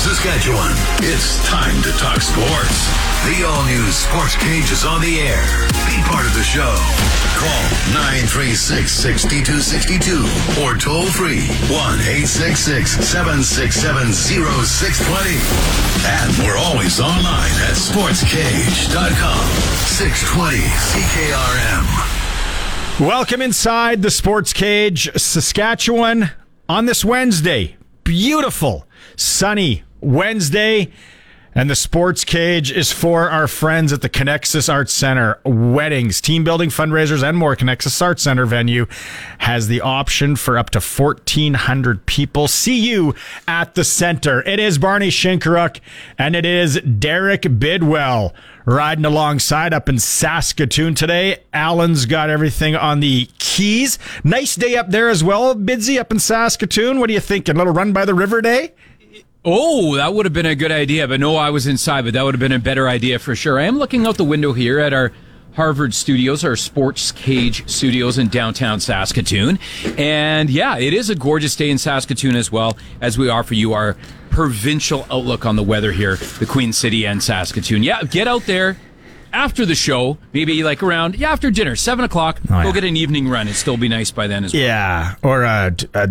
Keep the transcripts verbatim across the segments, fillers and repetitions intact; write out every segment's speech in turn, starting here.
Saskatchewan. It's time to talk sports. The all-new Sports Cage is on the air. Be part of the show. Call nine three six, six two six two or toll free one eight six six, seven six seven, zero six two zero. And we're always online at sports cage dot com. six twenty C K R M. Welcome inside the Sports Cage, Saskatchewan, on this Wednesday. Beautiful, sunny Wednesday. And the Sports Cage is for our friends at the Connexus Arts Center. Weddings, team building, fundraisers, and more. Connexus Arts Center venue has the option for up to fourteen hundred people. See you at the center. It is Barney Shinkaruk, and it is Derek Bidwell riding alongside up in Saskatoon today. Alan's got everything on the keys. Nice day up there as well, Bidsy, up in Saskatoon. What are you thinking? A little run by the river day? Oh, that would have been a good idea, but no, I was inside, but that would have been a better idea for sure. I am looking out the window here at our Harvard studios, our Sports Cage studios in downtown Saskatoon. And yeah, it is a gorgeous day in Saskatoon as well, as we offer you our provincial outlook on the weather here, the Queen City and Saskatoon. Yeah, get out there after the show, maybe like around, yeah, after dinner, seven o'clock, oh, yeah. Go get an evening run. It'll still be nice by then as well. Yeah, or a, a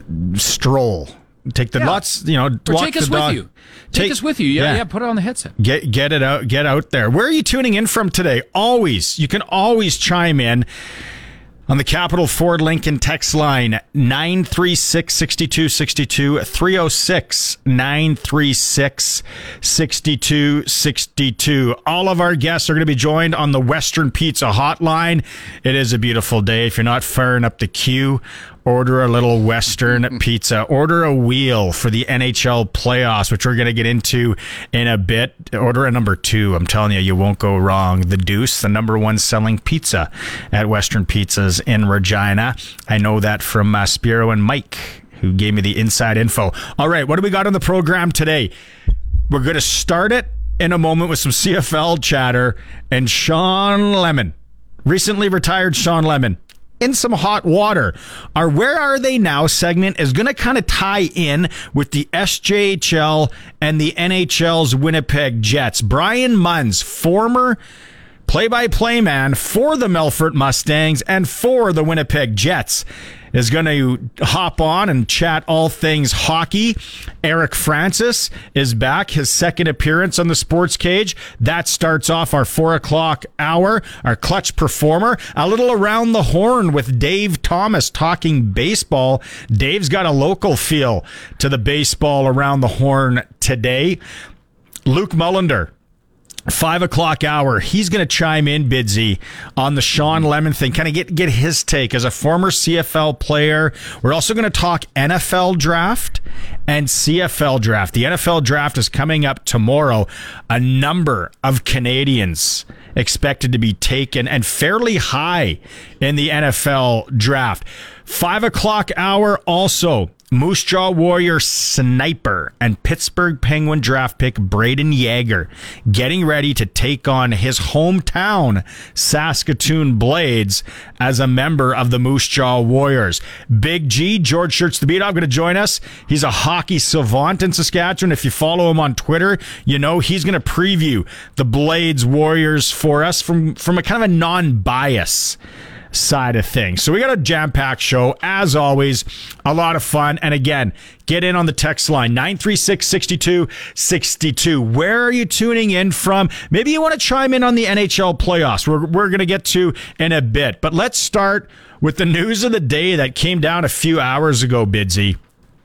stroll. Take the yeah. lots, you know, or take us with dog. you. Take, take us with you. Yeah, yeah, yeah. Put it on the headset. Get get it out. Get out there. Where are you tuning in from today? Always, you can always chime in on the Capital Ford Lincoln text line nine three six, six two six two, three oh six, nine three six, six two six two. All of our guests are going to be joined on the Western Pizza hotline. It is a beautiful day. If you're not firing up the queue, order a little Western pizza. Order a wheel for the N H L playoffs, which we're going to get into in a bit. Order a number two. I'm telling you, you won't go wrong. The Deuce, the number one selling pizza at Western Pizzas in Regina. I know that from uh, Spiro and Mike, who gave me the inside info. All right, what do we got on the program today? We're going to start it in a moment with some C F L chatter and Shawn Lemon. Recently retired Shawn Lemon in some hot water. Our Where Are They Now segment is going to kind of tie in with the S J H L and the N H L's Winnipeg Jets. Brian Munns, former play-by-play man for the Melfort Mustangs and for the Winnipeg Jets, is going to hop on and chat all things hockey. Eric Francis is back, his second appearance on the Sports Cage. That starts off our four o'clock hour. Our clutch performer, a little around the horn with Dave Thomas talking baseball. Dave's got a local feel to the baseball around the horn today. Luke Mullender, Five o'clock hour. He's going to chime in, Bidsy, on the Shawn Lemon thing. Kind of get get his take as a former C F L player. We're also going to talk N F L draft and C F L draft. The N F L draft is coming up tomorrow. A number of Canadians expected to be taken, and fairly high in the N F L draft. Five o'clock hour also. Moose Jaw Warrior sniper and Pittsburgh Penguin draft pick Braden Yeager getting ready to take on his hometown Saskatoon Blades as a member of the Moose Jaw Warriors. Big G, George Shirts the Beat, I'm going to join us. He's a hockey savant in Saskatchewan. If you follow him on Twitter, you know he's going to preview the Blades Warriors for us from, from a kind of a non-bias side of things. So we got a jam-packed show, as always. A lot of fun. And again, get in on the text line, nine three six, six two six two. Where are you tuning in from? Maybe you want to chime in on the N H L playoffs. We're, we're going to get to in a bit. But let's start with the news of the day that came down a few hours ago, Bidsy.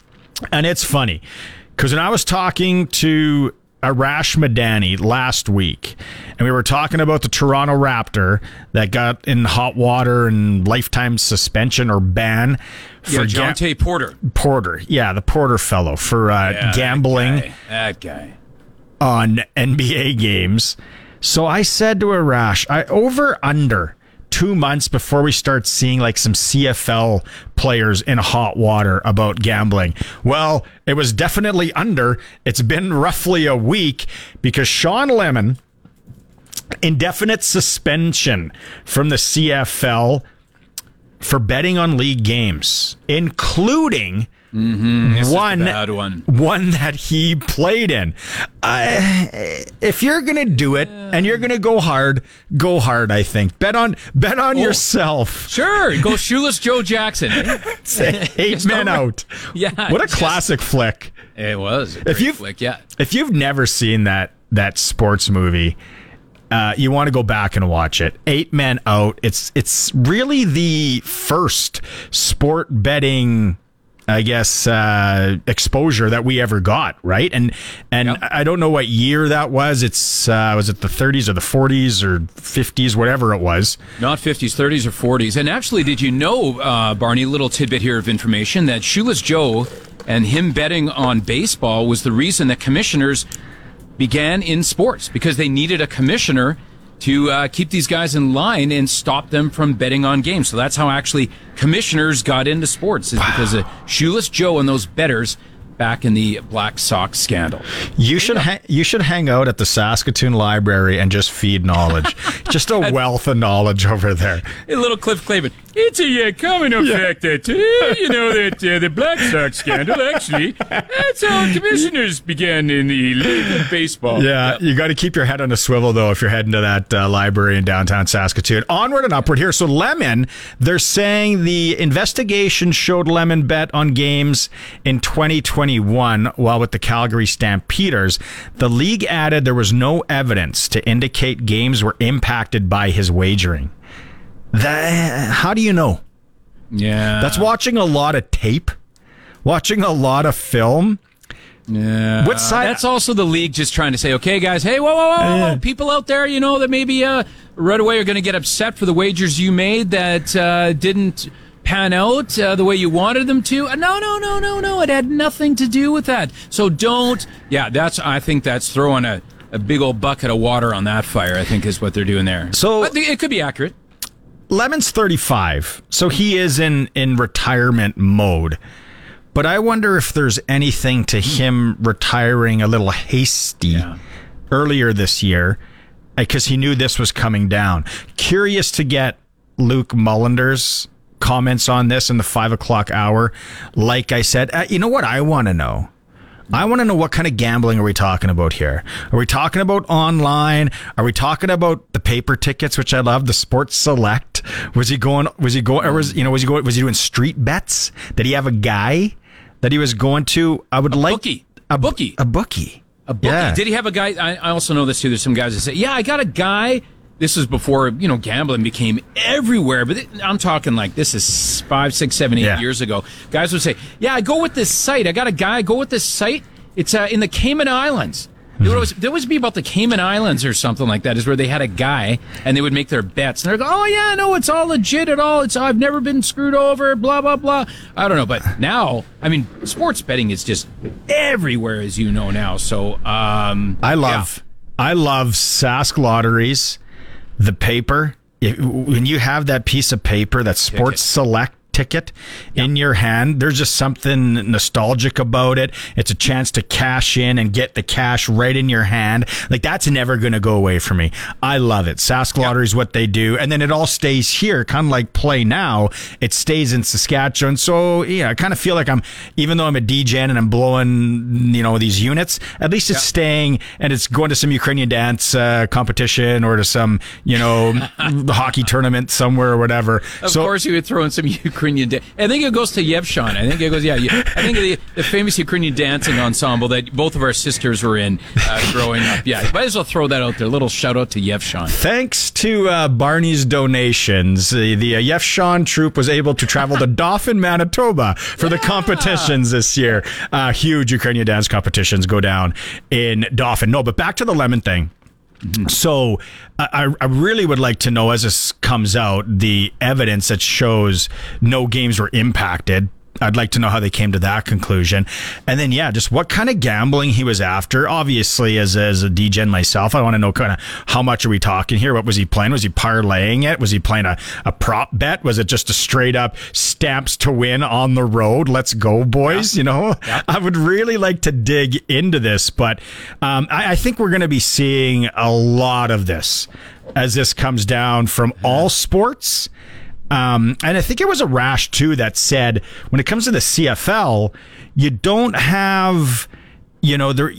And it's funny, because when I was talking to Arash Madani last week, and we were talking about the Toronto Raptor that got in hot water and lifetime suspension or ban for yeah, Jonte ga- Porter. Porter, yeah, the Porter fellow for uh, yeah, gambling that guy. that guy on N B A games. So I said to Arash, I over under two months before we start seeing like some C F L players in hot water about gambling. Well, it was definitely under. It's been roughly a week because Shawn Lemon, indefinite suspension from the C F L for betting on league games, including Mm-hmm. This one, is the bad one. one that he played in. Uh, if you're gonna do it and you're gonna go hard, go hard. I think bet on bet on Oh. yourself. Sure, go Shoeless Joe Jackson. Eight men out. Yeah, what a just- classic flick. It was a If great you've flick, yeah. if you've never seen that that sports movie, uh, you want to go back and watch it. Eight Men Out. It's it's really the first sport betting, I guess, uh, exposure that we ever got, right? And and Yep. I don't know what year that was. It's uh, was it the thirties or the forties or fifties, whatever it was. Not fifties, thirties, or forties. And actually, did you know, uh, Barney, little tidbit here of information, that Shoeless Joe and him betting on baseball was the reason that commissioners began in sports, because they needed a commissioner to uh, keep these guys in line and stop them from betting on games. So that's how actually commissioners got into sports, is because of Shoeless Joe and those bettors back in the Black Sox scandal. You should ha- you should hang out at the Saskatoon Library and just feed knowledge. Just a wealth of knowledge over there. A little Cliff Clavin. It's a uh, common effect that, uh, you know, that uh, the Black Sox scandal, actually, that's how commissioners began in the league of baseball. Yeah, you got to keep your head on a swivel, though, if you're heading to that uh, library in downtown Saskatoon. Onward and upward here. So Lemon, they're saying the investigation showed Lemon bet on games in twenty twenty-one while with the Calgary Stampeders. The league added there was no evidence to indicate games were impacted by his wagering. That, how do you know? Yeah. That's watching a lot of tape, watching a lot of film. Yeah. What side? That's also the league just trying to say, okay, guys, hey, whoa, whoa, whoa, whoa, Yeah. whoa. People out there, you know, that maybe uh, right away are going to get upset for the wagers you made that uh, didn't pan out uh, the way you wanted them to. Uh, no, no, no, no, no. It had nothing to do with that. So don't. Yeah, that's. I think that's throwing a, a big old bucket of water on that fire, I think is what they're doing there. So- But it could be accurate. Lemon's thirty-five, so he is in, in retirement mode. But I wonder if there's anything to him retiring a little hasty Yeah. earlier this year, because he knew this was coming down. Curious to get Luke Mullender's comments on this in the five o'clock hour. Like I said, uh, you know what I want to know? I want to know, what kind of gambling are we talking about here? Are we talking about online? Are we talking about the paper tickets, which I love, the Sports Select? Was he going, was he going, or was, you know, was he going, was he doing street bets? Did he have a guy that he was going to? I would A like bookie. A bookie. a bookie. A bookie. Yeah. Did he have a guy? I, I also know this too. There's some guys that say, yeah, I got a guy. This was before, you know, gambling became everywhere. But it, I'm talking like this is five, six, seven, eight Yeah. years ago. Guys would say, yeah, I go with this site. I got a guy. Go with this site. It's uh, in the Cayman Islands. It would always, there would be about the Cayman Islands or something like that, is where they had a guy and they would make their bets. And they're like, oh, yeah, no, it's all legit at all. It's I've never been screwed over, blah, blah, blah. I don't know. But now, I mean, sports betting is just everywhere, as you know now. So, um, I love, I love Sask Lotteries, the paper. If, when you have that piece of paper, that Sports Select ticket in your hand, there's just something nostalgic about it. It's a chance to cash in and get the cash right in your hand. Like, that's never going to go away from me. I love it. Sask Lottery is what they do, and then it all stays here, kind of like Play Now. It stays in Saskatchewan. So yeah, I kind of feel like I'm, even though I'm a D J and I'm blowing, you know, these units, at least it's Yeah. staying and it's going to some Ukrainian dance uh, competition or to some, you know, hockey tournament somewhere or whatever. Of so, course, you would throw in some Ukrainian. Da- I think it goes to Yevshan. I think it goes. Yeah, yeah. I think the, the famous Ukrainian dancing ensemble that both of our sisters were in uh, growing up. Yeah, might as well throw that out there. A little shout out to Yevshan. Thanks to uh, Barney's donations, the, the uh, Yevshan troop was able to travel to Dauphin, Manitoba for the competitions this year. Uh, huge Ukrainian dance competitions go down in Dauphin. No, but back to the Lemon thing. So I, I really would like to know, as this comes out, the evidence that shows no games were impacted. I'd like to know how they came to that conclusion. And then, yeah, just what kind of gambling he was after. Obviously, as, as a D J myself, I want to know kind of how much are we talking here? What was he playing? Was he parlaying it? Was he playing a, a prop bet? Was it just a straight up stamps to win on the road? Let's go, boys. Yeah. You know, yeah. I would really like to dig into this, but um, I, I think we're going to be seeing a lot of this as this comes down from all sports. Um, and I think it was a rash, too, that said, when it comes to the C F L, you don't have, you know, there...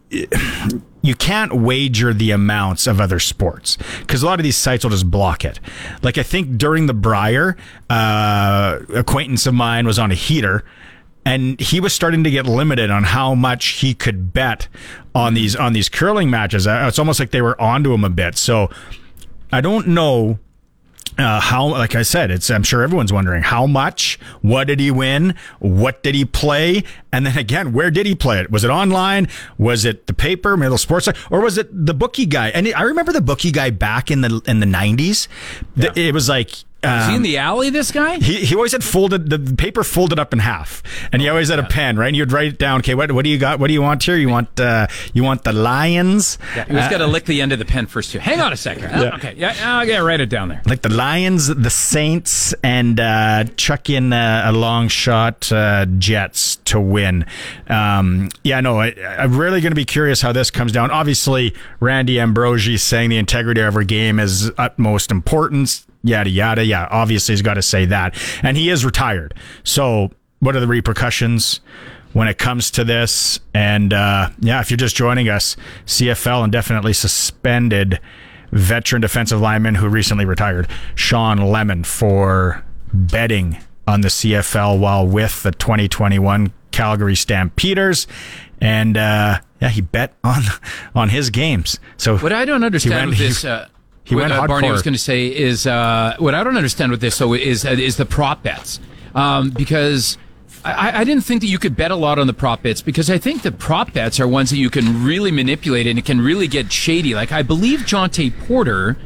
you can't wager the amounts of other sports because a lot of these sites will just block it. Like I think during the Brier, uh, acquaintance of mine was on a heater and he was starting to get limited on how much he could bet on these, on these curling matches. It's almost like they were onto him a bit. So I don't know Uh, how, like I said, it's, I'm sure everyone's wondering how much, what did he win? What did he play? And then again, where did he play it? Was it online? Was it the paper, Middle Sports, or was it the bookie guy? And I remember the bookie guy back in the, in the nineties. Yeah. It was like, Um, Is he in the alley, this guy? He he always had folded, the paper folded up in half. And he always had yeah. a pen, right? And you'd write it down, okay, what what do you got? What do you want here? You want uh, you want the Lions? Yeah, he was uh, got to lick the end of the pen first, too. Hang on a second. Yeah. Okay, yeah, I'll get write it down there. Like the Lions, the Saints, and uh, chuck in uh, a long shot uh, Jets to win. Um, yeah, no, I, I'm really going to be curious how this comes down. Obviously, Randy Ambrosie saying the integrity of every game is utmost importance. Yada, yada, yeah. Obviously, he's got to say that. And he is retired. So what are the repercussions when it comes to this? And, uh, yeah, if you're just joining us, C F L indefinitely suspended veteran defensive lineman who recently retired, Sean Lemon, for betting on the C F L while with the twenty twenty-one Calgary Stampeders. And, uh, yeah, he bet on on his games. So what I don't understand with this... Uh, He what went uh, hardcore. Barney was going to say is uh, what I don't understand with this. So is uh, is the prop bets um, because I, I didn't think that you could bet a lot on the prop bets because I think the prop bets are ones that you can really manipulate and it can really get shady. Like I believe Jonte Porter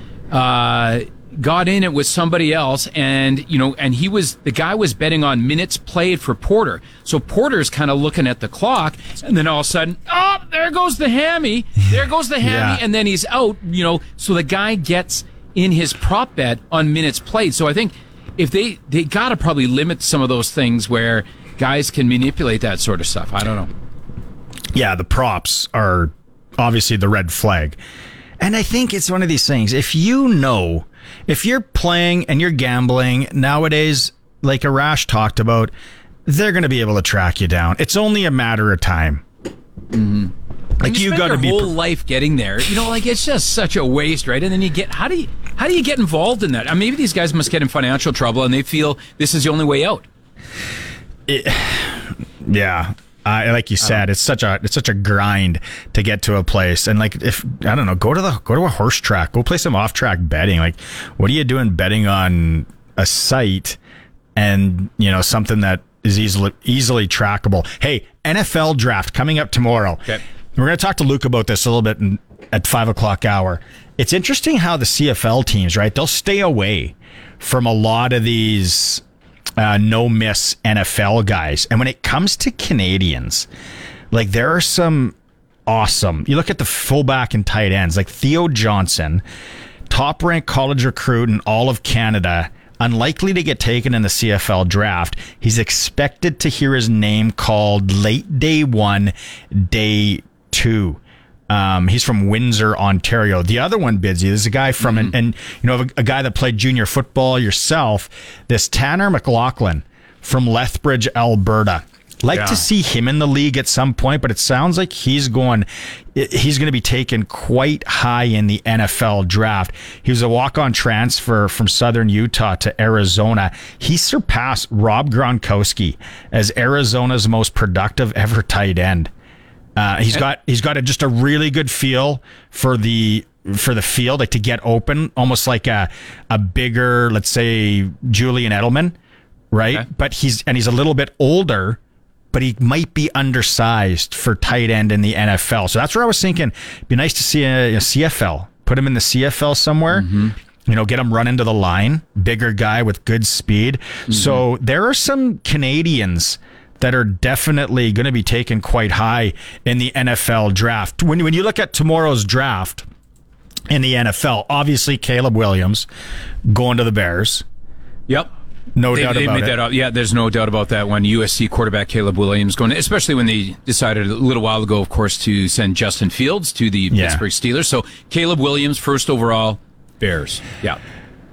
uh, got in it with somebody else, and you know, and he was the guy was betting on minutes played for Porter. So Porter's kind of looking at the clock, and then all of a sudden, oh, there goes the hammy, there goes the hammy, yeah. and then he's out. You know, so the guy gets in his prop bet on minutes played. So I think if they they got to probably limit some of those things where guys can manipulate that sort of stuff. I don't know. Yeah, the props are obviously the red flag, and I think it's one of these things. If you know. If you're playing and you're gambling nowadays, like Arash talked about, they're going to be able to track you down. It's only a matter of time. Mm-hmm. Like you, you got to be whole pre- life getting there. You know, like it's just such a waste, right? And then you get how do you how do you get involved in that? I mean, maybe these guys must get in financial trouble and they feel this is the only way out. It, yeah. Uh, like you said, it's such a it's such a grind to get to a place, and like if I don't know, go to the go to a horse track, go play some off track betting. Like, what are you doing betting on a site and you know something that is easily easily trackable? Hey, N F L draft coming up tomorrow. Okay. We're going to talk to Luke about this a little bit in, at five o'clock hour. It's interesting how the C F L teams, right? They'll stay away from a lot of these. Uh, no miss N F L guys. And when it comes to Canadians, like there are some awesome, you look at the fullback and tight ends, like Theo Johnson, top ranked college recruit in all of Canada, unlikely to get taken in the C F L draft. He's expected to hear his name called late day one, day two. Um, he's from Windsor, Ontario. The other one, Bidsy, there's a guy from, mm-hmm. and, and you know, a, a guy that played junior football yourself, this Tanner McLaughlin from Lethbridge, Alberta. Like yeah. to see him in the league at some point, but it sounds like he's going, he's going to be taken quite high in the N F L draft. He was a walk-on transfer from Southern Utah to Arizona. He surpassed Rob Gronkowski as Arizona's most productive ever tight end. Uh, he's got he's got a, just a really good feel for the for the field, like to get open, almost like a a bigger, let's say, Julian Edelman, right? Okay. But he's and he's a little bit older, but he might be undersized for tight end in the N F L. So that's where I was thinking, it'd be nice to see a, a C F L, put him in the C F L somewhere. Mm-hmm. You know, get him run into the line, bigger guy with good speed. Mm-hmm. So there are some Canadians that are definitely going to be taken quite high in the N F L draft. When when you look at tomorrow's draft in the N F L, obviously Caleb Williams going to the Bears. Yep. No they, doubt they about made it. That up. Yeah, there's no doubt about that one. U S C quarterback Caleb Williams going, especially when they decided a little while ago, of course, to send Justin Fields to the yeah. Pittsburgh Steelers. So Caleb Williams, first overall, Bears. Yeah.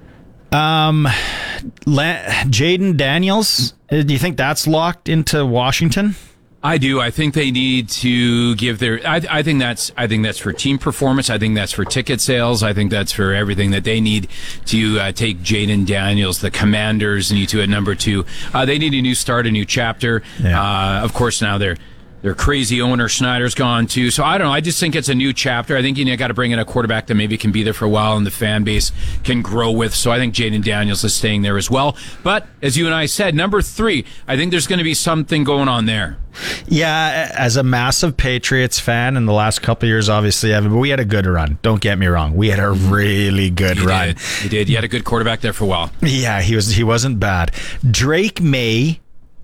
Um, La- Jaden Daniels, uh, do you think that's locked into Washington? I do. I think they need to give their. I, I think that's. I think that's for team performance. I think that's for ticket sales. I think that's for everything that they need to uh, take Jaden Daniels. The Commanders need to at number two. Uh, they need a new start, a new chapter. Yeah. Uh, of course, now they're. Their crazy owner, Schneider's gone too. So I don't know. I just think it's a new chapter. I think you got to bring in a quarterback that maybe can be there for a while and the fan base can grow with. So I think Jaden Daniels is staying there as well. But as you and I said, number three, I think there's going to be something going on there. Yeah, as a massive Patriots fan in the last couple of years, obviously, Evan, but we had a good run. Don't get me wrong. We had a really good you run. Did. You did. You had a good quarterback there for a while. Yeah, he was. He wasn't bad. Drake May.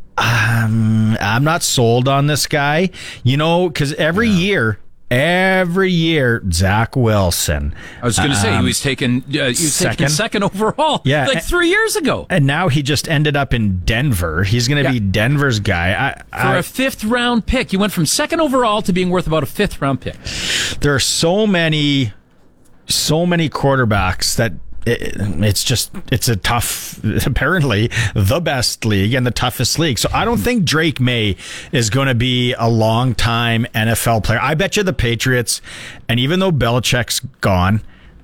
Um, I'm not sold on this guy, you know, because every yeah. year, every year, Zach Wilson. I was going to um, say he was taken, uh, he was second. taken second overall, yeah, like three years ago, and now he just ended up in Denver. He's going to yeah. be Denver's guy I, for I, a fifth round pick. He went from second overall to being worth about a fifth round pick. There are so many, so many quarterbacks that. It, it's just, it's a tough, apparently the best league and the toughest league. So I don't think Drake May is going to be a long time N F L player. I bet you the Patriots, and even though Belichick's gone,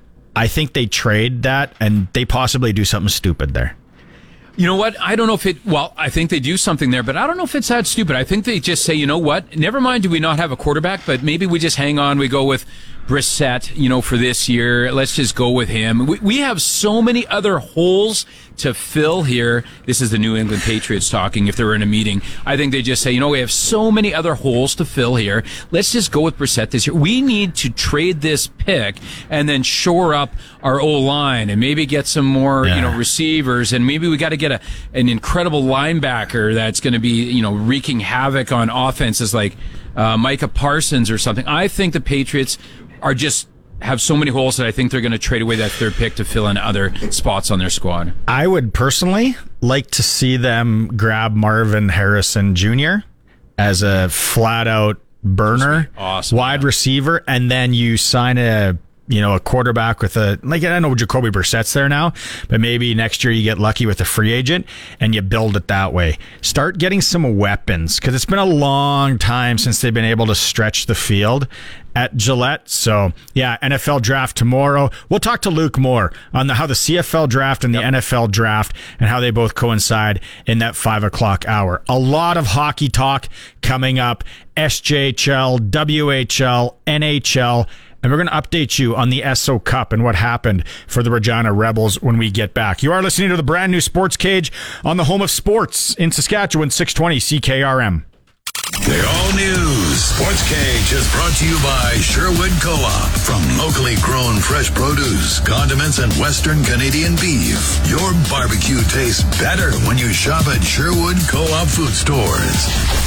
I think they trade that and they possibly do something stupid there. You know what? I don't know if it, well, I think they do something there, but I don't know if it's that stupid. I think they just say, you know what? Never mind, do we not have a quarterback, but maybe we just hang on. We go with Brissett, you know, for this year. Let's just go with him. We, we have so many other holes to fill here. This is the New England Patriots talking. If they were in a meeting, I think they just say, you know, we have so many other holes to fill here. Let's just go with Brissett this year. We need to trade this pick and then shore up our O-line and maybe get some more, yeah. you know, receivers. And maybe we got to get a, an incredible linebacker that's going to be, you know, wreaking havoc on offenses like uh, Micah Parsons or something. I think the Patriots are just have so many holes that I think they're going to trade away that third pick to fill in other spots on their squad. I would personally like to see them grab Marvin Harrison Junior as a flat-out burner, awesome, wide yeah. receiver, and then you sign a you know a quarterback with a like I know Jacoby Brissett's there now, but maybe next year you get lucky with a free agent and you build it that way. Start getting some weapons because it's been a long time since they've been able to stretch the field at Gillette. So yeah, N F L draft tomorrow. We'll talk to Luke Moore on the, how the C F L draft and the yep. N F L draft and how they both coincide in that five o'clock hour. A lot of hockey talk coming up. S J H L, W H L, N H L. And we're going to update you on the S O Cup and what happened for the Regina Rebels when we get back. You are listening to the brand new Sports Cage on the home of sports in Saskatchewan, six twenty C K R M. The all-new Sports Cage is brought to you by Sherwood Co-op. From locally grown fresh produce, condiments, and Western Canadian beef, your barbecue tastes better when you shop at Sherwood Co-op food stores.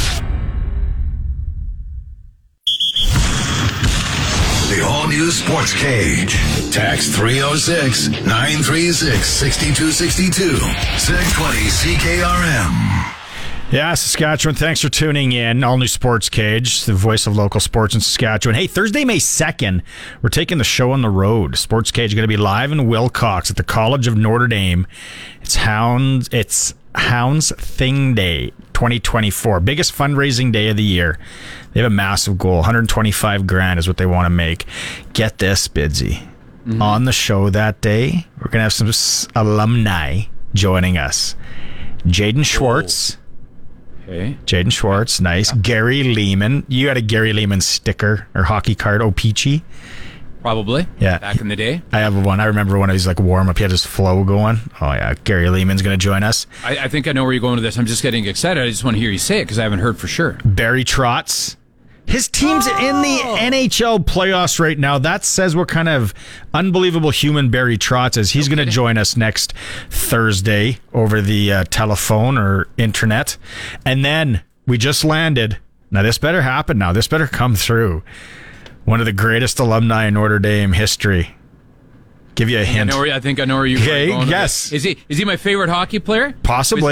The all-new Sports Cage. Text three oh six, nine three six, six two six two. six twenty C K R M. Yeah, Saskatchewan, thanks for tuning in. All new Sports Cage, the voice of local sports in Saskatchewan. Hey, Thursday, May second, we're taking the show on the road. Sports Cage is going to be live in Wilcox at the College of Notre Dame. It's Hounds, it's Hounds Thing Day twenty twenty-four. Biggest fundraising day of the year. They have a massive goal. one hundred twenty-five grand is what they want to make. Get this, Bidsy. Mm-hmm. On the show that day, we're going to have some s- alumni joining us. Jaden Schwartz. Oh. Okay. Jaden Schwartz, nice. Yeah. Gary Lehman. You had a Gary Lehman sticker or hockey card, O-Peachy. Probably. Yeah. Back in the day. I have one. I remember when he was like warm up, he had his flow going. Oh, yeah. Gary Lehman's going to join us. I, I think I know where you're going with this. I'm just getting excited. I just want to hear you say it because I haven't heard for sure. Barry Trotz. His team's oh. in the N H L playoffs right now. That says what kind of unbelievable human Barry Trotz is. He's okay. going to join us next Thursday over the uh, telephone or internet. And then we just landed. Now, this better happen now. This better come through. One of the greatest alumni in Notre Dame history. Give you a hint. I, know where, I think I know where you're okay, going. Yes. Is he is he my favorite hockey player? Possibly.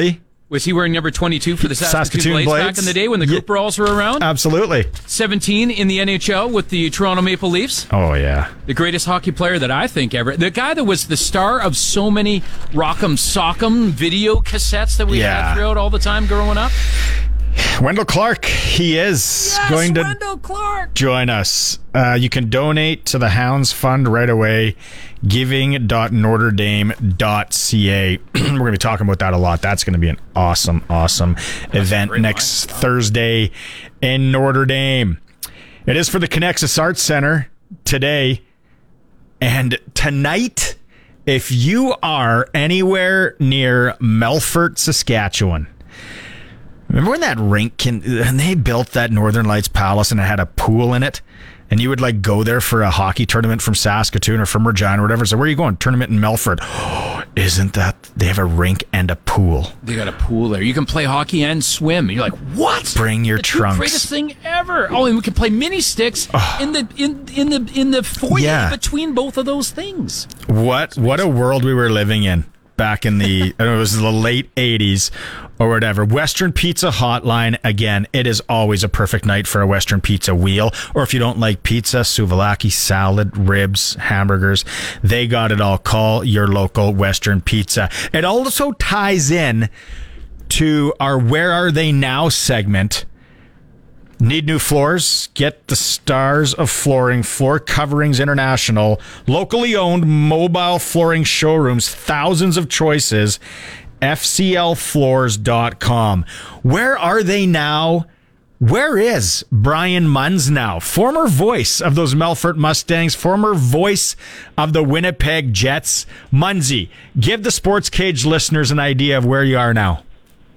Was he wearing number twenty-two for the Saskatoon, Saskatoon Blades, Blades back in the day when the Group Brawls were around? Absolutely. seventeen in the N H L with the Toronto Maple Leafs. Oh, yeah. The greatest hockey player that I think ever. The guy that was the star of so many Rock'em Sock'em video cassettes that we Yeah. had throughout all the time growing up. Wendell Clark, he is Yes, going to Wendell Clark. join us. Uh, you can donate to the Hounds Fund right away, giving dot notre dame dot c a. We're going to be talking about that a lot. That's going to be an awesome, awesome event next line. Thursday in Notre Dame. It is for the Connexus Arts Center today. And tonight, if you are anywhere near Melfort, Saskatchewan, remember when that rink, can, and they built that Northern Lights Palace and it had a pool in it? And you would like go there for a hockey tournament from Saskatoon or from Regina or whatever. So where are you going? Tournament in Melfort. Oh, isn't that, they have a rink and a pool. They got a pool there. You can play hockey and swim. You're like, what? Bring your the trunks. Greatest thing ever. Oh, and we can play mini sticks in the in in the in the foyer Yeah. between both of those things. What what a world we were living in back in the, I don't know, it was the late eighties or whatever. Western Pizza Hotline, again, it is always a perfect night for a Western Pizza wheel. Or if you don't like pizza, souvlaki, salad, ribs, hamburgers, they got it all. Call your local Western Pizza. It also ties in to our Where Are They Now segment. Need new floors? Get the Stars of Flooring, Floor Coverings International, locally owned mobile flooring showrooms, thousands of choices, f c l floors dot com. Where are they now? Where is Brian Munns now? Former voice of those Melfort Mustangs, former voice of the Winnipeg Jets. Munnsy, give the Sports Cage listeners an idea of where you are now.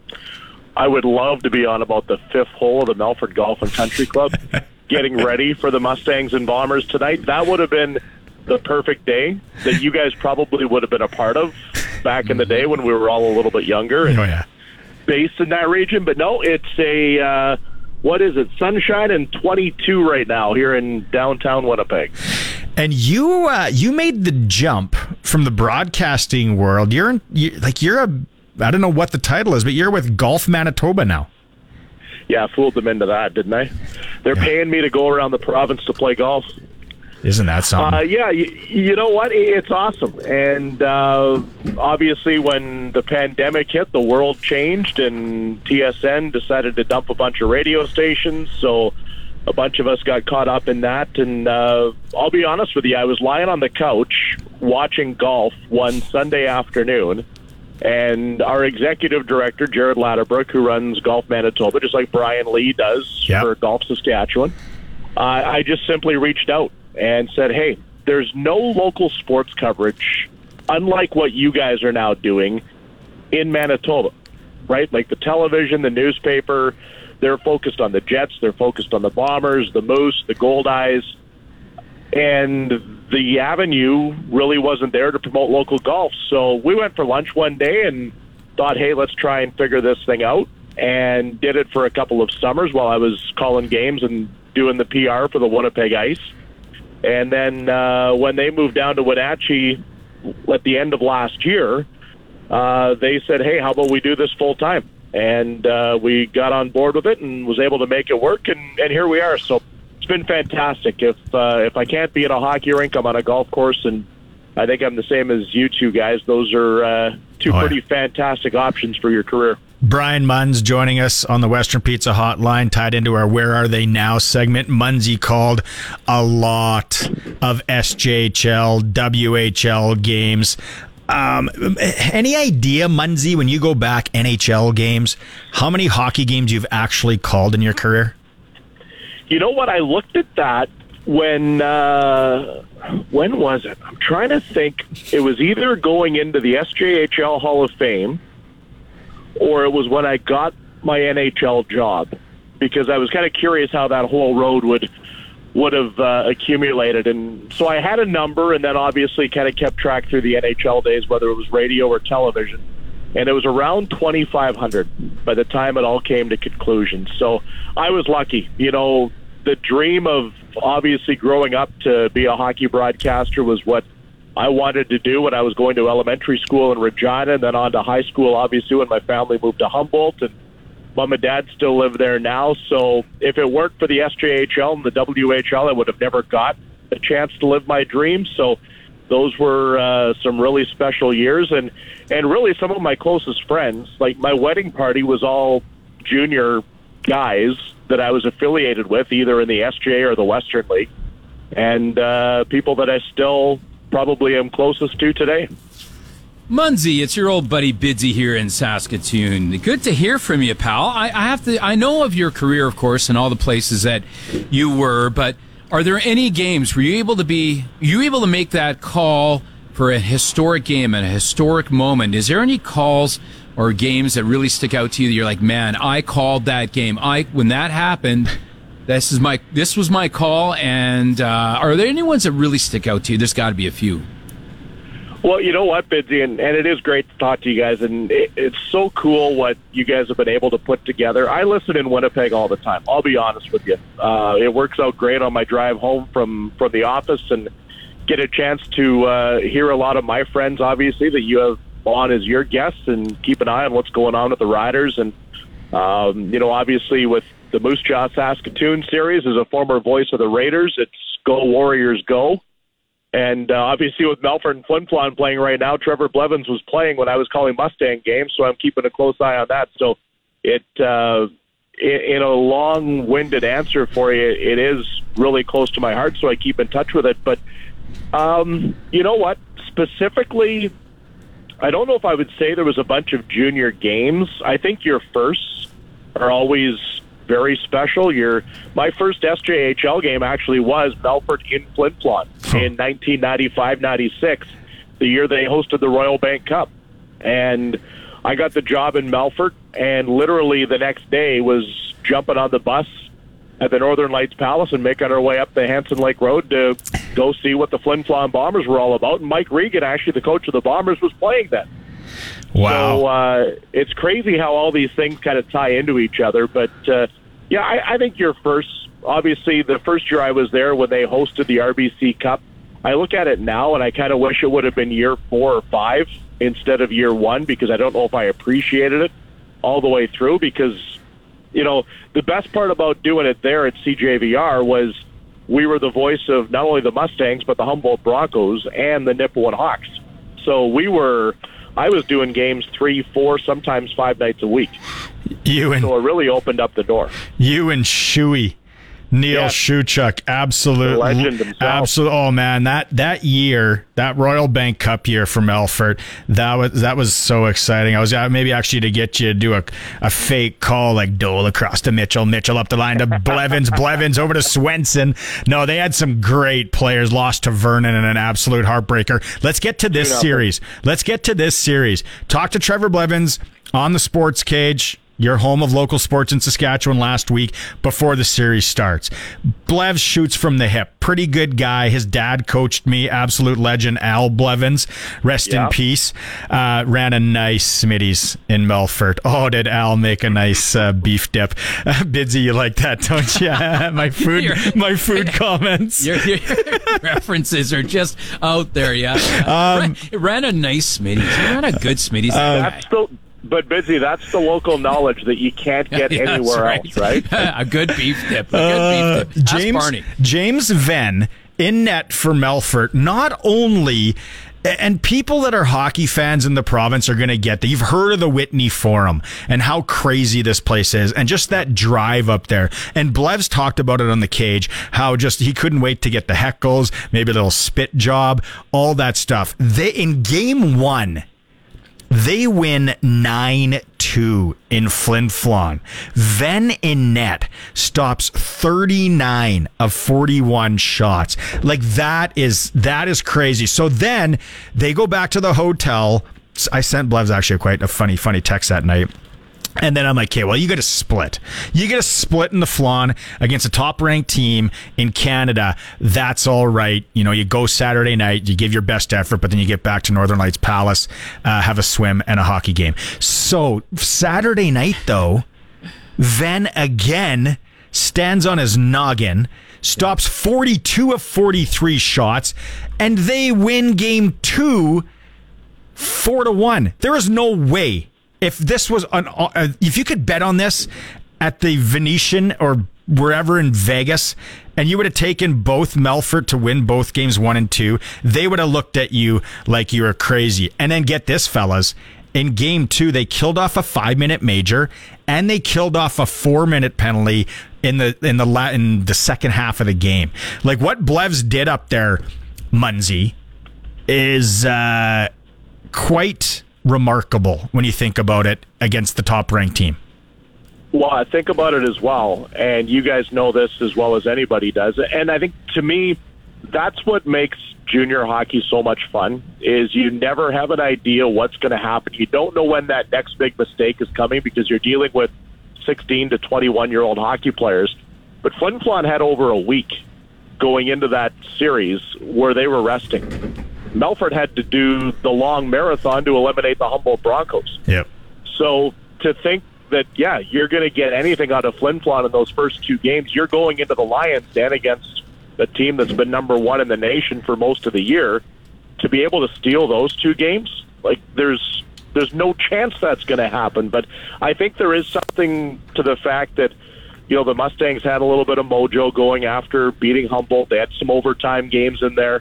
I would love to be on about the fifth hole of the Melfort Golf and Country Club, getting ready for the Mustangs and Bombers tonight. That would have been the perfect day that you guys probably would have been a part of back in the day when we were all a little bit younger and Oh, yeah. based in that region. But no, it's a, uh, what is it, sunshine and twenty-two right now here in downtown Winnipeg. And you uh, you made the jump from the broadcasting world. You're in, you, like you're a I don't know what the title is, but you're with Golf Manitoba now. Yeah, I fooled them into that, didn't I? They're Yeah. paying me to go around the province to play golf. Isn't that something? Uh, yeah, you, you know what? It's awesome. And uh, obviously when the pandemic hit, the world changed, and T S N decided to dump a bunch of radio stations. So a bunch of us got caught up in that. And uh, I'll be honest with you, I was lying on the couch watching golf one Sunday afternoon. And our executive director, Jared Ladderbrook, who runs Golf Manitoba, just like Brian Lee does Yep. for Golf Saskatchewan, uh, I just simply reached out and said, hey, there's no local sports coverage, unlike what you guys are now doing in Manitoba, right? Like the television, the newspaper, they're focused on the Jets, they're focused on the Bombers, the Moose, the Goldeyes, and the avenue really wasn't there to promote local golf. So we went for lunch one day and thought, hey, let's try and figure this thing out, and did it for a couple of summers while I was calling games and doing the P R for the Winnipeg Ice. And then uh, when they moved down to Wenatchee at the end of last year, uh, they said, hey, how about we do this full time? And uh, we got on board with it and was able to make it work, and, and here we are. So it's been fantastic. If uh, if I can't be at a hockey rink, I'm on a golf course, and I think I'm the same as you two guys. Those are uh, two Oh, yeah. pretty fantastic options for your career. Brian Munns joining us on the Western Pizza Hotline, tied into our Where Are They Now segment. Munnsy called a lot of S J H L, W H L games. Um, any idea, Munnsy, when you go back N H L games, how many hockey games you've actually called in your career? You know what? I looked at that when, uh, when was it? I'm trying to think. It was either going into the S J H L Hall of Fame, or it was when I got my N H L job, because I was kind of curious how that whole road would would have uh, accumulated. And so I had a number, and then obviously kind of kept track through the N H L days, whether it was radio or television. And it was around twenty-five hundred by the time it all came to conclusion. So I was lucky. You know, the dream of obviously growing up to be a hockey broadcaster was what I wanted to do when I was going to elementary school in Regina and then on to high school, obviously, when my family moved to Humboldt. And mom and dad still live there now. So if it weren't for the S J H L and the W H L, I would have never got a chance to live my dreams. So those were uh, some really special years. And, and really some of my closest friends, like my wedding party was all junior guys that I was affiliated with, either in the S J or the Western League, and uh, people that I still probably am closest to today. Munzie, it's your old buddy Bidsy here in Saskatoon. Good to hear from you, pal. I, I have to. I know of your career, of course, and all the places that you were. But are there any games were you able to be? You able to make that call for a historic game and a historic moment? Is there any calls or games that really stick out to you that you're like, man, I called that game. I when that happened, this is my this was my call. And uh, are there any ones that really stick out to you? There's got to be a few. Well, you know what, Bidsy, and, and it is great to talk to you guys, and it, it's so cool what you guys have been able to put together. I listen in Winnipeg all the time. I'll be honest with you. Uh, it works out great on my drive home from, from the office, and get a chance to uh, hear a lot of my friends, obviously, that you have on as your guests, and keep an eye on what's going on with the Riders. And, um, you know, obviously with the Moose Jaw Saskatoon series, as a former voice of the Raiders, it's Go Warriors Go. And uh, obviously with Melfort and Flin Flon playing right now, Trevor Blevins was playing when I was calling Mustang games, so I'm keeping a close eye on that. So it, uh, in, in a long-winded answer for you, it is really close to my heart, so I keep in touch with it. But um, you know what? Specifically, I don't know if I would say there was a bunch of junior games. I think your firsts are always very special. Your my first S J H L game actually was Melfort in Flin Flon in nineteen ninety-five ninety-six, the year they hosted the Royal Bank Cup. And I got the job in Melfort, and literally the next day was jumping on the bus at the Northern Lights Palace and making our way up the Hanson Lake Road to go see what the Flin Flon Bombers were all about. And Mike Regan, actually the coach of the Bombers, was playing then. Wow. So uh, it's crazy how all these things kind of tie into each other. But, uh, yeah, I, I think your first, obviously the first year I was there when they hosted the R B C Cup, I look at it now and I kind of wish it would have been year four or five instead of year one, because I don't know if I appreciated it all the way through. Because, you know, the best part about doing it there at C J V R was we were the voice of not only the Mustangs, but the Humboldt Broncos and the Nipawin Hawks. So we were... I was doing games three, four, sometimes five nights a week. You and so it really opened up the door. You and Shuey, Neil yes. Shuchuk, absolute the legend himself. Absolute. Oh man, that that year, that Royal Bank Cup year for Melfort, that was that was so exciting. I was uh, maybe actually to get you to do a, a fake call like Dole across to Mitchell, Mitchell up the line to Blevins, Blevins over to Swenson. No, they had some great players. Lost to Vernon in an absolute heartbreaker. Let's get to this series. Let's get to this series. Talk to Trevor Blevins on the Sports Cage, your home of local sports in Saskatchewan, last week before the series starts. Blev shoots from the hip. Pretty good guy. His dad coached me. Absolute legend, Al Blevins. Rest yeah. in peace. Uh, ran a nice Smitty's in Melfort. Oh, did Al make a nice uh, beef dip. Uh, Bidsy, you like that, don't you? my food your, my food comments. Your, your references are just out there, yeah. Um, ran, ran a nice Smitty's. He ran a good Smitty's. Uh, that's still... But, Bidsy, that's the local knowledge that you can't get yeah, anywhere right. else, right? a good beef dip. A good beef dip. Uh, James, James Venn in net for Melfort, not only... And people that are hockey fans in the province are going to get that. You've heard of the Whitney Forum and how crazy this place is, and just that drive up there. And Blev's talked about it on the cage, how just he couldn't wait to get the heckles, maybe a little spit job, all that stuff. They in game one, they win nine two in Flin Flon. Venn in net stops thirty-nine of forty-one shots. Like that is that is crazy. So then they go back to the hotel. I sent Blev's actually quite a funny, funny text that night. And then I'm like, okay, well, you got to split. You got to split in the Flon against a top-ranked team in Canada. That's all right. You know, you go Saturday night, you give your best effort, but then you get back to Northern Lights Palace, uh, have a swim and a hockey game. So Saturday night, though, Venn again stands on his noggin, stops forty-two of forty-three shots, and they win game two four to one. There is no way. If this was an, uh, if you could bet on this at the Venetian or wherever in Vegas, and you would have taken both Melfort to win both games one and two, they would have looked at you like you were crazy. And then get this, fellas. In game two, they killed off a five-minute major, and they killed off a four-minute penalty in the in the la- in the second half of the game. Like what Blevs did up there, Munsey, is uh, quite remarkable when you think about it against the top-ranked team. Well, I think about it as well, and you guys know this as well as anybody does. And I think, to me, that's what makes junior hockey so much fun, is you never have an idea what's going to happen. You don't know when that next big mistake is coming because you're dealing with sixteen to twenty-one-year-old hockey players. But Flin Flon had over a week going into that series where they were resting. Melfort had to do the long marathon to eliminate the Humboldt Broncos. Yep. So to think that, yeah, you're going to get anything out of Flin Flon in those first two games, you're going into the Lions Den against a team that's been number one in the nation for most of the year, to be able to steal those two games, like there's there's no chance that's going to happen. But I think there is something to the fact that, you know, the Mustangs had a little bit of mojo going after beating Humboldt. They had some overtime games in there.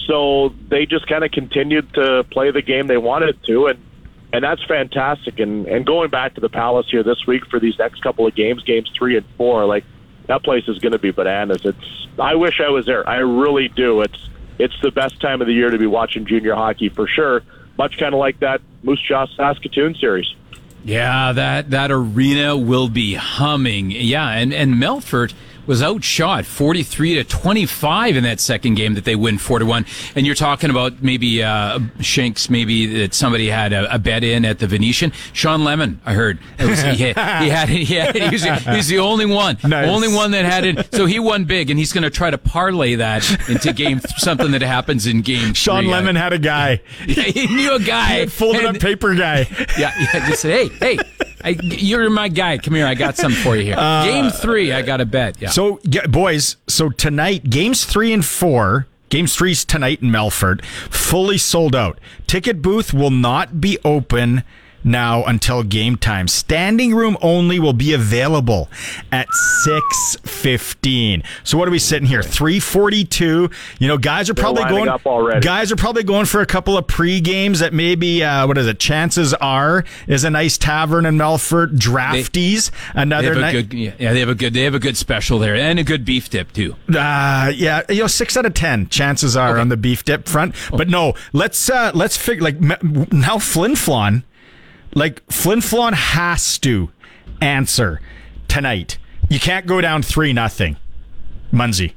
So they just kind of continued to play the game they wanted to, and and that's fantastic. And, and going back to the Palace here this week for these next couple of games, games three and four, like, that place is going to be bananas. It's. I wish I was there. I really do. It's it's the best time of the year to be watching junior hockey for sure. Much kind of like that Moose Jaw Saskatoon series. Yeah, that that arena will be humming. Yeah, and, and Melfort was outshot forty-three to twenty-five in that second game that they win four to one. And you're talking about maybe uh, Shanks, maybe that somebody had a, a bet in at the Venetian. Sean Lemon, I heard. It was, he, had, he had it. He, had it. He, was, he was the only one. Nice. Only one that had it. So he won big, and he's going to try to parlay that into game something that happens in game Sean three. Lemon had a guy. Yeah, he knew a guy. Folded and, up paper guy. Yeah, yeah, just said, hey, hey. I, you're my guy. Come here. I got something for you here. Uh, Game three, I got a bet. Yeah. So, yeah, boys, so tonight, games three and four, games three's tonight in Melfort, fully sold out. Ticket booth will not be open now until game time. Standing room only will be available at six fifteen. So what are we sitting here? three forty-two. You know, guys are They're probably going up already. Guys are probably going for a couple of pre-games that maybe uh, what is it? Chances are is a nice tavern in Melfort. Drafties, they, another they have night. a good, yeah, they have a good they have a good special there and a good beef dip too. Uh, yeah, you know, six out of ten chances are Okay. on the beef dip front. But no, let's uh, let's figure like me- now Flin Flon. Like, Flin Flon has to answer tonight. You can't go down three nothing. Munsey.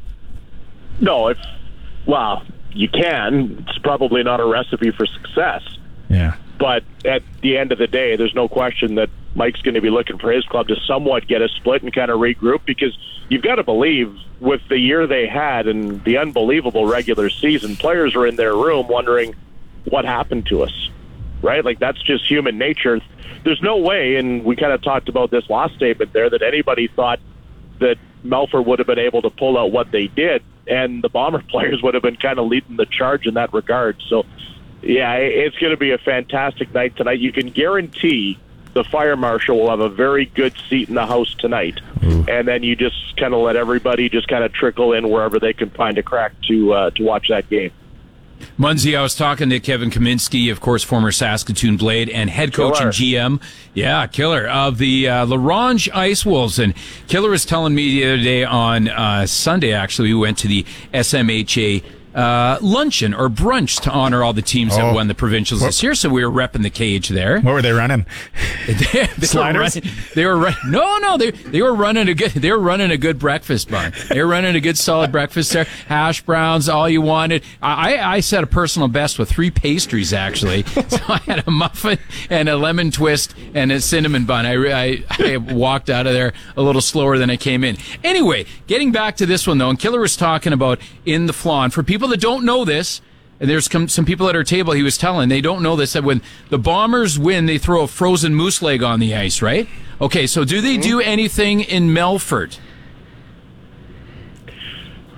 No, if well, you can. It's probably not a recipe for success. Yeah. But at the end of the day, there's no question that Mike's going to be looking for his club to somewhat get a split and kind of regroup, because you've got to believe with the year they had and the unbelievable regular season, players are in their room wondering what happened to us. Right? Like, that's just human nature. There's no way, and we kind of talked about this last statement there, that anybody thought that Melfort would have been able to pull out what they did, and the Bomber players would have been kind of leading the charge in that regard. So, yeah, it's going to be a fantastic night tonight. You can guarantee the fire marshal will have a very good seat in the house tonight, Ooh. and then you just kind of let everybody just kind of trickle in wherever they can find a crack to uh, to watch that game. Munsey, I was talking to Kevin Kaminsky, of course, former Saskatoon Blade and head coach Killer. and G M, yeah, killer, of the uh, Larange Ice Wolves. And Killer was telling me the other day on uh, Sunday, actually, we went to the S M H A uh, luncheon or brunch to honor all the teams oh. that won the provincials what? this year. So we were repping the cage there. What were they running? they, they Sliders? Were running, they were run, no, no. They they were running a good. They were running a good breakfast bar. They were running a good solid breakfast there. Hash browns, all you wanted. I I set a personal best with three pastries actually. So I had a muffin and a lemon twist and a cinnamon bun. I I, I walked out of there a little slower than I came in. Anyway, getting back to this one though, and Killer was talking about in the Flon for people that don't know this. And there's some people at our table, he was telling, they don't know this, that when the Bombers win, they throw a frozen moose leg on the ice, right? Okay, so do they do anything in Melfort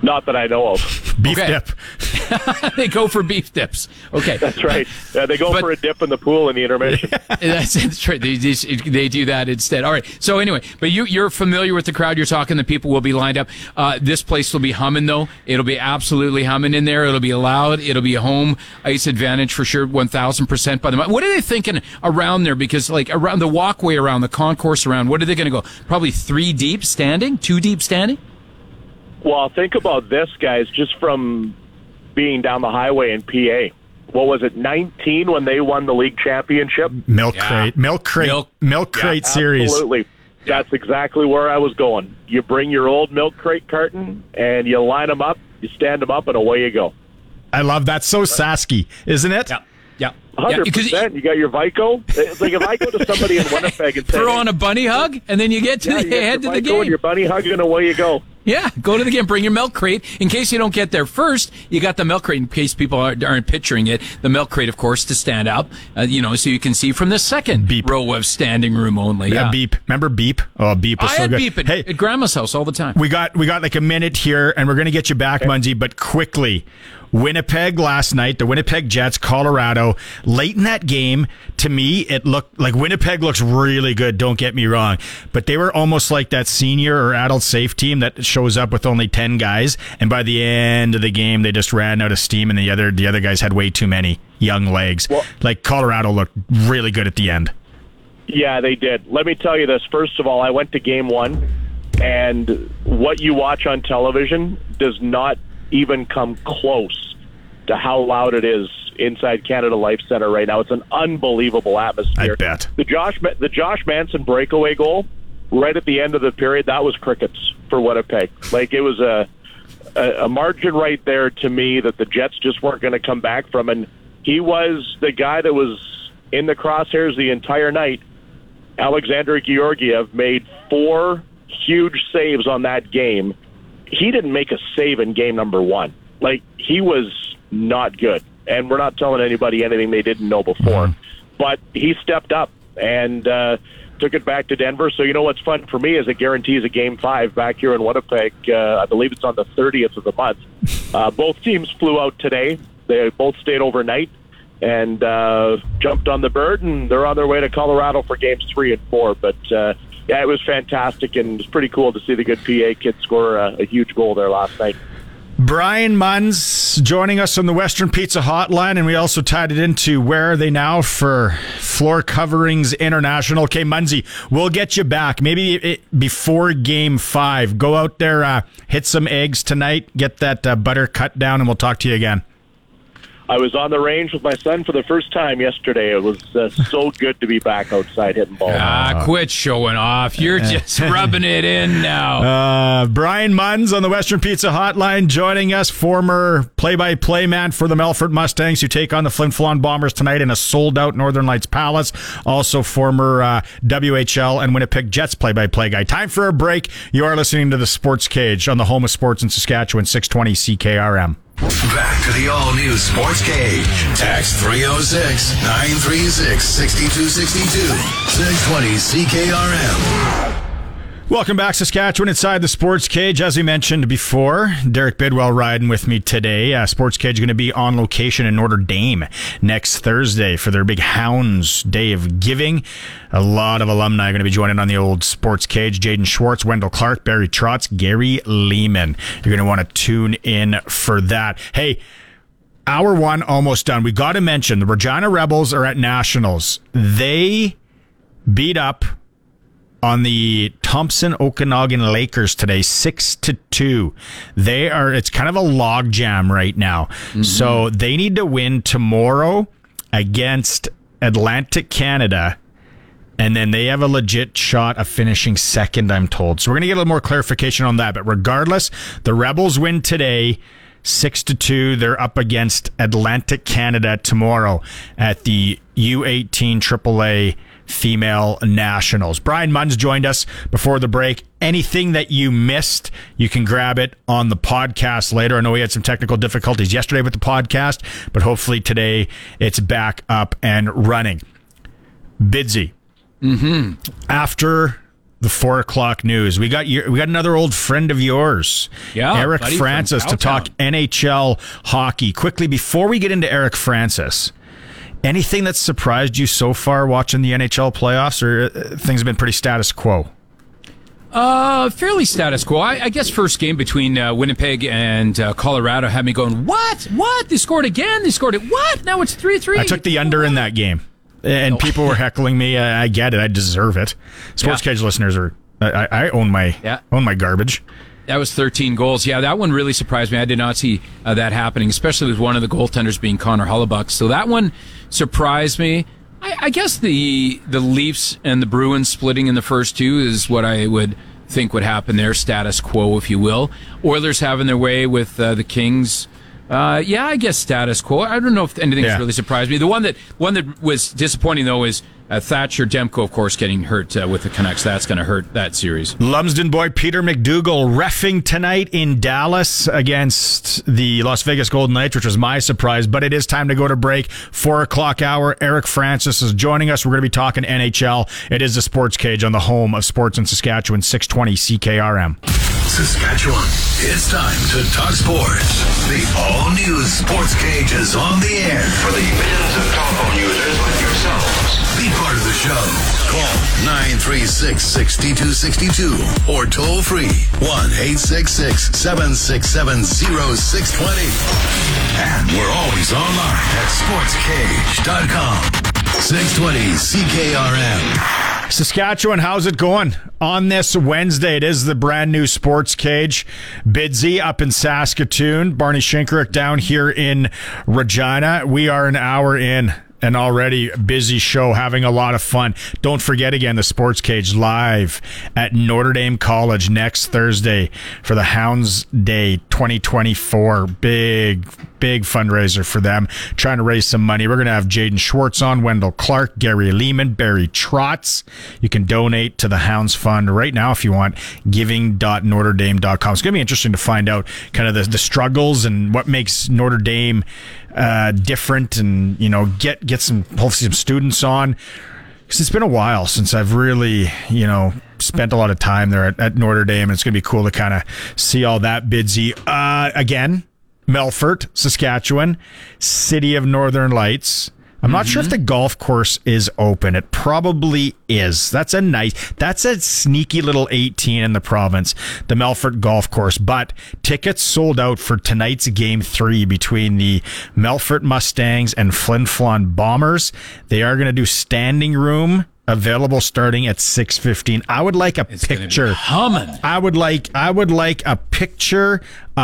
Not that I know of. Beef Okay. dip. They go for beef dips. Okay. That's right. Yeah, they go But- for a dip in the pool in the intermission. That's, that's right. They, they they do that instead. All right. So anyway, but you you're familiar with the crowd. You're talking. The people will be lined up. Uh, this place will be humming though. It'll be absolutely humming in there. It'll be loud. It'll be a home ice advantage for sure. One thousand percent. By the way, what are they thinking around there? Because like around the walkway, around the concourse, around what are they going to go? Probably three deep standing, two deep standing. Well, think about this, guys, just from being down the highway in P A. What was it, nineteen when they won the league championship? Milk Yeah. crate. Milk crate. Milk- Milk, crate series. Absolutely. That's exactly where I was going. You bring your old milk crate carton, and you line them up, you stand them up, and away you go. I love that. So Sasky, isn't it? Yeah. Yeah. one hundred because percent. You got your Vico. It's like if I go to somebody in Winnipeg and say, throw on a bunny hug, and then you get to yeah, the you get head your to the Vico and game. your bunny hug, and away you go. Yeah, go to the game. Bring your milk crate. In case you don't get there first, you got the milk crate. In case people aren't, aren't picturing it, the milk crate, of course, to stand up, uh, you know, so you can see from the second Beep. row of standing room only. Yeah, Yeah, Beep. Remember Beep? Oh, Beep was I so had good. beep at, hey, at Grandma's house all the time. we got we got like a minute here, and we're gonna get you back, Munzie, but quickly. Winnipeg last night, the Winnipeg Jets, Colorado. Late in that game, to me, it looked like Winnipeg looks really good, don't get me wrong. But they were almost like that senior or adult safe team that shows up with only ten guys, and by the end of the game, they just ran out of steam, and the other the other guys had way too many young legs. Well- like Colorado looked really good at the end. Yeah, they did. Let me tell you this. First of all, I went to game one, and what you watch on television does not even come close to how loud it is inside Canada Life Center right now. It's an unbelievable atmosphere. I bet. The Josh the Josh Manson breakaway goal right at the end of the period, that was crickets for Winnipeg. Like, it was a a, a margin right there to me that the Jets just weren't going to come back from, and he was the guy that was in the crosshairs the entire night. Alexander Georgiev made four huge saves on that game. He didn't make a save in game number one. Like, he was not good. And we're not telling anybody anything they didn't know before. Mm-hmm. But he stepped up and uh, took it back to Denver. So, you know what's fun for me is it guarantees a game five back here in Winnipeg. Uh, I believe it's on the thirtieth of the month. Uh, both teams flew out today. They both stayed overnight and uh, jumped on the bird, and they're on their way to Colorado for games three and four. But, uh, yeah, it was fantastic, and it's pretty cool to see the good P A kid score a, a huge goal there last night. Brian Munz joining us on the Western Pizza Hotline, and we also tied it into Where Are They Now for Floor Coverings International. Okay, Munzie, we'll get you back. Maybe it, before Game five. Go out there, uh, hit some eggs tonight, get that uh, butter cut down, and we'll talk to you again. I was on the range with my son for the first time yesterday. It was uh, so good to be back outside hitting balls. Ah, quit showing off. You're just rubbing it in now. Uh, Brian Munz on the Western Pizza Hotline joining us, former play-by-play man for the Melfort Mustangs, who take on the Flin Flon Bombers tonight in a sold-out Northern Lights Palace. Also former uh, W H L and Winnipeg Jets play-by-play guy. Time for a break. You are listening to the Sports Cage on the home of sports in Saskatchewan, six twenty C K R M. Back to the all-new Sports Cage. Text three oh six, nine three six, six two six two. six twenty C K R M. Welcome back, Saskatchewan, inside the Sports Cage. As we mentioned before, Derek Bidwell riding with me today. Uh, Sports Cage is going to be on location in Notre Dame next Thursday for their big Hounds Day of Giving. A lot of alumni are going to be joining on the old Sports Cage. Jaden Schwartz, Wendell Clark, Barry Trotz, Gary Lehman. You're going to want to tune in for that. Hey, hour one almost done. We got to mention the Regina Rebels are at Nationals. They beat up on the Thompson Okanagan Lakers today, six to two. They are, it's kind of a log jam right now. Mm-hmm. So they need to win tomorrow against Atlantic Canada, and then they have a legit shot of finishing second, I'm told. So we're going to get a little more clarification on that. But regardless, the Rebels win today, six to two. They're up against Atlantic Canada tomorrow at the U eighteen triple A Female Nationals. Brian Munz joined us before the break. Anything that you missed, you can grab it on the podcast later. I know we had some technical difficulties yesterday with the podcast, but hopefully today it's back up and running. Bidsy, Mm-hmm. after the four o'clock news. We got your, we got another old friend of yours, Yeah, Eric buddy Francis, from to talk Cowtown. N H L hockey. Quickly, before we get into Eric Francis, anything that's surprised you so far watching the N H L playoffs, or uh, things have been pretty status quo? Uh, fairly status quo. I, I guess first game between uh, Winnipeg and uh, Colorado had me going, what? What? They scored again? They scored it. What? Now it's three three. I took the under in that game, and people were heckling me. I, I get it. I deserve it. Sports Yeah. Cage listeners are. I, I own my Yeah. own my garbage. That was thirteen goals. Yeah, that one really surprised me. I did not see uh, that happening, especially with one of the goaltenders being Connor Hellebuyck. So that one surprised me. I, I guess the the Leafs and the Bruins splitting in the first two is what I would think would happen there, status quo, if you will. Oilers having their way with uh, the Kings. Uh, yeah, I guess status quo. I don't know if anything's Yeah. really surprised me. The one that one that was disappointing, though, is uh, Thatcher Demko, of course, getting hurt uh, with the Canucks. That's going to hurt that series. Lumsden boy Peter McDougall reffing tonight in Dallas against the Las Vegas Golden Knights, which was my surprise. But it is time to go to break. Four o'clock hour. Eric Francis is joining us. We're going to be talking N H L. It is the Sports Cage on the home of sports in Saskatchewan, six twenty C K R M. Saskatchewan, it's time to talk sports. The all-new Sports Cage is on the air for the millions of telephone users like yourselves. Be part of the show. Call nine three six, six two six two or toll free one eight six six, seven six seven, zero six two zero. And we're always online at sports cage dot com. six twenty C K R M. Saskatchewan, how's it going on this Wednesday? It is the brand new Sports Cage. Bidsy up in Saskatoon. Barney Shinkerick down here in Regina. We are an hour in. An already busy show, having a lot of fun. Don't forget again, the Sports Cage live at Notre Dame College next Thursday for the Hounds Day twenty twenty-four. Big, big fundraiser for them. Trying to raise some money. We're going to have Jaden Schwartz on, Wendell Clark, Gary Lehman, Barry Trotz. You can donate to the Hounds Fund right now if you want. giving dot notre dame dot com. It's going to be interesting to find out kind of the, the struggles and what makes Notre Dame uh, different, and you know, get get some hopefully some students on, because it's been a while since I've really, you know, spent a lot of time there at, at Notre Dame, and it's going to be cool to kind of see all that. Bidsy uh, again, Melfort, Saskatchewan, City of Northern Lights. I'm not sure if the golf course is open. It probably is. That's a nice, that's a sneaky little eighteen in the province, the Melfort Golf Course. But tickets sold out for tonight's game three between the Melfort Mustangs and Flin Flon Bombers. They are going to do standing room available starting at six fifteen. I would like a It's gonna be picture. humming. I would like I would like a picture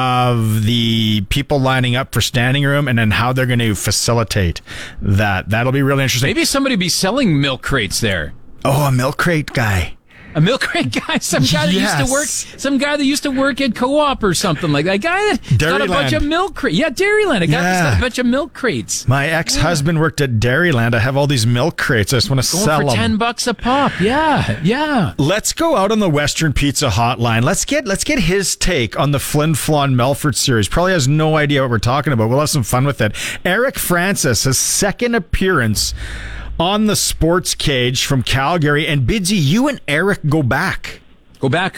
of the people lining up for standing room, and then how they're going to facilitate that. That'll be really interesting. Maybe somebody be selling milk crates there. Oh, a milk crate guy. A milk crate guy, some guy that used to work, Yes. some guy that used to work at Co-op or something like that. A guy that got a bunch Dairyland. of milk crates. Yeah, Dairyland. A guy that's got Yeah. a bunch of milk crates. My ex-husband worked at Dairyland. I have all these milk crates. I just want to Going sell for them. ten bucks a pop. Yeah, yeah. Let's go out on the Western Pizza hotline. Let's get let's get his take on the Flin Flon Melfort series. Probably has no idea what we're talking about. We'll have some fun with it. Eric Francis, his second appearance on the Sports Cage from Calgary. And Bidsy, you and Eric go back. Go back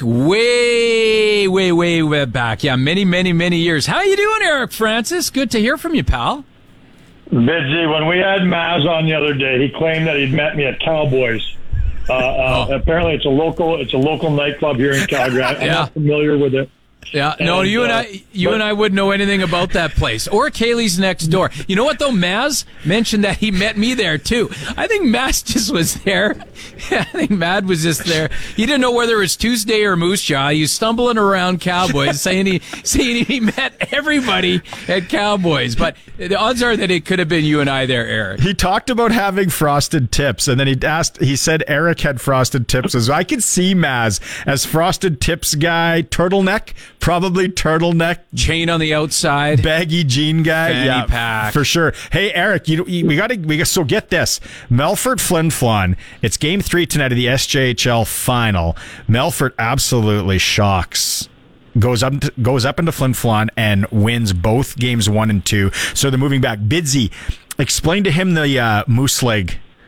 way, way, way, way back. Yeah, many, many, many years. How you doing, Eric Francis? Good to hear from you, pal. Bidsy, when we had Maz on the other day, he claimed that he'd met me at Cowboys. Uh, uh, Oh. Apparently, it's a local it's a local nightclub here in Calgary. I'm Yeah. not familiar with it. Yeah, no, And, you and uh, I, you but- and I wouldn't know anything about that place or Kaylee's next door. You know what though? Maz mentioned that he met me there too. I think Maz just was there. I think Mad was just there. He didn't know whether it was Tuesday or Moose Jaw. He was stumbling around Cowboys, saying he saying he met everybody at Cowboys. But the odds are that it could have been you and I there, Eric. He talked about having frosted tips, and then he asked. He said Eric had frosted tips. As I could see Maz as frosted tips guy, turtleneck, probably turtleneck, Chain on the outside. baggy jean guy. Fanny yeah, pack. for sure. Hey, Eric, you, you we got to we got so get this. Melfort Flin Flon. It's game three tonight of the S J H L final. Melfort absolutely shocks. Goes up, goes up into Flin Flon and wins both games one and two. So they're moving back. Bidsy, explain to him the uh, moose leg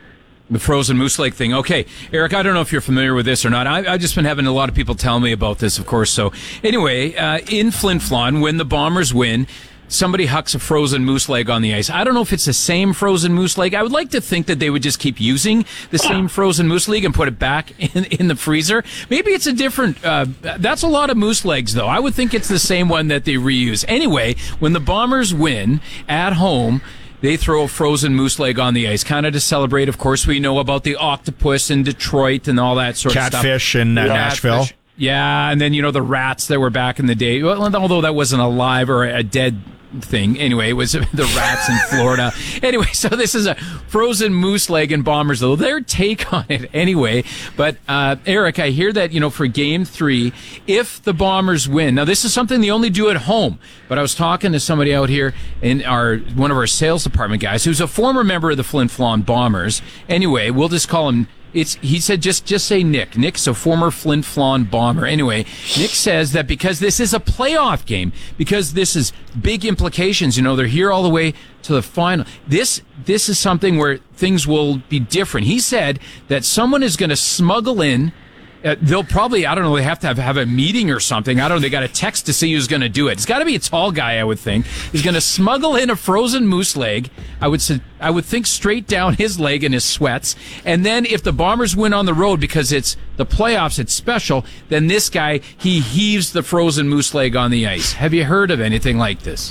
The frozen Moose Lake thing. Okay, Eric, I don't know if you're familiar with this or not. I, I've just been having a lot of people tell me about this, of course. So anyway, uh, in Flin Flon, when the Bombers win, somebody hucks a frozen moose leg on the ice. I don't know if it's the same frozen moose leg. I would like to think that they would just keep using the same frozen moose leg and put it back in, in the freezer. Maybe it's a different, uh, that's a lot of moose legs, though. I would think it's the same one that they reuse. Anyway, when the Bombers win at home, they throw a frozen moose leg on the ice, kind of to celebrate. Of course, we know about the octopus in Detroit and all that sort of stuff. Catfish in uh, Nashville. Catfish. Yeah, and then, you know, the rats that were back in the day. Well, although that wasn't a live or a dead thing. Anyway, it was the rats in Florida. Anyway, so this is a frozen moose leg in Bombers, though. Their take on it anyway. But, uh, Eric, I hear that, you know, for game three, if the Bombers win, now this is something they only do at home, but I was talking to somebody out here in our, one of our sales department guys who's a former member of the Flin Flon Bombers. Anyway, we'll just call him It's, he said, just, just say Nick. Nick's a former Flin Flon Bomber. Anyway, Nick says that because this is a playoff game, because this is big implications, you know, they're here all the way to the final. This, this is something where things will be different. He said that someone is going to smuggle in. Uh, they'll probably, I don't know, they have to have, have a meeting or something. I don't know, they got a text to see who's going to do it. It's got to be a tall guy, I would think. He's going to smuggle in a frozen moose leg. I would say, I would think straight down his leg in his sweats. And then if the Bombers win on the road, because it's the playoffs, it's special, then this guy, he heaves the frozen moose leg on the ice. Have you heard of anything like this?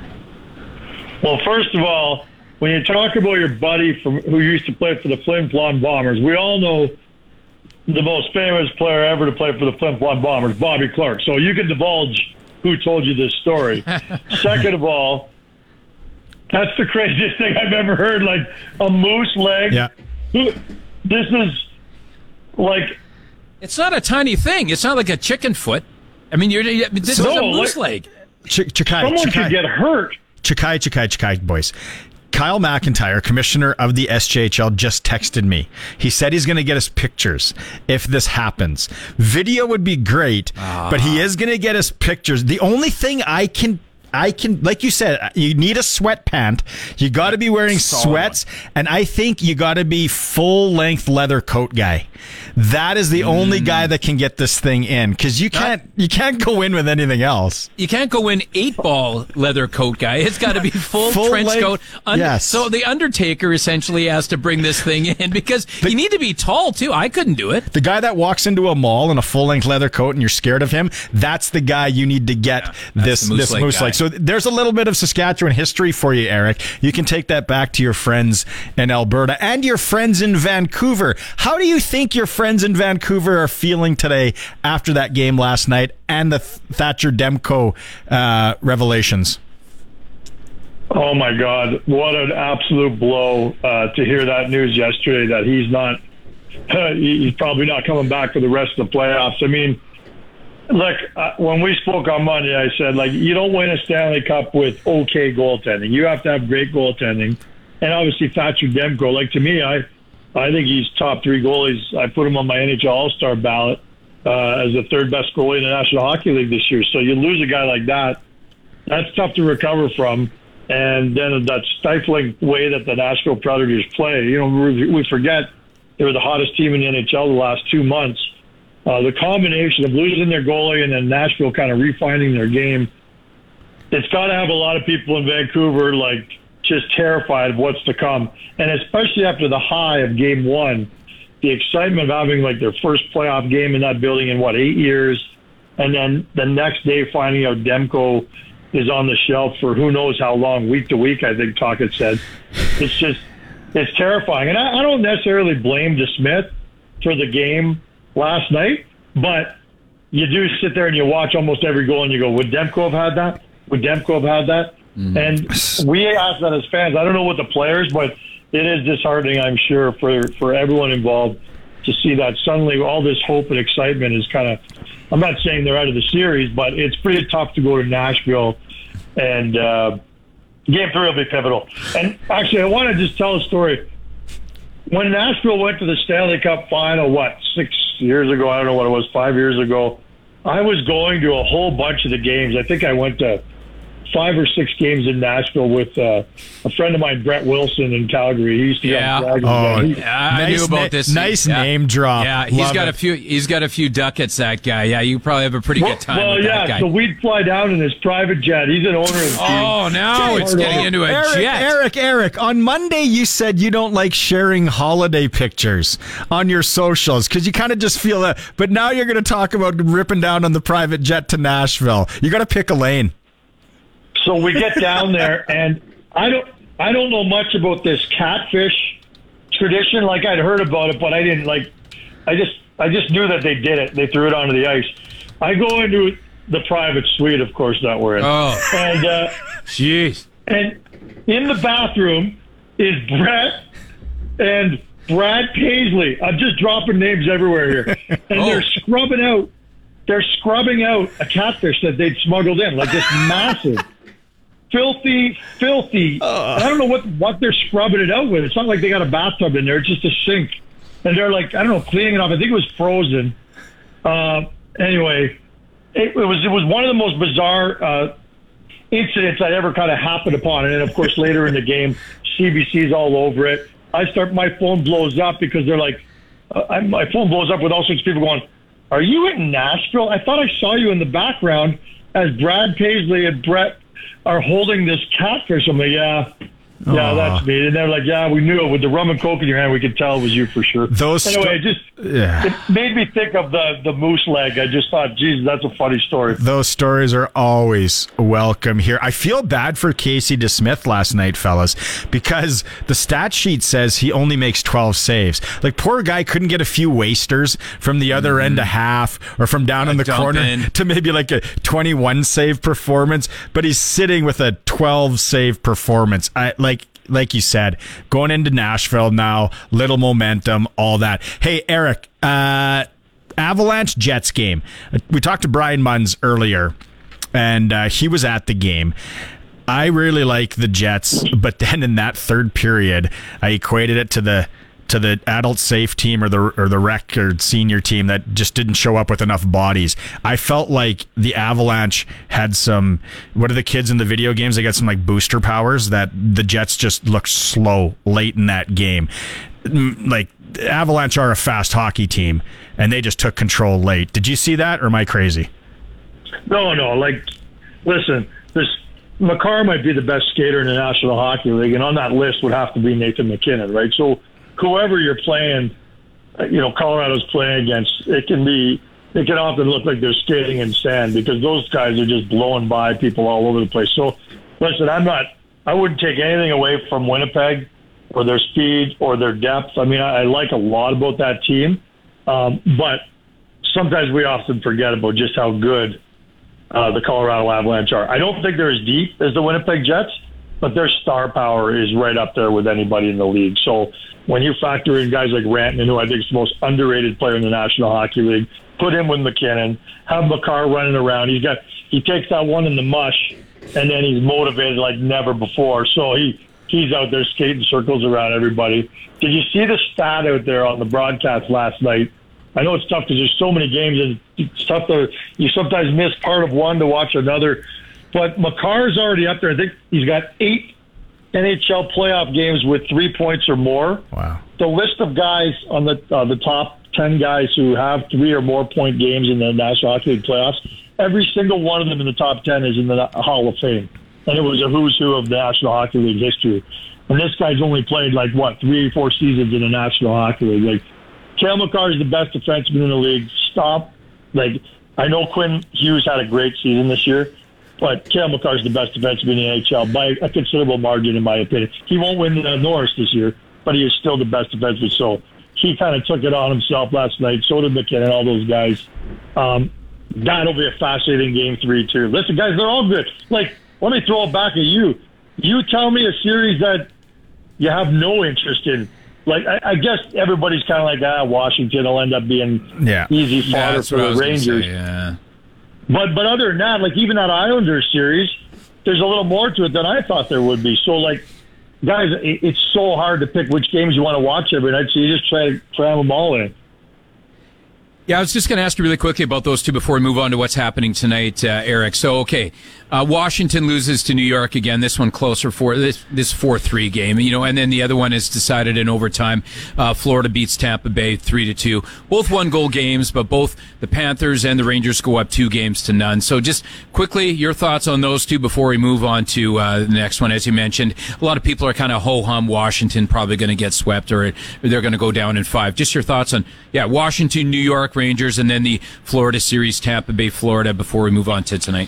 Well, first of all, when you talk about your buddy from who used to play for the Flin Flon Bombers, we all know the most famous player ever to play for the Flin Flon Bombers, Bobby Clarke. So you can divulge who told you this story. Second of all, that's the craziest thing I've ever heard. Like a moose leg. Yeah. This is like. It's not a tiny thing. It's not like a chicken foot. I mean, you're this No, is a moose like- leg. Ch- Chikai, Someone Chikai, could get hurt. Chikai, Chikai, Chikai, boys. Kyle McIntyre, commissioner of the S J H L, just texted me. He said he's going to get us pictures if this happens. Video would be great, ah. but he is going to get us pictures. The only thing I can I can, like you said, you need a sweat pant. You got to be wearing Solid. sweats, and I think you got to be full length leather coat guy. That is the mm. only guy that can get this thing in, because you can't Not, you can't go in with anything else. You can't go in eight ball leather coat guy. It's got to be full, full trench length, coat. Un- yes. So the Undertaker essentially has to bring this thing in, because the, you need to be tall too. I couldn't do it. The guy that walks into a mall in a full length leather coat and you're scared of him, that's the guy you need to get yeah, this moose this moose leg. So there's a little bit of Saskatchewan history for you, Eric. You can take that back to your friends in Alberta and your friends in Vancouver. How do you think your friends in Vancouver are feeling today after that game last night and the Thatcher Demko uh, revelations? Oh my God, what an absolute blow uh, to hear that news yesterday that he's not, uh, he's probably not coming back for the rest of the playoffs. I mean, look, uh, when we spoke on Monday, I said, like, you don't win a Stanley Cup with okay goaltending. You have to have great goaltending. And obviously Thatcher Demko, like, to me, I I think he's top three goalies. I put him on my N H L All-Star ballot uh, as the third best goalie in the National Hockey League this year. So you lose a guy like that, that's tough to recover from. And then that stifling way that the Nashville Predators play, you know, we forget they were the hottest team in the N H L the last two months. Uh, the combination of losing their goalie and then Nashville kind of refining their game, it's got to have a lot of people in Vancouver, like, just terrified of what's to come. And especially after the high of game one, the excitement of having, like, their first playoff game in that building in, what, eight years, and then the next day finding out Demko is on the shelf for who knows how long, week to week, I think Tocchet said. It's just, it's terrifying. And I, I don't necessarily blame DeSmith for the game last night, but you do sit there and you watch almost every goal and you go, would Demko have had that? Would Demko have had that? Mm. And we ask that as fans. I don't know what the players, but it is disheartening, I'm sure, for, for everyone involved to see that suddenly all this hope and excitement is kind of, I'm not saying they're out of the series, but it's pretty tough to go to Nashville, and uh, game three will be pivotal. And actually, I want to just tell a story. When Nashville went to the Stanley Cup final, what, six years ago, I don't know what it was, five years ago, I was going to a whole bunch of the games. I think I went to five or six games in Nashville with uh, a friend of mine, Brett Wilson in Calgary. He used to be Yeah. on Dragons. Oh, He- Yeah, I Nice knew about na- this. nice Yeah. name drop. Yeah, he's Love got it. a few. He's got a few ducats. That guy. Yeah, you probably have a pretty well, good time well, with yeah. that guy. So we'd fly down in his private jet. He's an owner of the team. Oh, now it's getting into a Eric, jet. Eric, Eric, on Monday you said you don't like sharing holiday pictures on your socials because you kind of just feel that. But now you're going to talk about ripping down on the private jet to Nashville. You got to pick a lane. So we get down there, and I don't, I don't know much about this catfish tradition. Like I'd heard about it, but I didn't like. I just, I just knew that they did it. They threw it onto the ice. I go into the private suite, of course, that we're in, Oh, and uh, jeez. and in the bathroom is Brett and Brad Paisley. I'm just dropping names everywhere here, and Oh. they're scrubbing out. They're scrubbing out a catfish that they'd smuggled in, like this massive. Filthy, filthy. I don't know what, what they're scrubbing it out with. It's not like they got a bathtub in there. It's just a sink. And they're like, I don't know, cleaning it off. I think it was frozen. Uh, anyway, it, it was it was one of the most bizarre uh, incidents I'd ever kind of happened upon. And then, of course, later in the game, C B C's all over it. I start, my phone blows up because they're like, uh, I, my phone blows up with all sorts of people going, are you in Nashville? I thought I saw you in the background as Brad Paisley and Brett are holding this catfish. I'm like, yeah, yeah, Aw. that's me. And they're like, yeah, we knew it. With the rum and coke in your hand, we could tell it was you for sure. Those anyway, sto- it just Yeah. it made me think of the, the moose leg. I just thought, geez, that's a funny story. Those stories are always welcome here. I feel bad for Casey DeSmith last night, fellas, because the stat sheet says he only makes twelve saves. Like, poor guy couldn't get a few wasters from the other end of half or from down in the dump corner in. to maybe like a twenty-one save performance, but he's sitting with a twelve save performance. I like like you said, going into Nashville now, little momentum, all that. Hey, Eric, uh, Avalanche Jets game. We talked to Brian Munns earlier, and uh, he was at the game. I really like the Jets, but then in that third period, I equated it to the to the adult safe team or the or the rec or senior team that just didn't show up with enough bodies. I felt like the Avalanche had some, what are the kids in the video games? They got some like booster powers that the Jets just looked slow late in that game. Like, the Avalanche are a fast hockey team, and they just took control late. Did you see that, or am I crazy? No, no, like, listen, this Makar might be the best skater in the National Hockey League, and on that list would have to be Nathan McKinnon, right? So whoever you're playing, uh, you know, Colorado's playing against, it can be, it can often look like they're skating in sand because those guys are just blowing by people all over the place. So, listen, I'm not, I wouldn't take anything away from Winnipeg or their speed or their depth. I mean, I, I like a lot about that team, um, but sometimes we often forget about just how good uh, the Colorado Avalanche are. I don't think they're as deep as the Winnipeg Jets, but their star power is right up there with anybody in the league. So when you factor in guys like Rantanen, who I think is the most underrated player in the National Hockey League, put him with McKinnon, have Makar running around. He's got he takes that one in the mush, and then he's motivated like never before. So he he's out there skating circles around everybody. Did you see the stat out there on the broadcast last night? I know it's tough because there's so many games, and it's tough to you sometimes miss part of one to watch another. But Makar's already up there. I think he's got eight N H L playoff games with three points or more. Wow. The list of guys on the uh, the top ten guys who have three or more point games in the National Hockey League playoffs, every single one of them in the top ten is in the Hall of Fame. And it was a who's who of the National Hockey League history. And this guy's only played like, what, three or four seasons in the National Hockey League. Like, Cale Makar is the best defenseman in the league. Stop. Like, I know Quinn Hughes had a great season this year, but Cale Makar is the best defenseman in the N H L by a considerable margin, in my opinion. He won't win the Norris this year, but he is still the best defenseman. So he kind of took it on himself last night. So did McKinnon, all those guys. Um, that'll be a fascinating game three, too. Listen, guys, they're all good. Like, let me throw it back at you. You tell me a series that you have no interest in. Like, I, I guess everybody's kind of like, ah, Washington will end up being Yeah. easy Yeah, fodder that's for what I the was gonna Rangers. say, yeah. But but other than that, like even that Islanders series, there's a little more to it than I thought there would be. So like, guys, it, it's so hard to pick which games you want to watch every night. So you just try to cram them all in. Yeah, I was just going to ask you really quickly about those two before we move on to what's happening tonight, uh, Eric. So, okay, uh, Washington loses to New York again. This one closer for this this four three game, you know, and then the other one is decided in overtime. Uh, Florida beats Tampa Bay three to two. Both one goal games, but both the Panthers and the Rangers go up two games to none. So, just quickly, your thoughts on those two before we move on to uh, the next one. As you mentioned, a lot of people are kind of ho hum. Washington probably going to get swept, or they're going to go down in five. Just your thoughts on yeah, Washington, New York Rangers, and then the Florida series, Tampa Bay, Florida, before we move on to tonight.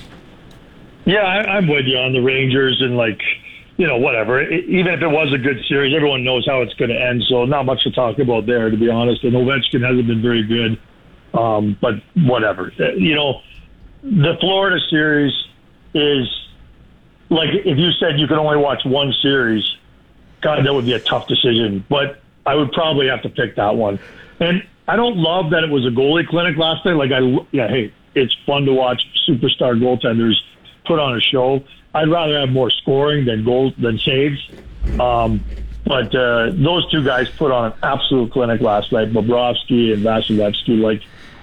Yeah, I, I'm with you on the Rangers and, like, you know, whatever. It, even if it was a good series, everyone knows how it's going to end, so not much to talk about there, to be honest. And Ovechkin hasn't been very good, um, but whatever. You know, the Florida series is, like, if you said you could only watch one series, God, that would be a tough decision. But I would probably have to pick that one. And I don't love that it was a goalie clinic last night. Like, I, yeah, hey, it's fun to watch superstar goaltenders put on a show. I'd rather have more scoring than goal than saves. Um, but uh, those two guys put on an absolute clinic last night, Bobrovsky and Vasilevsky. Like,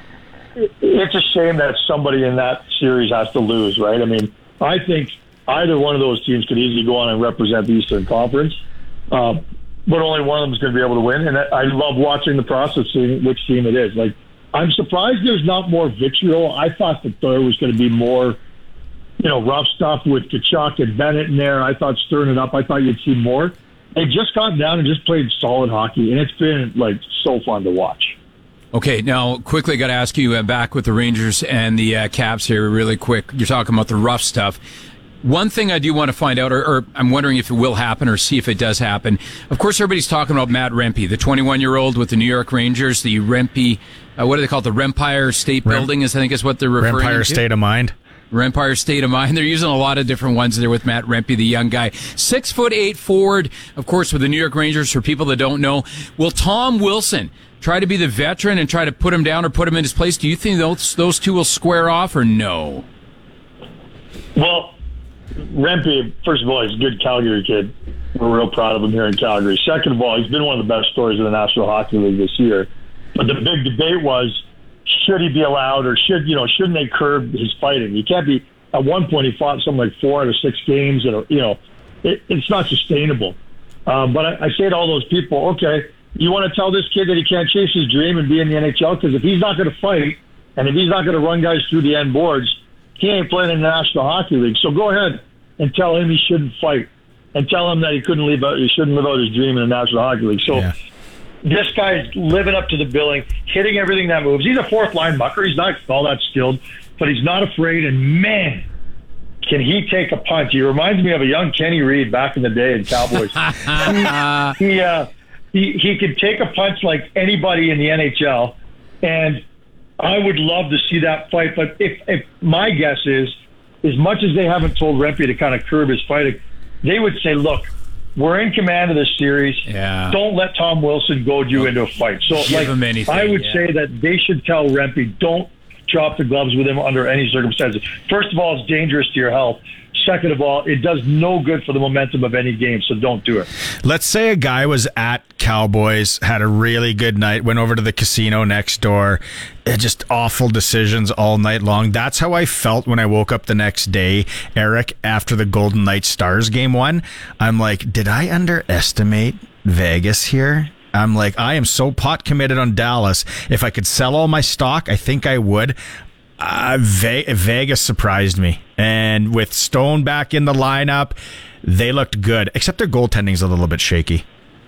it's a shame that somebody in that series has to lose, right? I mean, I think either one of those teams could easily go on and represent the Eastern Conference. Uh, but only one of them is going to be able to win. And I love watching the process, seeing which team it is. Like, I'm surprised there's not more vitriol. I thought that there was going to be more, you know, rough stuff with Tkachuk and Bennett in there. I thought stirring it up. I thought you'd see more. They just got down and just played solid hockey, and it's been, like, so fun to watch. Okay, now, quickly, got to ask you, uh, back with the Rangers and the uh, Caps here really quick. You're talking about the rough stuff. One thing I do want to find out, or, or I'm wondering if it will happen or see if it does happen. Of course, everybody's talking about Matt Rempe, the twenty-one-year-old with the New York Rangers, the Rempe, uh, what do they call it? The Rempire State Rem- Building, is I think is what they're referring Rempire to. State of Mind. Rempire State of Mind. They're using a lot of different ones there with Matt Rempe, the young guy. Six foot eight forward, of course, with the New York Rangers, for people that don't know. Will Tom Wilson try to be the veteran and try to put him down or put him in his place? Do you think those, those two will square off or no? Well, Rempe, first of all, he's a good Calgary kid. We're real proud of him here in Calgary. Second of all, he's been one of the best stories in the National Hockey League this year. But the big debate was, should he be allowed, or should, you know, shouldn't they curb his fighting? He can't be, at one point he fought something like four out of six games, and, you know, it, it's not sustainable. Um, but I, I say to all those people, okay, you want to tell this kid that he can't chase his dream and be in the N H L? Because if he's not going to fight, and if he's not going to run guys through the end boards, he ain't playing in the National Hockey League. So go ahead and tell him he shouldn't fight, and tell him that he couldn't live out, he shouldn't live out his dream in the National Hockey League. So yeah. This guy's living up to the billing, hitting everything that moves. He's a fourth line mucker. He's not all that skilled, but he's not afraid. And man, can he take a punch? He reminds me of a young Kenny Reed back in the day in Cowboys. he he, uh, he he could take a punch like anybody in the N H L, and I would love to see that fight. But if, if my guess is, as much as they haven't told Rempe to kind of curb his fighting, they would say, look, we're in command of this series. Yeah. Don't let Tom Wilson goad you into a fight. So, Give like, him anything, I would yeah. say that they should tell Rempe, don't drop the gloves with him under any circumstances. First of all, it's dangerous to your health. Second of all, it does no good for the momentum of any game, so don't do it. Let's say a guy was at Cowboys, had a really good night, went over to the casino next door, just awful decisions all night long. That's how I felt when I woke up the next day, Eric, after the Golden Knights Stars game one. I'm like, did I underestimate Vegas here? I'm like, I am so pot committed on Dallas. If I could sell all my stock, I think I would. Uh, Ve- Vegas surprised me. And with Stone back in the lineup, they looked good, except their goaltending's a little bit shaky.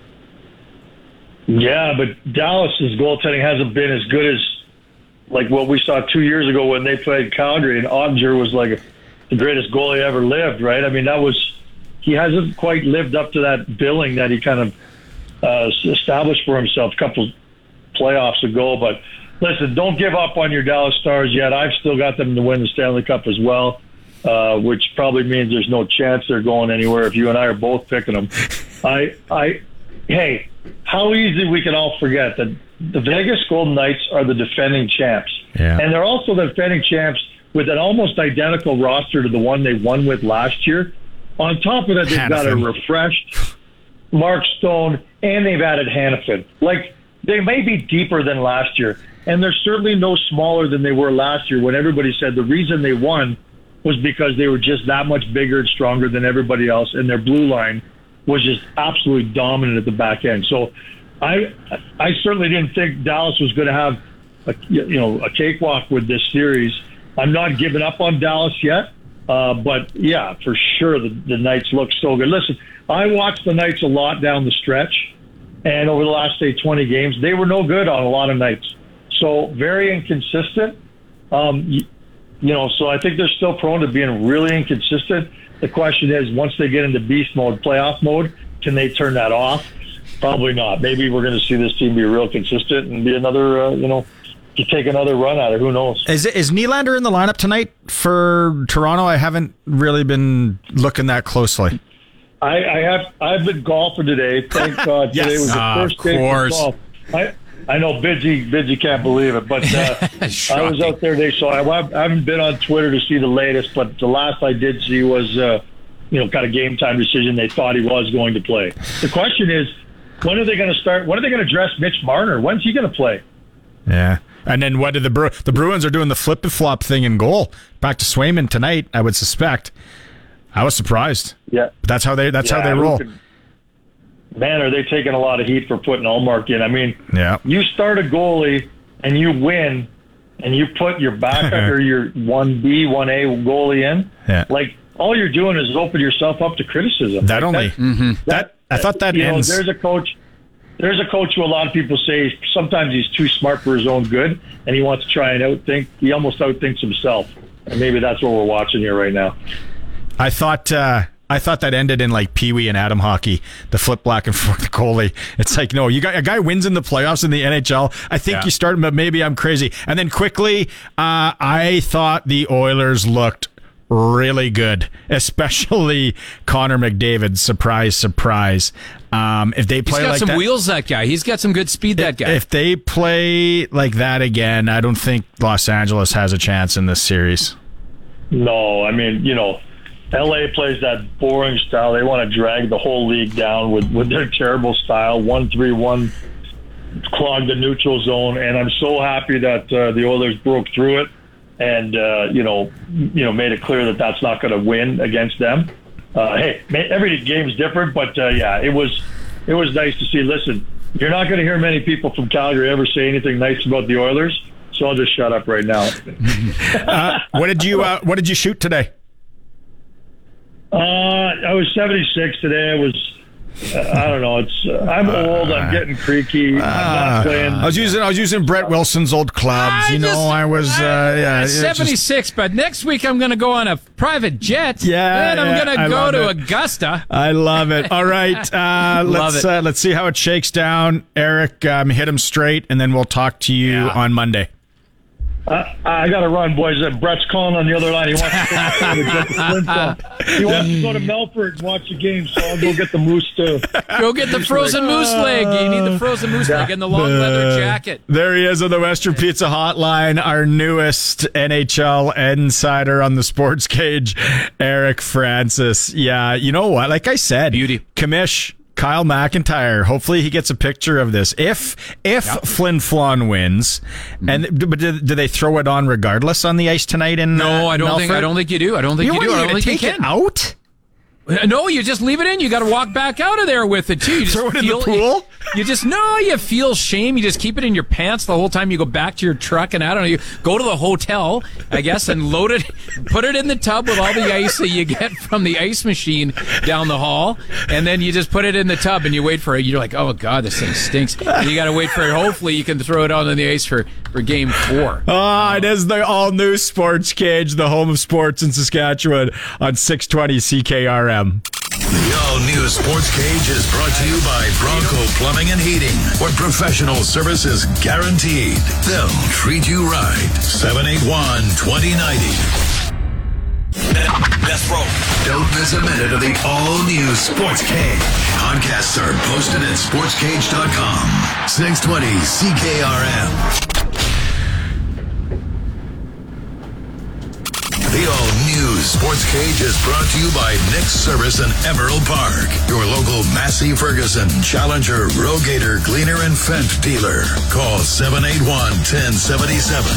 Yeah, but Dallas's goaltending hasn't been as good as like what we saw two years ago when they played Calgary, and Ottinger was like the greatest goalie ever lived, right? I mean, that was he hasn't quite lived up to that billing that he kind of uh, established for himself a couple playoffs ago. But listen, don't give up on your Dallas Stars yet. I've still got them to win the Stanley Cup as well, uh, which probably means there's no chance they're going anywhere if you and I are both picking them. I, I, hey, how easy we can all forget that the Vegas Golden Knights are the defending champs. Yeah. And they're also the defending champs with an almost identical roster to the one they won with last year. On top of that, they've Hanifin. got a refreshed Mark Stone, and they've added Hanifin. Like, they may be deeper than last year, and they're certainly no smaller than they were last year when everybody said the reason they won was because they were just that much bigger and stronger than everybody else, and their blue line was just absolutely dominant at the back end. So I I certainly didn't think Dallas was going to have a, you know, a cakewalk with this series. I'm not giving up on Dallas yet, uh, but yeah, for sure the, the Knights look so good. Listen, I watched the Knights a lot down the stretch, and over the last, say, twenty games, they were no good on a lot of nights. So very inconsistent. Um, you, you know, so I think they're still prone to being really inconsistent. The question is, once they get into beast mode, playoff mode, can they turn that off? Probably not. Maybe we're going to see this team be real consistent and be another, uh, you know, to take another run at it. Who knows? Is is Nylander in the lineup tonight for Toronto? I haven't really been looking that closely. I, I have I've been golfing today. Thank God. Yes. Today was the Ah, first of day course. for golf. I I know Bidgie Bidgie can't believe it, but uh, I was out there today, so I, I haven't been on Twitter to see the latest. But the last I did see was uh, you know, kind of game time decision. They thought he was going to play. The question is, when are they going to start? When are they going to dress Mitch Marner? When's he going to play? Yeah. And then what did the Bru- the Bruins are doing the flip and flop thing in goal? Back to Swayman tonight, I would suspect. I was surprised. Yeah, But that's how they that's yeah, how they roll. could, man, are they taking a lot of heat for putting Ullmark in? I mean, Yeah. you start a goalie and you win, and you put your backup or your one B, one A goalie in. Yeah. Like, all you're doing is open yourself up to criticism. That Like, only Mm-hmm. that I thought that you ends. know, there's a coach. There's a coach who a lot of people say sometimes he's too smart for his own good, and he wants to try and outthink. He almost outthinks himself, and maybe that's what we're watching here right now. I thought uh, I thought that ended in like Pee Wee and Adam hockey, the flip back and forth the goalie. It's like, no, you got a guy wins in the playoffs in the N H L. I think Yeah. you start, but maybe I'm crazy. And then quickly, uh, I thought the Oilers looked really good, especially Connor McDavid. Surprise, surprise. Um, if they He's play got like some that, wheels, that guy. He's got some good speed, that guy. if they play like that again, I don't think Los Angeles has a chance in this series. No, I mean, you know, L A plays that boring style. They want to drag the whole league down with, with their terrible style, one three one, clog the neutral zone. And I'm so happy that uh, the Oilers broke through it and, uh, you know, you know, made it clear that that's not going to win against them. Uh, hey, every game's different, but, uh, yeah, it was it was nice to see. Listen, you're not going to hear many people from Calgary ever say anything nice about the Oilers, so I'll just shut up right now. uh, what did you uh, What did you shoot today? Uh, I was seventy-six today. I was, uh, I don't know. It's uh, I'm old. I'm getting creaky. I'm not playing. I was using I was using Brett Wilson's old clubs. I you know, just- I was uh, yeah, it's just- seventy-six, but next week I'm going to go on a private jet. Yeah, Then I'm yeah, going I to go love to it. Augusta. I love it. All right, uh, Love let's it. Uh, let's see how it shakes down. Eric, um, hit him straight, and then we'll talk to you Yeah. on Monday. I, I got to run, boys. Uh, Brett's calling on the other line. He wants to go to, get the Flintstone. He wants to go to Melfort and watch the game, so I'll go get the moose too. Go get the frozen moose leg. You need the frozen moose leg and the long leather jacket. There he is on the Western Pizza Hotline, our newest N H L insider on the Sports Cage, Eric Francis. Yeah, you know what? Like I said, Beauty. Commish, Kyle McIntyre. Hopefully he gets a picture of this. If if Yep. Flin Flon wins, and but do, do they throw it on regardless on the ice tonight? In No, uh, I don't think. I Melfort? don't think you do. I don't think You, you, what, do. are I you don't gonna think take you it can. out? No, you just leave it in. You got to walk back out of there with it too. You just Throw it in the feel, pool? You, you just no. You feel shame. You just keep it in your pants the whole time. You go back to your truck and I don't know. You go to the hotel, I guess, and load it. Put it in the tub with all the ice that you get from the ice machine down the hall, and then you just put it in the tub and you wait for it. You're like, oh god, this thing stinks. And you got to wait for it. Hopefully, you can throw it out on the ice for for game four. Ah, it is the all-new Sports Cage, the home of sports in Saskatchewan on six twenty C K R M. The all-new Sports Cage is brought to you by Bronco Plumbing and Heating, where professional service is guaranteed. They'll treat you right. seven eight one, two oh nine oh. Let's roll. Don't miss a minute of the all-new Sports Cage. Podcasts are posted at sports cage dot com. six twenty C K R M. The all-new News Sports Cage is brought to you by Nick's Service in Emerald Park, your local Massey Ferguson, Challenger, Rogator, Gleaner, and Fendt dealer. Call seven eight one, one zero seven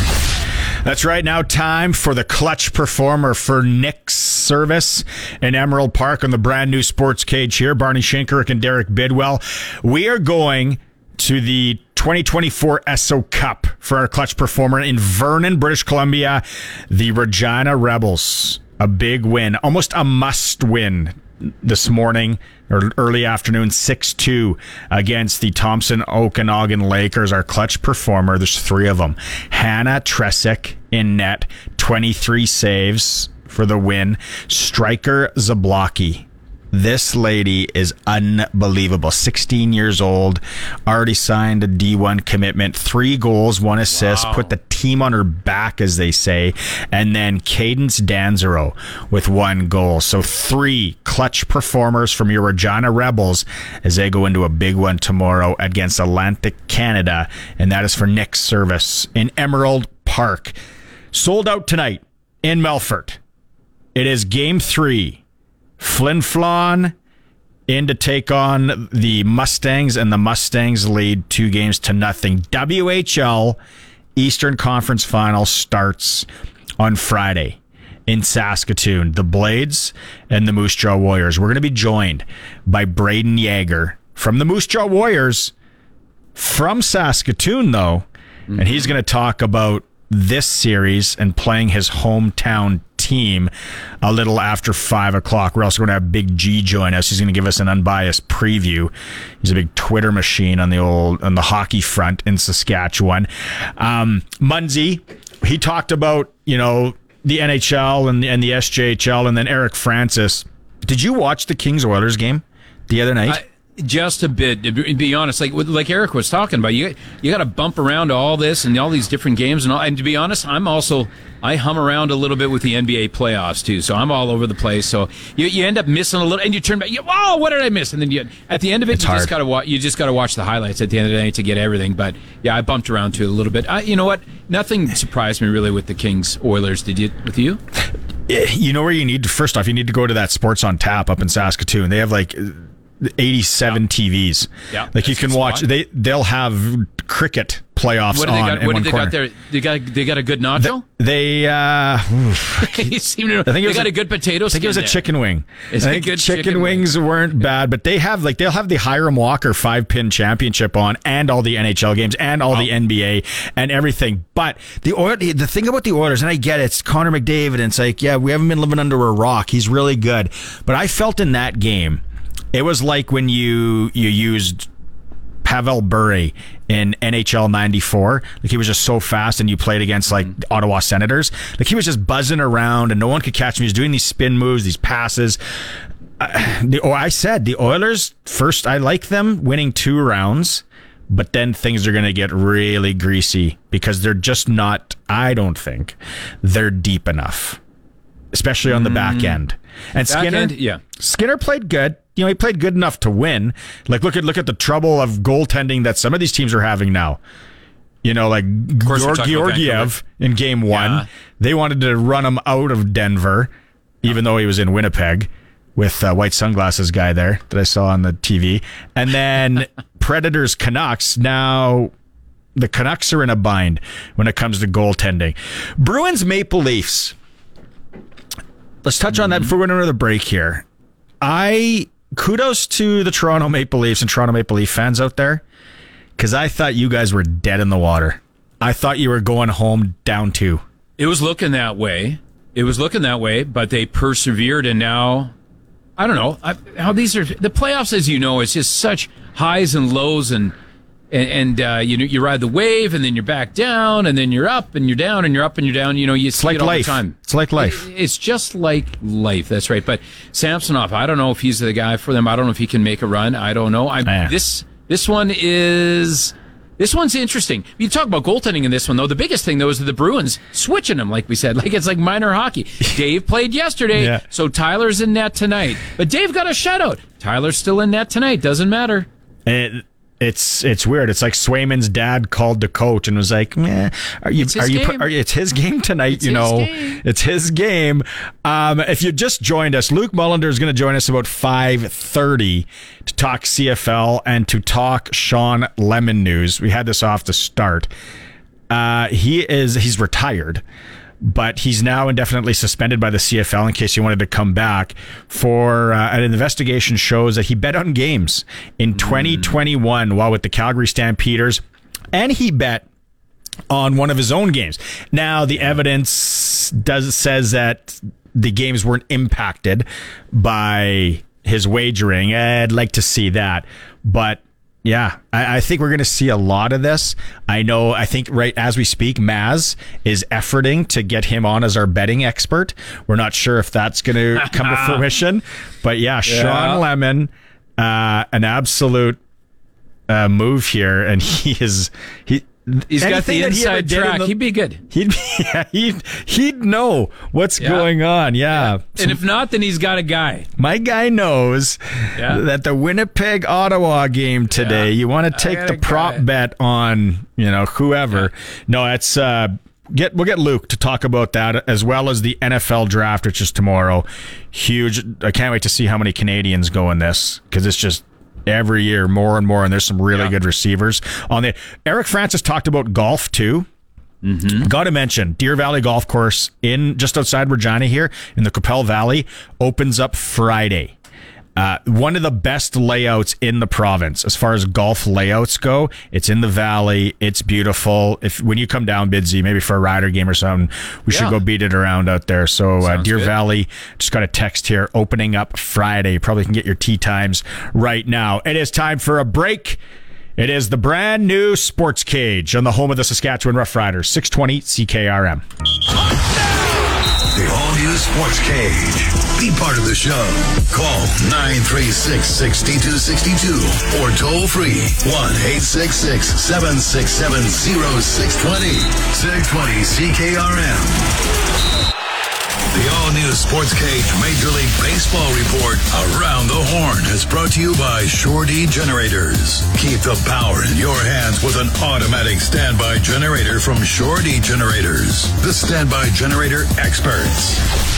seven. That's right. Now time for the clutch performer for Nick's Service in Emerald Park on the brand new Sports Cage here. Barney Shinkaruk and Derek Bidwell. We are going to the twenty twenty-four Esso Cup for our clutch performer in Vernon, British Columbia. The Regina Rebels. A big win. Almost a must win this morning or early afternoon, six two against the Thompson Okanagan Lakers. Our clutch performer, there's three of them. Hannah Tresick in net, twenty-three saves for the win. Striker Zablocki. This lady is unbelievable. sixteen years old, already signed a D one commitment, three goals, one assist, wow. Put the team on her back, as they say. And then Cadence Danzero with one goal. So three clutch performers from your Regina Rebels as they go into a big one tomorrow against Atlantic Canada. And that is for Nick's Service in Emerald Park. Sold out tonight in Melfort. It is game three. Flin Flon in to take on the Mustangs, and the Mustangs lead two games to nothing. W H L Eastern Conference Final starts on Friday in Saskatoon. The Blades and the Moose Jaw Warriors. We're going to be joined by Braden Yeager from the Moose Jaw Warriors from Saskatoon, though, mm-hmm. and he's going to talk about this series and playing his hometown team a little after five o'clock. We're also going to have Big G join us. He's going to give us an unbiased preview. He's a big Twitter machine on the old on the hockey front in Saskatchewan. Um, Munzie, he talked about, you know, the N H L and the, and the S J H L, and then Eric Francis. Did you watch the Kings Oilers game the other night? I- Just a bit, to be honest, like like Eric was talking about, you you got to bump around to all this and all these different games and all. And to be honest, I'm also I hum around a little bit with the N B A playoffs too, so I'm all over the place. So you you end up missing a little, and you turn back. You, oh, what did I miss? And then you at the end of it, it's you hard. just got to watch. You just got to watch the highlights at the end of the night to get everything. But yeah, I bumped around to it a little bit. I, you know what? Nothing surprised me really with the Kings Oilers. Did you? With you? You know where you need to, first off, you need to go to that Sports on Tap up in Saskatoon. They have like eighty-seven yeah. T Vs. Yeah, like you can watch. They they'll have cricket playoffs what on. They got, in what one do they corner. got there? They got they got a good nacho. They, they uh, you seem to, I think they it was got a, a good potato. I think it was a there. chicken wing. It's I a think good chicken, chicken wings wing. weren't bad, but they have like they'll have the Hiram Walker five pin championship on, and all the N H L games, and all oh. the N B A and everything. But the oil, the thing about the Oilers, and I get it, it's Connor McDavid, and it's like, yeah, we haven't been living under a rock. He's really good, but I felt in that game, it was like when you you used Pavel Bure in N H L ninety-four. Like, he was just so fast, and you played against like mm-hmm. Ottawa Senators. Like, he was just buzzing around, and no one could catch him. He was doing these spin moves, these passes. Uh, the, oh, I said the Oilers first. I like them winning two rounds, but then things are going to get really greasy because they're just not. I don't think they're deep enough, especially on the back mm-hmm. end. And back Skinner, end, yeah, Skinner played good. You know, he played good enough to win. Like, look at look at the trouble of goaltending that some of these teams are having now. You know, like Georg- Georgiev in game one. Yeah. They wanted to run him out of Denver, even though he was in Winnipeg with uh, white sunglasses guy there that I saw on the T V. And then Predators Canucks. Now the Canucks are in a bind when it comes to goaltending. Bruins Maple Leafs. Let's touch mm-hmm. on that before we go into the break here. I kudos to the Toronto Maple Leafs and Toronto Maple Leaf fans out there, because I thought you guys were dead in the water. I thought you were going home down two. It was looking that way. It was looking that way, but they persevered, and now, I don't know, I, how these are, the playoffs, as you know, it's just such highs and lows, and and, and uh, you know, you ride the wave, and then you're back down, and then you're up, and you're down, and you're up, and you're down. You know, you it's see like it all life. the time. It's like life. It, it's just like life. That's right. But Samsonov, I don't know if he's the guy for them. I don't know if he can make a run. I don't know. I yeah. this this one is this one's interesting. You talk about goaltending in this one, though. The biggest thing, though, is that the Bruins switching them, like we said, like it's like minor hockey. Dave played yesterday, yeah. so Tyler's in net tonight. But Dave got a shutout. Tyler's still in net tonight. Doesn't matter. It, It's it's weird. It's like Swayman's dad called the coach and was like, "Meh, are you are you put, are you, it's his game tonight, it's you know. Game. It's his game." Um, if you just joined us, Luke Mullender is going to join us about five thirty to talk C F L and to talk Shawn Lemon news. We had this off the start. Uh, he is he's retired, but he's now indefinitely suspended by the C F L in case he wanted to come back. For uh, an investigation shows that he bet on games in twenty twenty-one while with the Calgary Stampeders, and he bet on one of his own games. Now, the evidence does says that the games weren't impacted by his wagering. I'd like to see that, but yeah, I, I think we're going to see a lot of this. I know, I think right as we speak, Maz is efforting to get him on as our betting expert. We're not sure if that's going to come to fruition, but yeah, yeah. Shawn Lemon, uh, an absolute uh, move here, and he is he. He's got the inside track. In the, he'd be good. He'd be, yeah, he'd he'd know what's yeah. going on. Yeah. yeah. And if not, then he's got a guy. My guy knows yeah. that the Winnipeg Ottawa game today, yeah. you want to take the prop guy. bet on, you know, whoever. Yeah. No, it's uh get we'll get Luke to talk about that, as well as the N F L draft, which is tomorrow. Huge. I can't wait to see how many Canadians go in this, because it's just every year more and more, and there's some really yeah. good receivers on there. Eric Francis talked about golf too. Mm-hmm. Got to mention Deer Valley Golf Course in just outside Regina here in the Qu'Appelle Valley opens up Friday. Uh, one of the best layouts in the province as far as golf layouts go. It's in the valley. It's beautiful. If when you come down, Bidsy, maybe for a rider game or something, we yeah. should go beat it around out there. So uh, Deer good. Valley, just got a text here, opening up Friday. Probably can get your tee times right now. It is time for a break. It is the brand new Sports Cage on the home of the Saskatchewan Roughriders, six twenty C K R M. The all-new Sports Cage. Be part of the show. Call nine three six, six two six two or toll free one eight six six, seven six seven, zero six two zero. six twenty C K R M. The all-new Sports Cage Major League Baseball report Around the Horn is brought to you by Shore D Generators. Keep the power in your hands with an automatic standby generator from Shore D Generators, the standby generator experts.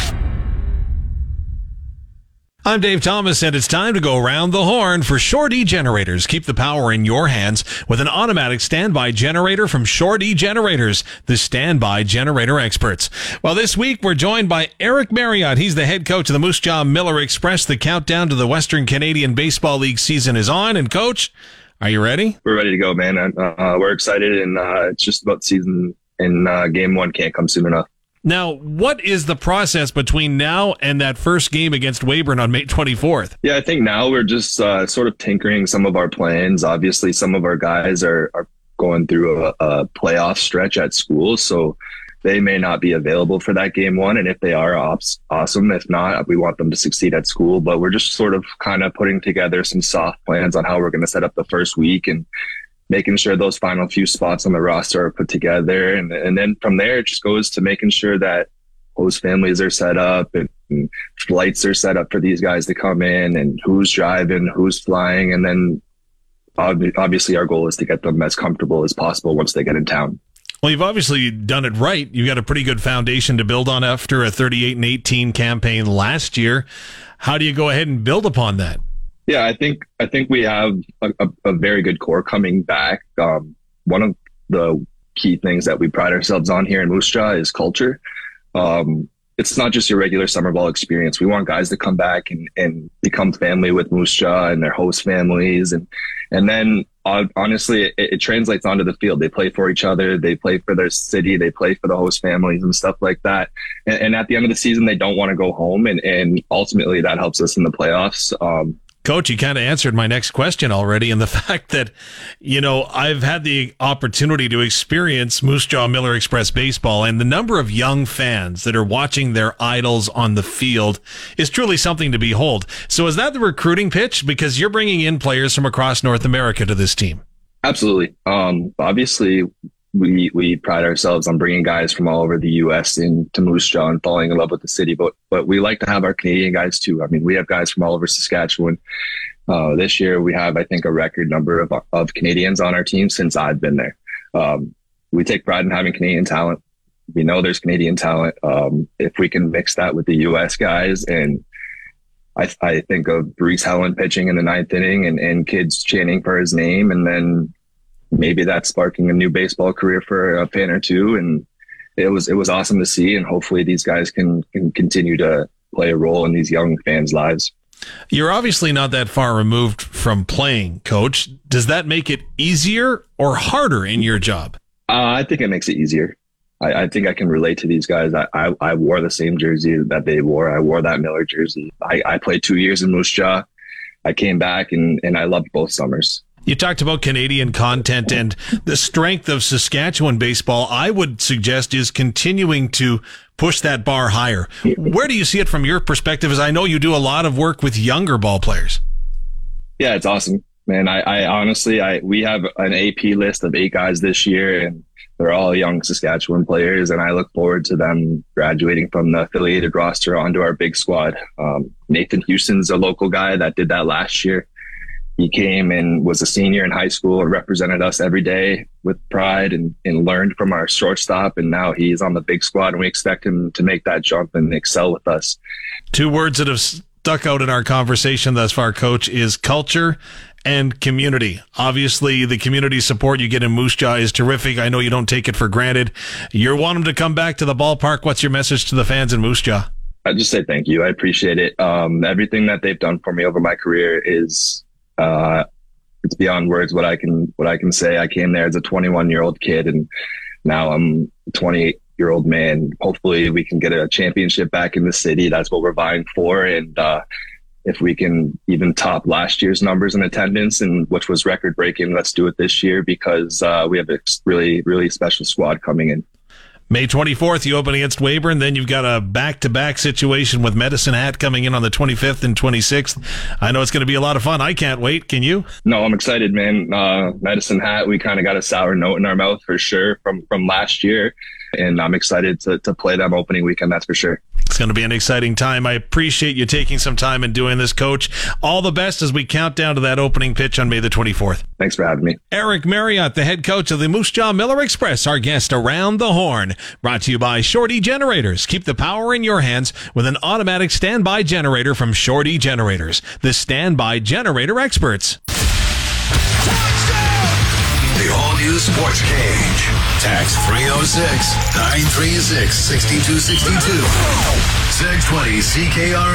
I'm Dave Thomas, and it's time to go around the horn for Shore D Generators. Keep the power in your hands with an automatic standby generator from Shore D Generators, the standby generator experts. Well, this week we're joined by Eric Marriott. He's the head coach of the Moose Jaw Miller Express. The countdown to the Western Canadian Baseball League season is on. And Coach, are you ready? We're ready to go, man. Uh, we're excited, and uh, it's just about the season, and uh, game one can't come soon enough. Now, what is the process between now and that first game against Weyburn on May twenty-fourth? Yeah, I think now we're just uh, sort of tinkering some of our plans. Obviously, some of our guys are, are going through a, a playoff stretch at school, so they may not be available for that game one. And if they are, awesome. If not, we want them to succeed at school. But we're just sort of kind of putting together some soft plans on how we're going to set up the first week and making sure those final few spots on the roster are put together. And, and then from there, it just goes to making sure that host families are set up and, and flights are set up for these guys to come in, and who's driving, who's flying. And then ob- obviously our goal is to get them as comfortable as possible once they get in town. Well, you've obviously done it right. You've got a pretty good foundation to build on after a thirty-eight and eighteen campaign last year. How do you go ahead and build upon that? Yeah, I think I think we have a, a, a very good core coming back. Um, one of the key things that we pride ourselves on here in Moose Jaw is culture. Um, it's not just your regular summer ball experience. We want guys to come back and, and become family with Moose Jaw and their host families. And and then, uh, honestly, it, it translates onto the field. They play for each other. They play for their city. They play for the host families and stuff like that. And, and at the end of the season, they don't want to go home. And, and ultimately, that helps us in the playoffs. Um, Coach, you kind of answered my next question already, in the fact that, you know, I've had the opportunity to experience Moose Jaw Miller Express baseball, and the number of young fans that are watching their idols on the field is truly something to behold. So is that the recruiting pitch? Because you're bringing in players from across North America to this team. Absolutely. Um, obviously, we we pride ourselves on bringing guys from all over the U S into Moose Jaw and falling in love with the city, but but we like to have our Canadian guys too. I mean, we have guys from all over Saskatchewan, Uh, this year we have, I think, a record number of, of Canadians on our team since I've been there. Um, we take pride in having Canadian talent. We know there's Canadian talent. Um, if we can mix that with the U S guys, and I, I think of Bruce Helen pitching in the ninth inning and, and kids chanting for his name, and then maybe that's sparking a new baseball career for a fan or two. And it was it was awesome to see, and hopefully these guys can can continue to play a role in these young fans' lives. You're obviously not that far removed from playing, Coach. Does that make it easier or harder in your job? Uh, I think it makes it easier. I, I think I can relate to these guys. I, I, I wore the same jersey that they wore. I wore that Miller jersey. I, I played two years in Moose Jaw. I came back, and, and I loved both summers. You talked about Canadian content, and the strength of Saskatchewan baseball, I would suggest, is continuing to push that bar higher. Where do you see it from your perspective? As I know you do a lot of work with younger ball players. Yeah, it's awesome, man. I, I honestly, I we have an A P list of eight guys this year, and they're all young Saskatchewan players, and I look forward to them graduating from the affiliated roster onto our big squad. Um, Nathan Houston's a local guy that did that last year. He came and was a senior in high school and represented us every day with pride and, and learned from our shortstop. And now he's on the big squad, and we expect him to make that jump and excel with us. Two words that have stuck out in our conversation thus far, Coach, is culture and community. Obviously, the community support you get in Moose Jaw is terrific. I know you don't take it for granted. You're wanting to come back to the ballpark. What's your message to the fans in Moose Jaw? I just say thank you. I appreciate it. Um, everything that they've done for me over my career is Uh, it's beyond words what I can what I can say. I came there as a twenty-one year old kid, and now I'm a twenty-eight year old man. Hopefully we can get a championship back in the city. That's what we're vying for. And uh, if we can even top last year's numbers in attendance, and which was record breaking, let's do it this year, because uh, we have a really, really special squad coming in. May twenty-fourth, you open against Weyburn. Then you've got a back-to-back situation with Medicine Hat coming in on the twenty-fifth and twenty-sixth. I know it's going to be a lot of fun. I can't wait. Can you? No, I'm excited, man. Uh, Medicine Hat, we kind of got a sour note in our mouth for sure from, from last year. And I'm excited to, to play them opening weekend, that's for sure. It's going to be an exciting time. I appreciate you taking some time and doing this, Coach. All the best as we count down to that opening pitch on May the twenty-fourth. Thanks for having me. Eric Marriott, the head coach of the Moose Jaw Miller Express, our guest around the horn. Brought to you by Shorty Generators. Keep the power in your hands with an automatic standby generator from Shorty Generators, the standby generator experts. The all-new Sports Cage. Text three oh six, nine three six, six two six two. six twenty C K R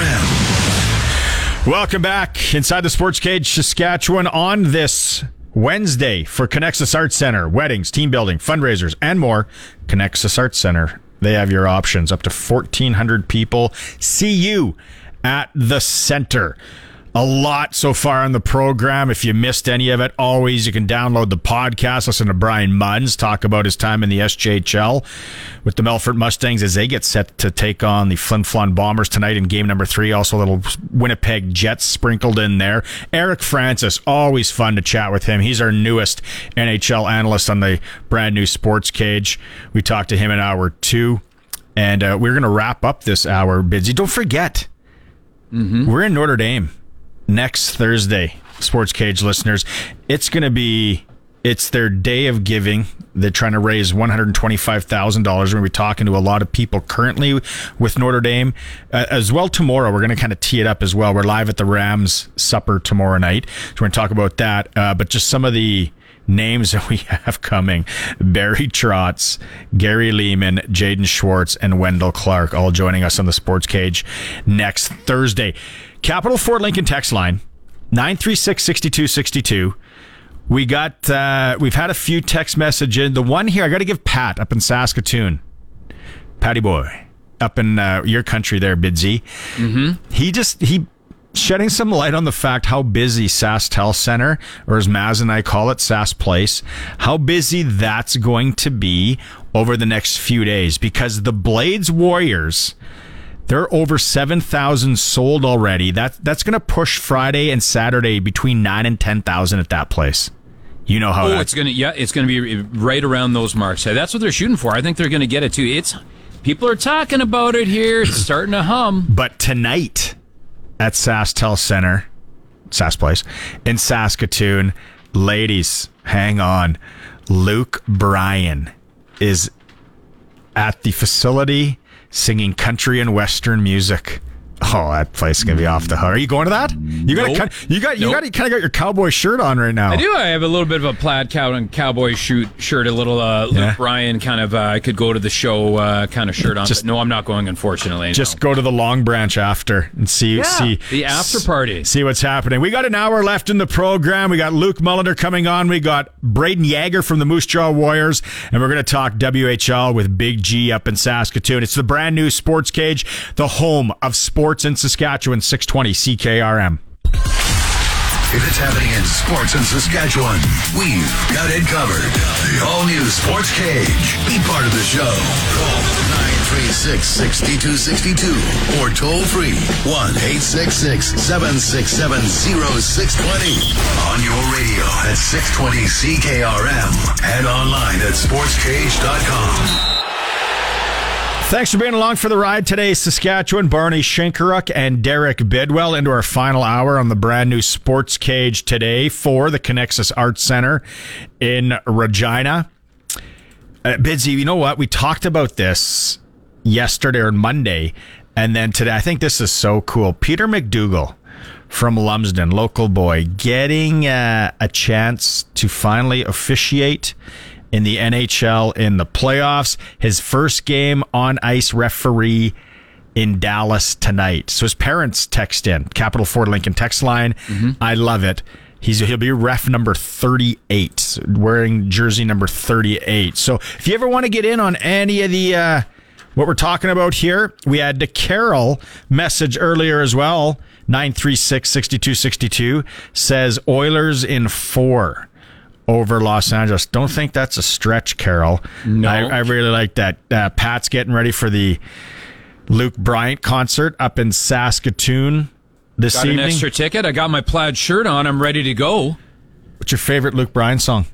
M. Welcome back inside the Sports Cage, Saskatchewan, on this Wednesday for Connexus Arts Center. Weddings, team building, fundraisers, and more. Connexus Arts Center. They have your options. Up to fourteen hundred people. See you at the center. A lot so far on the program. If you missed any of it, always you can download the podcast. Listen to Brian Munns talk about his time in the S J H L with the Melfort Mustangs as they get set to take on the Flin Flon Bombers tonight in game number three. Also a little Winnipeg Jets sprinkled in there. Eric Francis, always fun to chat with him. He's our newest N H L analyst on the brand new Sports Cage. We talked to him in hour two, and uh, we're going to wrap up this hour. Bidsy, don't forget, mm-hmm. we're in Notre Dame next Thursday, Sports Cage listeners. It's going to be, it's their day of giving. They're trying to raise one hundred twenty-five thousand dollars. We're going to be talking to a lot of people currently with Notre Dame. Uh, as well tomorrow, we're going to kind of tee it up as well. We're live at the Rams supper tomorrow night. So we're going to talk about that. Uh, but just some of the names that we have coming: Barry Trotz, Gary Lehman, Jaden Schwartz, and Wendell Clark, all joining us on the Sports Cage next Thursday. Capital Ford Lincoln text line, nine three six, six two six two. We got, uh, we've had a few text messages. The one here, I got to give Pat up in Saskatoon. Patty boy, up in uh, your country there, Bidsy. Mm-hmm. He just, he shedding some light on the fact how busy SaskTel Center, or as Maz and I call it, Sask Place, how busy that's going to be over the next few days, because the Blades Warriors, they're over seven thousand sold already. That, that's going to push Friday and Saturday between nine and ten thousand at that place. You know how oh, that's it's going to, yeah, it's going to be right around those marks. That's what they're shooting for. I think they're going to get it too. It's, people are talking about it here. It's starting to hum. But tonight at SaskTel Center, Sask Place, in Saskatoon. Ladies, hang on. Luke Bryan is at the facility singing country and western music. Oh, that place is gonna be off the hook. Are you going to that? You got Nope. a, you got you Nope. got you kind of got your cowboy shirt on right now. I do. I have a little bit of a plaid cow and cowboy shoot shirt, a little uh, Luke Yeah. Bryan kind of. Uh, I could go to the show uh, kind of shirt on. Just- but no, I'm not going. Unfortunately, Just no. go to the Long Branch after and see see the after party. See what's happening. We got an hour left in the program. We got Luke Mulliner coming on. We got Braden Yeager from the Moose Jaw Warriors, and we're going to talk W H L with Big G up in Saskatoon. It's the brand new Sports Cage, the home of sports in Saskatchewan. six twenty C K R M. If it's happening in sports in Saskatchewan, we've got it covered. The all-new Sports Cage. Be part of the show. Call nine three six, six two six two or toll free one eight six six, seven six seven, zero six two zero. On your radio at six twenty C K R M and online at sports cage dot com. Thanks for being along for the ride today, Saskatchewan. Barney Shinkaruk and Derek Bidwell into our final hour on the brand new Sports Cage today for the Connexus Arts Center in Regina. Uh, Bidsy, you know what? We talked about this yesterday or Monday, and then today. I think this is so cool. Peter McDougall from Lumsden, local boy, getting uh, a chance to finally officiate in the N H L in the playoffs. His first game on ice referee in Dallas tonight. So his parents text in, Capital Ford Lincoln text line. Mm-hmm. I love it. He's He'll be ref number thirty-eight, wearing jersey number thirty-eight. So if you ever want to get in on any of the uh, what we're talking about here, we had the Carol message earlier as well. nine three six, six two six two says Oilers in four over Los Angeles. Don't think that's a stretch, Carol. No. I, I really like that. Uh, Pat's getting ready for the Luke Bryant concert up in Saskatoon this Got evening. an extra ticket. I got my plaid shirt on. I'm ready to go. What's your favorite Luke Bryant song?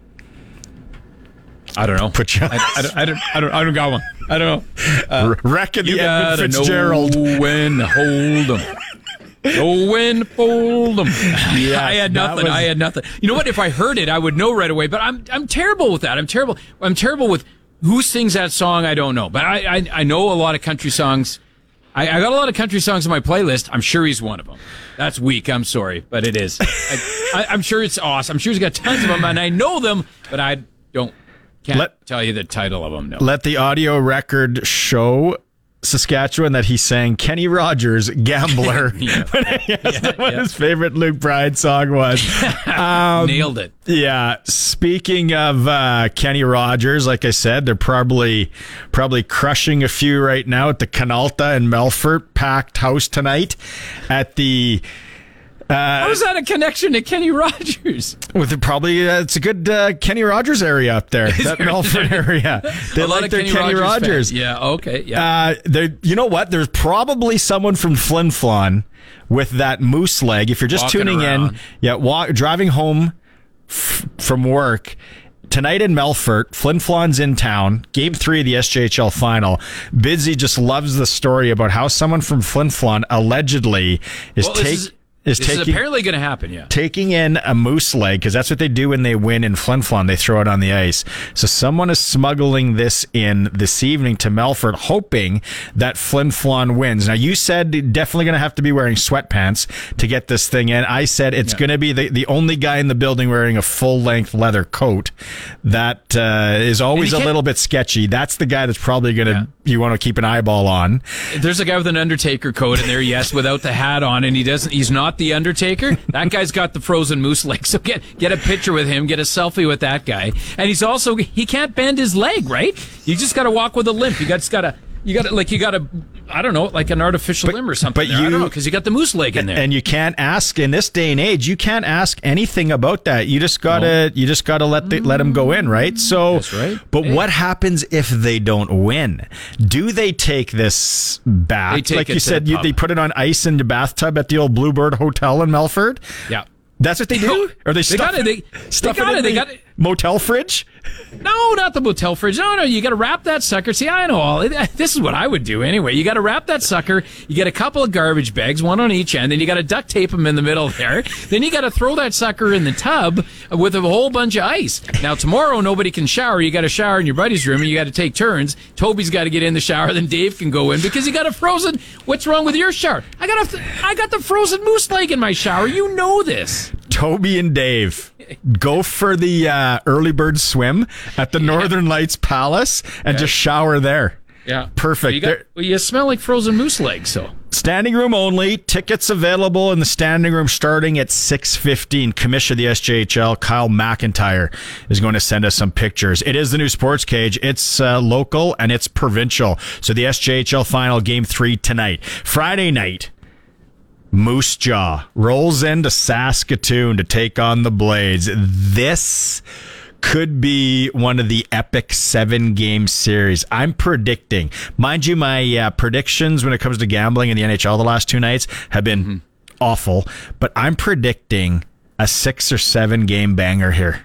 I don't know. Put you I, I, don't, I, don't, I, don't, I don't got one. I don't know. Uh, Wrecking you the Edmund gotta Fitzgerald. know when to hold 'em. Know when to fold 'em. I had that nothing. was- I had nothing. You know what? If I heard it, I would know right away. But I'm I'm terrible with that. I'm terrible. I'm terrible with who sings that song. I don't know. But I I, I know a lot of country songs. I, I got a lot of country songs on my playlist. I'm sure he's one of them. That's weak. I'm sorry, but it is. I, I, I'm sure it's awesome. I'm sure he's got tons of them, and I know them, but I don't. Can't Let- tell you the title of them. No. Let the audio record show Saskatchewan that he sang Kenny Rogers, Gambler, Yeah. when he asked Yeah, him what yeah. his favorite Luke Bryant song was. Um, Nailed it. Yeah. Speaking of uh, Kenny Rogers, like I said, they're probably probably crushing a few right now at the Canalta in Melfort, packed house tonight at the. Uh, How is that a connection to Kenny Rogers? with the, probably uh, it's a good uh, Kenny Rogers area up there, that there- Melfort area. They A lot like of their Kenny, Rogers. fans. Yeah. Okay. Yeah. Uh, there, you know what? There's probably someone from Flin Flon with that moose leg. If you're just Walking tuning around. in, yeah, walk, driving home f- from work tonight in Melfort, Flin Flon's in town. Game three of the S J H L final. Bidsy just loves the story about how someone from Flin Flon allegedly is Well, this take, is- is this is taking. apparently going to happen. Yeah. taking in a moose leg, because that's what they do when they win in Flin Flon. They throw it on the ice. So someone is smuggling this in this evening to Melfort, hoping that Flin Flon wins. Now, you said definitely going to have to be wearing sweatpants to get this thing in. I said it's Yeah. going to be the, the only guy in the building wearing a full-length leather coat. That uh, is always And a you can't- little bit sketchy. That's the guy that's probably going to, Yeah. you want to keep an eyeball on. There's a guy with an Undertaker coat in there, yes, without the hat on, and he doesn't. He's not the Undertaker. That guy's got the frozen moose leg. So get get a picture with him, get a selfie with that guy, and he's also he can't bend his leg, right? You just got to walk with a limp. You got just got to you got to like you got to I don't know, like an artificial limb or something. but there. I you- don't know because you got the moose leg in there. And you can't ask in this day and age. You can't ask anything about that. You just gotta, you just gotta let the, let them go in, right? So, That's right. But Hey. what happens if they don't win? Do they take this back? They take like it you to said, the you, pub. they put it on ice in the bathtub at the old Bluebird Hotel in Melfort. yeah. That's what they do, or they They stuff got it. They, stuff they got it. it. in They the, got it. motel fridge? No, not the motel fridge. No, no, you got to wrap that sucker. See, I know all. This is what I would do anyway. You got to wrap that sucker. You get a couple of garbage bags, one on each end, then you got to duct tape them in the middle there. Then you got to throw that sucker in the tub with a whole bunch of ice. Now, tomorrow, nobody can shower. You got to shower in your buddy's room, and you got to take turns. Toby's got to get in the shower, then Dave can go in because you got a frozen. What's wrong with your shower? I got a, I got the frozen moose leg in my shower. You know this. Toby and Dave, go for the uh, early bird swim at the Northern Lights Palace and Yeah. just shower there. Yeah. Perfect. You, got, well, you smell like frozen moose legs, so. Standing room only. Tickets available in the standing room starting at six fifteen. Commissioner of the S J H L, Kyle McIntyre, is going to send us some pictures. It is the new Sports Cage. It's uh, local and it's provincial. So the S J H L final, game three tonight. Friday night, Moose Jaw rolls into Saskatoon to take on the Blades. This could be one of the epic seven-game series. I'm predicting. Mind you, my uh, predictions when it comes to gambling in the N H L the last two nights have been mm-hmm. awful, but I'm predicting a six or seven-game banger here.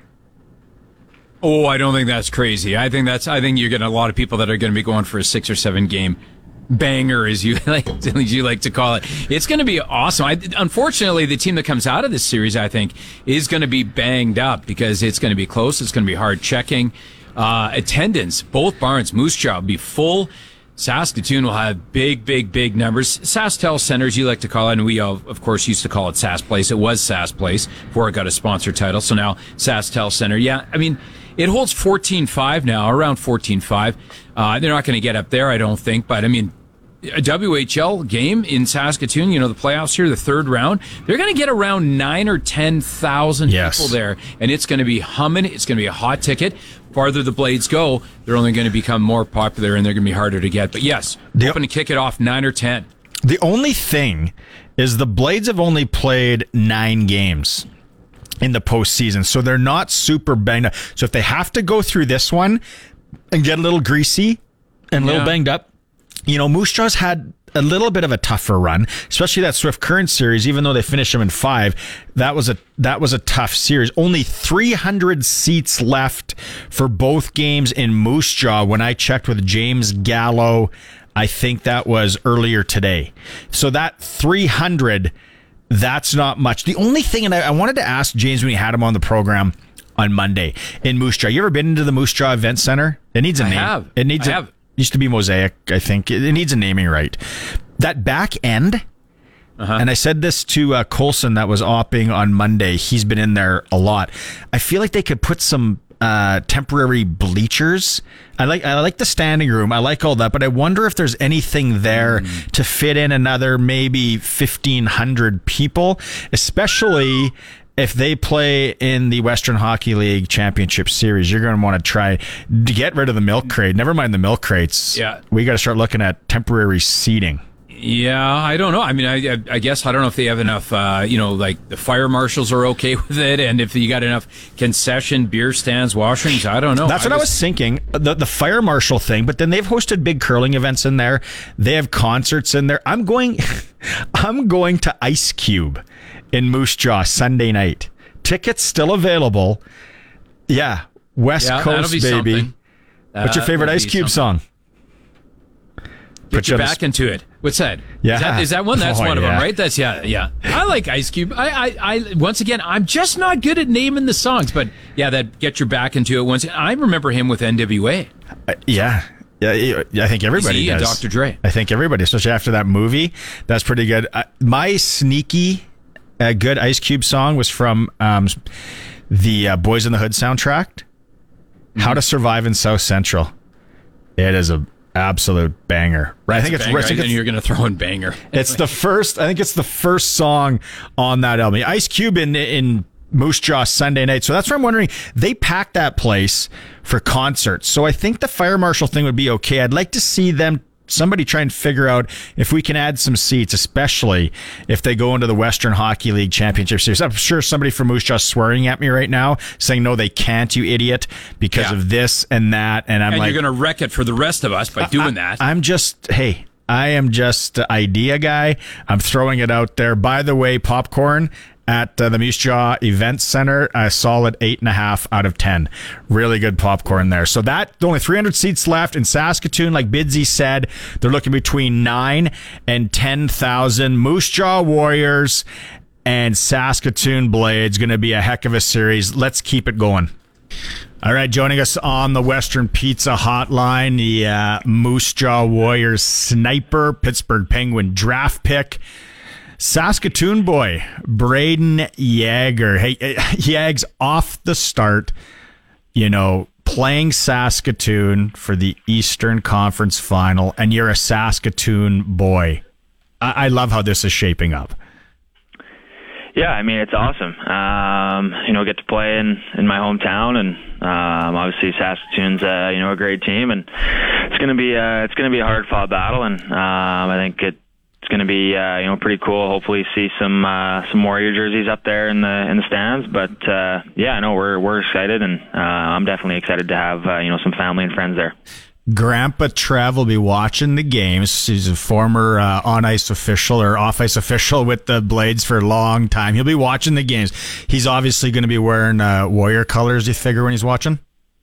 Oh, I don't think that's crazy. I think that's. I think you're getting a lot of people that are going to be going for a six or seven game banger, as you like, as you like to call it. It's going to be awesome. I, unfortunately, the team that comes out of this series, I think, is going to be banged up because it's going to be close. It's going to be hard checking. Uh, attendance, both barns, Moose Jaw will be full. Saskatoon will have big, big, big numbers. SaskTel Centers, you like to call it, and we, all, of course, used to call it Sask Place. It was Sask Place before it got a sponsor title, so now SaskTel Center. Yeah, I mean, it holds fourteen five now, around fourteen five. Uh, they're not going to get up there, I don't think, but I mean, a W H L game in Saskatoon, you know, the playoffs here, the third round, they're going to get around nine or ten thousand yes. people there, and it's going to be humming. It's going to be a hot ticket. Farther the Blades go, they're only going to become more popular, and they're going to be harder to get. But yes, the, hoping to kick it off nine or ten. The only thing is the Blades have only played nine games in the postseason, so they're not super banged up. So if they have to go through this one and get a little greasy and a little Yeah. banged up, you know, Moose Jaw's had a little bit of a tougher run, especially that Swift Current series. Even though they finished them in five, that was a that was a tough series. Only three hundred seats left for both games in Moose Jaw. When I checked with James Gallo, I think that was earlier today. So that three hundred, that's not much. The only thing, and I, I wanted to ask James when we had him on the program on Monday in Moose Jaw. You ever been into the Moose Jaw Event Center? It needs a I name. have. It needs I a, have. Used to be Mosaic, I think. It, it needs a naming right. That back end, uh-huh. and I said this to uh, Colson that was opping on Monday. He's been in there a lot. I feel like they could put some uh, temporary bleachers. I like I like the standing room. I like all that, but I wonder if there's anything there mm. to fit in another maybe fifteen hundred people, especially if they play in the Western Hockey League Championship Series. You're going to want to try to get rid of the milk crate. Never mind the milk crates. Yeah. We got to start looking at temporary seating. Yeah, I don't know. I mean, I, I guess I don't know if they have enough, uh, you know, like the fire marshals are okay with it, and if you got enough concession, beer stands, washrooms, I don't know. That's what I was, I was thinking, the, the fire marshal thing, but then they've hosted big curling events in there. They have concerts in there. I'm going, I'm going to Ice Cube in Moose Jaw Sunday night. Tickets still available. Yeah, West yeah, Coast, baby. Something. What's your favorite Ice Cube something. song? Put your back into it. What's that? Yeah. Is that, is that one? That's oh, one of yeah. them, right? That's, yeah, yeah. I like Ice Cube. I, I, I, once again, I'm just not good at naming the songs, but yeah, that Get Your Back Into It once. I remember him with N W A. Uh, yeah. Yeah, I think everybody he does. Doctor Dre. I think everybody, especially after that movie. That's pretty good. Uh, my sneaky, uh, good Ice Cube song was from um, the uh, Boys in the Hood soundtrack, mm-hmm. How to Survive in South Central. It is a absolute banger. Right? I think it's, banger, I think and it's you're going to throw in banger. It's the first. I think it's the first song on that album. Ice Cube in in Moose Jaw Sunday night. So that's where I'm wondering. They packed that place for concerts. So I think the fire marshal thing would be okay. I'd like to see them. Somebody try and figure out if we can add some seats, especially if they go into the Western Hockey League Championship Series. I'm sure somebody from Moose Jaw swearing at me right now, saying, no, they can't, you idiot, because yeah. of this and that. And I'm and like, you're going to wreck it for the rest of us by I, doing I, that. I'm just, hey, I am just an idea guy. I'm throwing it out there. By the way, popcorn at uh, the Moose Jaw Event Center, a solid eight and a half out of ten. Really good popcorn there. So that, only three hundred seats left in Saskatoon. Like Bidsy said, they're looking between nine and ten thousand. Moose Jaw Warriors and Saskatoon Blades, going to be a heck of a series. Let's keep it going. All right, joining us on the Western Pizza Hotline, the uh, Moose Jaw Warriors sniper, Pittsburgh Penguin draft pick, Saskatoon boy, Brayden Yager. Hey, Yags off the start, you know, playing Saskatoon for the Eastern Conference Final, and you're a Saskatoon boy. I, I love how this is shaping up. Yeah, I mean, it's awesome. Um, you know, get to play in, in my hometown, and um, obviously Saskatoon's uh, you know a great team, and it's gonna be uh, it's gonna be a hard fought battle, and um, I think it, it's gonna be uh, you know pretty cool. Hopefully, see some uh, some Warrior jerseys up there in the in the stands. But uh, yeah, no, we're we're excited, and uh, I'm definitely excited to have uh, you know some family and friends there. Grandpa Trev will be watching the games. He's a former uh, on-ice official or off-ice official with the Blades for a long time. He'll be watching the games. He's obviously going to be wearing uh, Warrior colors, you figure, when he's watching?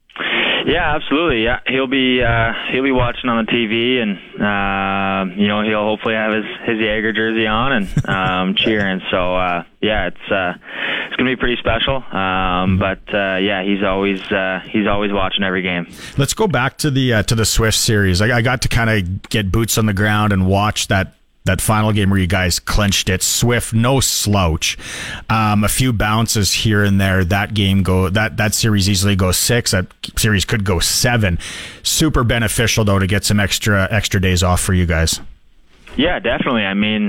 Yeah, absolutely. Yeah, he'll be uh, he'll be watching on the T V, and uh, you know he'll hopefully have his his Jaeger jersey on and um, cheering. So uh, yeah, it's uh, it's gonna be pretty special. Um, but uh, yeah, he's always uh, he's always watching every game. Let's go back to the uh, to the Swift series. I, I got to kind of get boots on the ground and watch that. That final game where you guys clinched it. Swift, no slouch. Um, a few bounces here and there. That game go that that series easily goes six. That series could go seven. Super beneficial though to get some extra extra days off for you guys. Yeah, definitely. I mean,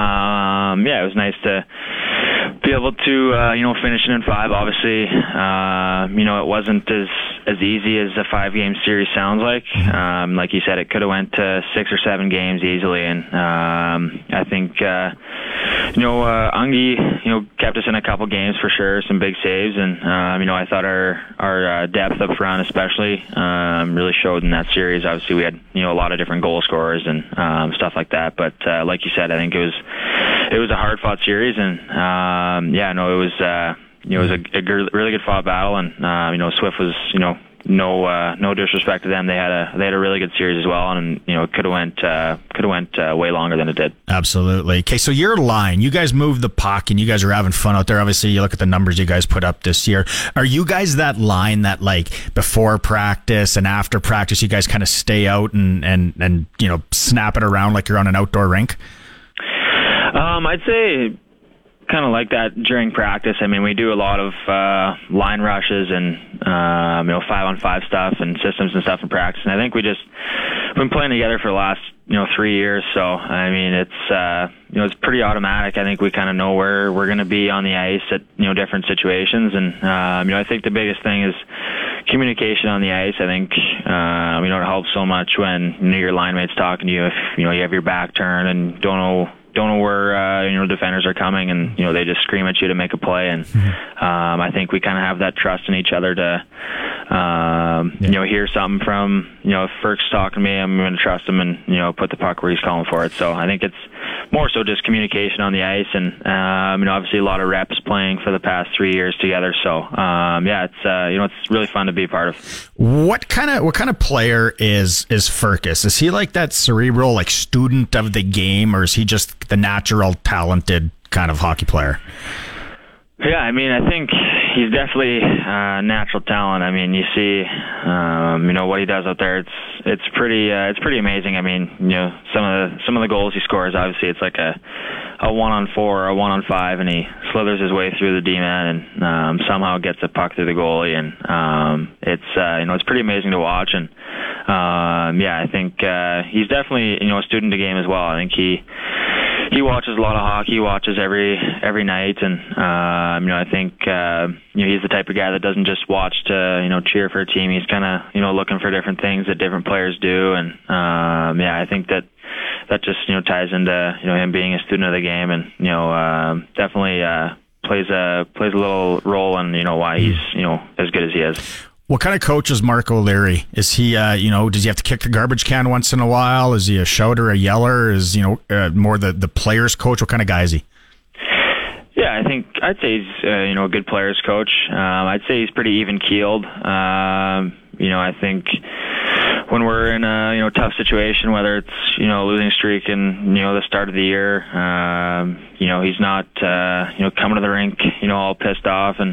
um, yeah, it was nice to be able to uh, you know finish it in five. Obviously, uh, you know it wasn't as as easy as a five game series sounds like. Um, like you said, it could have went to six or seven games easily, and um, I think uh, you know uh, Ungi you know kept us in a couple games for sure, some big saves, and um, you know I thought our our uh, depth up front especially um, really showed in that series. Obviously, we had you know a lot of different goal scorers and um, stuff like that, but uh, like you said, I think it was it was a hard fought series, and um, yeah, no, it was. Uh, You know, it was a, a really good fought battle, and uh, you know, Swift was, you know, no uh, no disrespect to them. They had a they had a really good series as well, and you know, it could have went uh, could have went uh, way longer than it did. Absolutely. Okay, so your line, you guys moved the puck, and you guys are having fun out there. Obviously, you look at the numbers you guys put up this year. Are you guys that line that like before practice and after practice, you guys kind of stay out and and and you know snap it around like you're on an outdoor rink? Um, I'd say. Kind of like that during practice. I mean, we do a lot of uh, line rushes and um, you know five on five stuff and systems and stuff in practice. And I think we just we've been playing together for the last you know three years. So I mean, it's uh, you know it's pretty automatic. I think we kind of know where we're going to be on the ice at you know different situations. And um, you know I think the biggest thing is communication on the ice. I think uh, you know it helps so much when you know, your line mate's talking to you if you know you have your back turned and don't know. Don't know where uh, you know defenders are coming, and you know they just scream at you to make a play. And um, I think we kind of have that trust in each other to um, yeah. you know hear something from you know if Ferk's talking to me, I'm going to trust him and you know put the puck where he's calling for it. So I think it's more so just communication on the ice, and um, you know obviously a lot of reps playing for the past three years together. So um, yeah, it's uh, you know it's really fun to be a part of. What kind of what kind of player is is Ferkus? Is he like that cerebral like student of the game, or is he just the natural, talented kind of hockey player? Yeah, I mean, I think he's definitely uh, natural talent. I mean, you see, um, you know, what he does out there. It's it's pretty uh, it's pretty amazing. I mean, you know, some of the some of the goals he scores. Obviously, it's like a a one on four or a one on five, and he slithers his way through the D man and um, somehow gets a puck through the goalie. And um, it's uh, you know it's pretty amazing to watch. And um, yeah, I think uh, he's definitely you know a student of the game as well. I think he. He watches a lot of hockey. He watches every every night, and um, you know I think uh, you know he's the type of guy that doesn't just watch to you know cheer for a team. He's kind of you know looking for different things that different players do, and um, yeah, I think that that just you know ties into you know him being a student of the game, and you know uh, definitely uh, plays a plays a little role in you know why he's you know as good as he is. What kind of coach is Mark O'Leary? Is he, uh, you know, does he have to kick the garbage can once in a while? Is he a shouter, a yeller? Is, you know, uh, more the, the players coach? What kind of guy is he? Yeah, I think I'd say he's, uh, you know, a good players coach. Um, I'd say he's pretty even keeled. Um, you know, I think when we're in a, you know, tough situation, whether it's, you know, losing streak in, you know, the start of the year, um, you know, he's not, uh, you know, coming to the rink, you know, all pissed off and,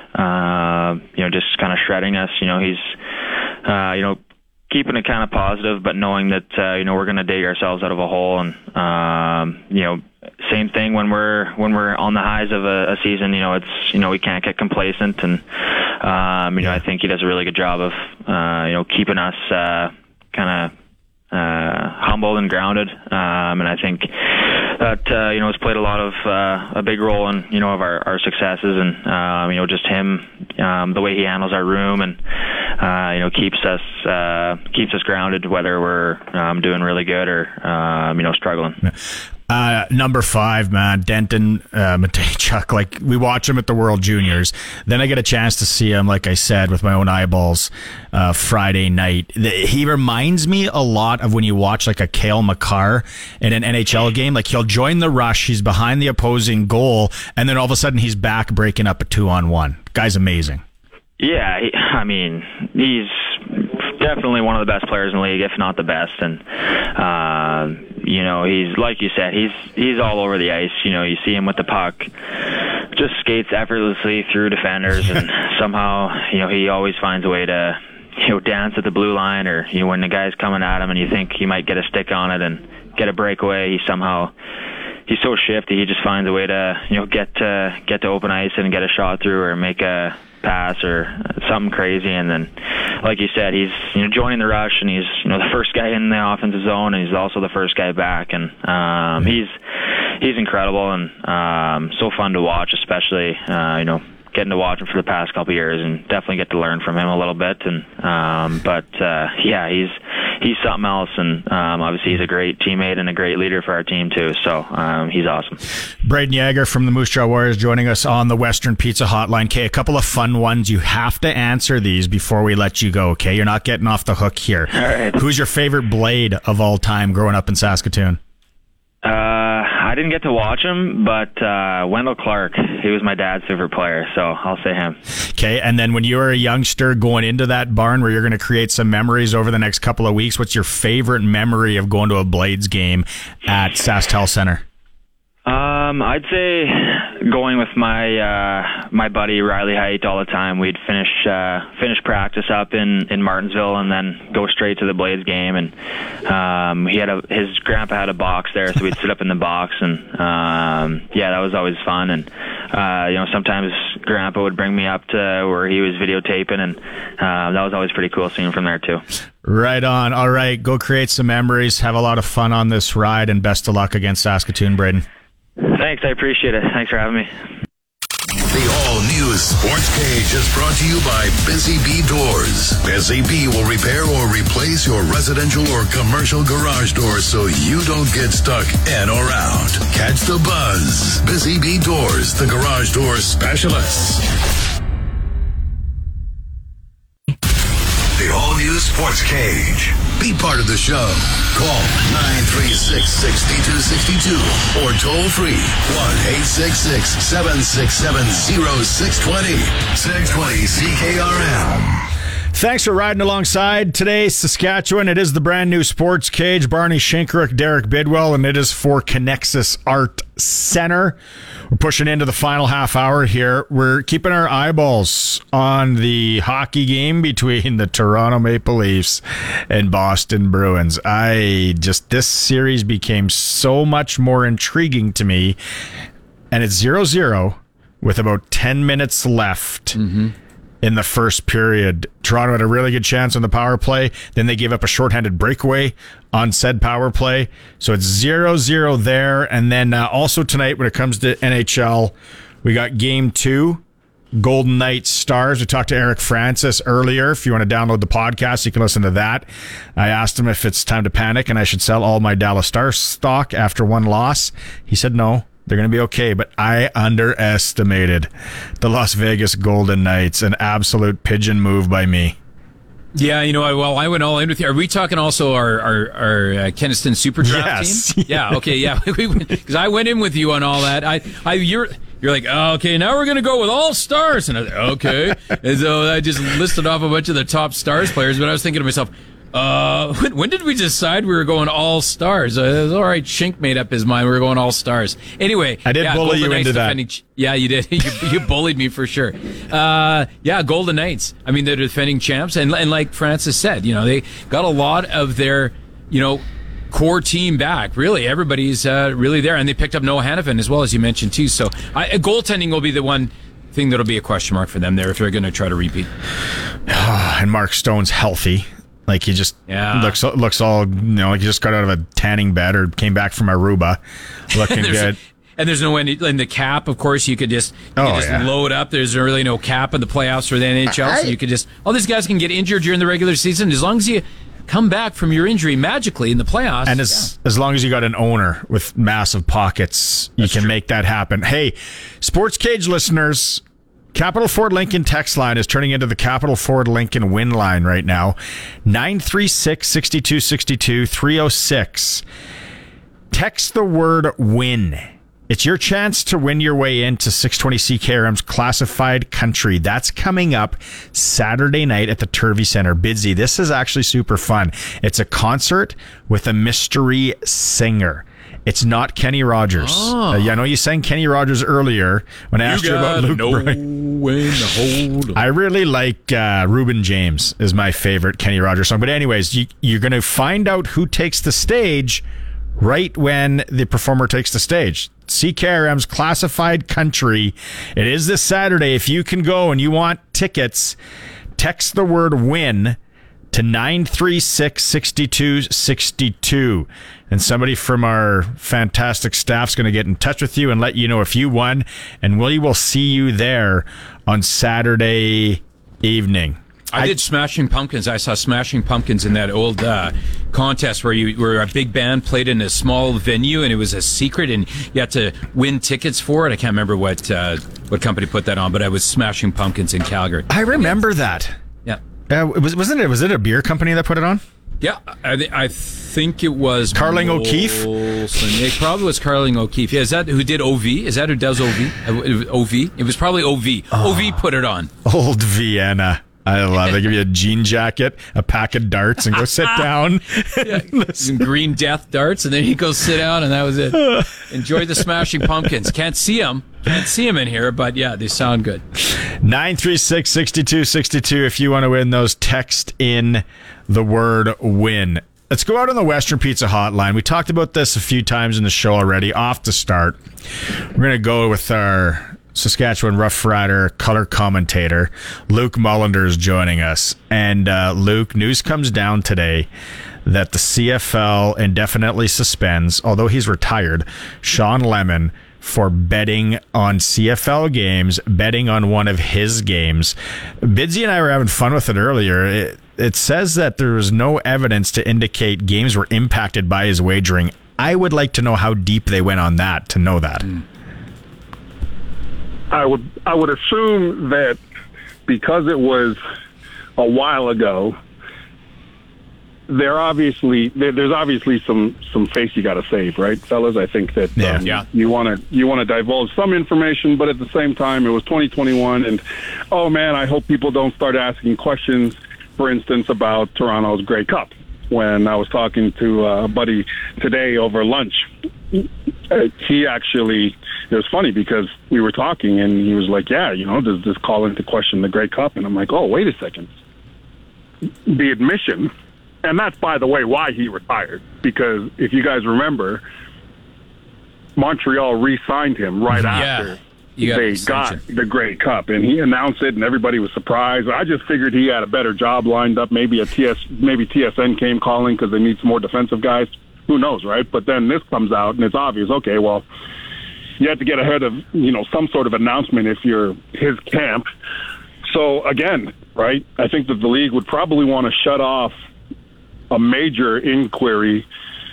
Uh, you know, just kind of shredding us. You know, he's, uh, you know, keeping it kind of positive, but knowing that, uh, you know, we're going to dig ourselves out of a hole. And, um, you know, same thing when we're, when we're on the highs of a, a season, you know, it's, you know, we can't get complacent. And, um, you know, I think he does a really good job of, uh, you know, keeping us, uh, kind of, uh, humbled and grounded. Um, and I think that, uh, you know, has played a lot of, uh, a big role in, you know, of our, our successes and, um, you know, just him, um, the way he handles our room and, uh, you know, keeps us, uh, keeps us grounded, whether we're, um, doing really good or, um, you know, struggling. Uh, number five, man, Denton uh, Mateychuk. Like, we watch him at the World Juniors. Then I get a chance to see him, like I said, with my own eyeballs uh, Friday night. The, he reminds me a lot of when you watch like a Cale Makar in an N H L game. Like, he'll join the rush, he's behind the opposing goal, and then all of a sudden he's back breaking up a two-on-one. Guy's amazing. Yeah, he, I mean, he's definitely one of the best players in the league, if not the best. And, uh, you know, he's, like you said, he's he's all over the ice. You know, you see him with the puck, just skates effortlessly through defenders, and somehow, you know, he always finds a way to, you know, dance at the blue line, or, you know, when the guy's coming at him and you think he might get a stick on it and get a breakaway, he somehow, he's so shifty, he just finds a way to, you know, get to, get to open ice and get a shot through or make a pass or something crazy. And then, like you said, he's, you know, joining the rush, and he's, you know, the first guy in the offensive zone, and he's also the first guy back. And um, he's he's incredible and um, so fun to watch, especially uh, you know, getting to watch him for the past couple of years, and definitely get to learn from him a little bit. And um, but uh, yeah, he's he's something else, and um, obviously he's a great teammate and a great leader for our team too. So um, he's awesome. Braden Yager from the Moose Jaw Warriors joining us on the Western Pizza Hotline. Okay, a couple of fun ones. You have to answer these before we let you go. Okay, you're not getting off the hook here. All right. Who's your favorite Blade of all time growing up in Saskatoon? Uh, I didn't get to watch him, but uh, Wendell Clark, he was my dad's favorite player, so I'll say him. Okay, and then when you were a youngster going into that barn where you're going to create some memories over the next couple of weeks, what's your favorite memory of going to a Blades game at SaskTel Center? Um, I'd say going with my uh, my buddy Riley Height all the time. We'd finish uh, finish practice up in, in Martinsville and then go straight to the Blades game. And um, he had a his grandpa had a box there, so we'd sit up in the box. And um, yeah, that was always fun. And uh, you know, sometimes Grandpa would bring me up to where he was videotaping, and uh, that was always pretty cool seeing him from there too. Right on. All right, go create some memories. Have a lot of fun on this ride, and best of luck against Saskatoon, Braden. Thanks, I appreciate it. Thanks for having me. The all-new Sports Cage is brought to you by Busy Bee Doors. Busy Bee will repair or replace your residential or commercial garage doors so you don't get stuck in or out. Catch the buzz. Busy Bee Doors, the garage door specialists. The all-new Sports Cage. Be part of the show. Call nine three six, six two six two or toll free one eight six six, seven six seven, zero six two zero. six twenty C K R M. Thanks for riding alongside today, Saskatchewan. It is the brand new Sports Cage. Barney Shinkaruk, Derek Bidwell, and it is for Connexus Art Center. We're pushing into the final half hour here. We're keeping our eyeballs on the hockey game between the Toronto Maple Leafs and Boston Bruins. I just, this series became so much more intriguing to me, and it's zero zero with about ten minutes left. Mm-hmm. In the first period. Toronto had a really good chance on the power play. Then they gave up a shorthanded breakaway on said power play. So it's zero zero there. And then uh, also tonight when it comes to N H L, we got game two, Golden Knights Stars. We talked to Eric Francis earlier. If you want to download the podcast, you can listen to that. I asked him if it's time to panic and I should sell all my Dallas Stars stock after one loss. He said no. They're going to be okay, but I underestimated the Las Vegas Golden Knights. An absolute pigeon move by me. Yeah, you know, well, I went all in with you. Are we talking also our our, our uh, Keniston Super Draft yes. team? Yeah, okay, yeah, because I went in with you on all that. I, I, you're. You're like, oh, okay, now we're going to go with all stars. And I was like, okay. And so I just listed off a bunch of the top stars players, but I was thinking to myself, uh, when, when did we decide we were going all stars? Uh, it was all right. Shink made up his mind. We were going all stars. Anyway. I did yeah, bully Golden you Knights into that. defending, yeah, you did. you, you bullied me for sure. Uh, yeah, Golden Knights. I mean, they're defending champs. And, and like Francis said, you know, they got a lot of their, you know, core team back. Really, everybody's uh, really there, and they picked up Noah Hanifin as well, as you mentioned too. So, I, goaltending will be the one thing that'll be a question mark for them there if they're going to try to repeat. And Mark Stone's healthy. Like he just yeah. looks looks all, you know, like he just got out of a tanning bed or came back from Aruba, looking good. And there's no end in the cap. Of course, you could just you oh, could just yeah. load up. There's really no cap in the playoffs for the N H L, I, so you could just all these guys can get injured during the regular season as long as you come back from your injury magically in the playoffs. And as yeah. as long as you got an owner with massive pockets, you That's can true. make that happen. Hey, Sports Cage listeners, Capital Ford Lincoln text line is turning into the Capital Ford Lincoln win line right now. nine three six, six two six two, three oh six. Text the word win. It's your chance to win your way into six twenty C K R M's Classified Country. That's coming up Saturday night at the Turvey Center. Bidsy, this is actually super fun. It's a concert with a mystery singer. It's not Kenny Rogers. Oh. Uh, yeah, I know you sang Kenny Rogers earlier when I you asked you about Luke Bryan. When hold I really like uh, Reuben James is my favorite Kenny Rogers song. But anyways, you, you're going to find out who takes the stage right when the performer takes the stage. C K R M's Classified Country. It is this Saturday. If you can go and you want tickets, text the word win to nine three six, six two six two. And somebody from our fantastic staff is going to get in touch with you and let you know if you won. And we will see you there on Saturday evening. I, I did Smashing Pumpkins. I saw Smashing Pumpkins in that old uh, contest where you where a big band played in a small venue and it was a secret and you had to win tickets for it. I can't remember what uh, what company put that on, but I was Smashing Pumpkins in Calgary. I remember that. Yeah. Uh, was wasn't it was it a beer company that put it on? Yeah, I, th- I think it was Carling Molson. O'Keefe. It probably was Carling O'Keefe. Yeah, is that who did O V? Is that who does O V? O V? It was probably O V. Oh, O V put it on. Old Vienna. I love it. They give you a jean jacket, a pack of darts, and go sit down. Yeah, some green death darts, and then you go sit down, and that was it. Enjoy the Smashing Pumpkins. Can't see them. Can't see them in here, but yeah, they sound good. nine three six, six two six two. If you want to win those, text in the word win. Let's go out on the Western Pizza Hotline. We talked about this a few times in the show already. Off the start, we're going to go with our Saskatchewan Rough Rider color commentator, Luke Mullender, is joining us. And uh, Luke, news comes down today that the C F L indefinitely suspends, although he's retired, Sean Lemon for betting on C F L games, betting on one of his games. Bidsy and I were having fun with it earlier. It, it says that there was no evidence to indicate games were impacted by his wagering. I would like to know how deep they went on that to know that. Mm. I would I would assume that because it was a while ago, there obviously there, there's obviously some, some face you got to save, right, fellas? I think that yeah. Um, yeah. you want to you want to divulge some information, but at the same time, it was twenty twenty-one, and oh man, I hope people don't start asking questions, for instance, about Toronto's Grey Cup. When I was talking to a buddy today over lunch, he actually, it was funny because we were talking and he was like, yeah, you know, does this call into question the Grey Cup? And I'm like, oh, wait a second. The admission, and that's, by the way, why he retired, because if you guys remember, Montreal re-signed him right yeah. after got they got the Grey Cup, and he announced it, and everybody was surprised. I just figured he had a better job lined up. Maybe a T S, maybe T S N came calling because they need some more defensive guys. Who knows, right? But then this comes out, and it's obvious. Okay, well, you have to get ahead of you know some sort of announcement if you're his camp. So again, right? I think that the league would probably want to shut off a major inquiry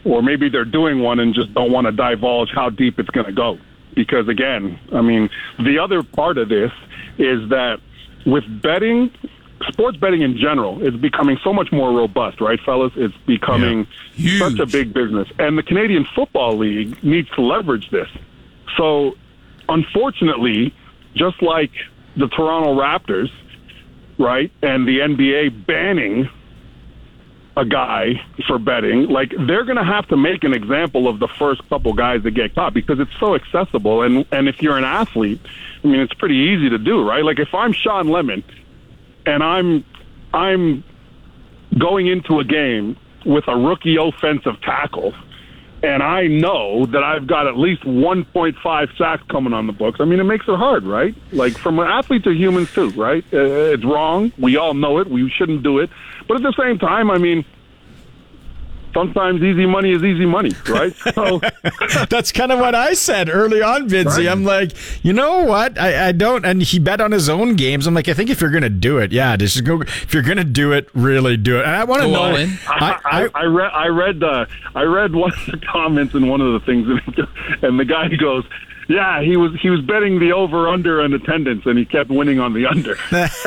or maybe they're doing one and just don't want to divulge how deep it's going to go. Because, again, I mean, the other part of this is that with betting, sports betting in general is becoming so much more robust, right, fellas? It's becoming yeah. such a big business. And the Canadian Football League needs to leverage this. So, unfortunately, just like the Toronto Raptors, right, and the N B A banning a guy for betting, like, they're going to have to make an example of the first couple guys that get caught because it's so accessible. And, and if you're an athlete, I mean, it's pretty easy to do, right? Like, if I'm Sean Lemon and I'm I'm going into a game with a rookie offensive tackle, and I know that I've got at least one point five sacks coming on the books, I mean, it makes it hard, right? Like, from athletes to humans, too, right? Uh, it's wrong. We all know it. We shouldn't do it. But at the same time, I mean, sometimes easy money is easy money, right? So that's kind of what I said early on, Vincy. Right? I'm like, you know what? I, I don't. And he bet on his own games. I'm like, I think if you're going to do it, yeah, just go. If you're going to do it, really do it. And I want to know. I, I, I, I read. I read. Uh, I read one of the comments in one of the things, and the guy goes, yeah, he was he was betting the over under in attendance, and he kept winning on the under.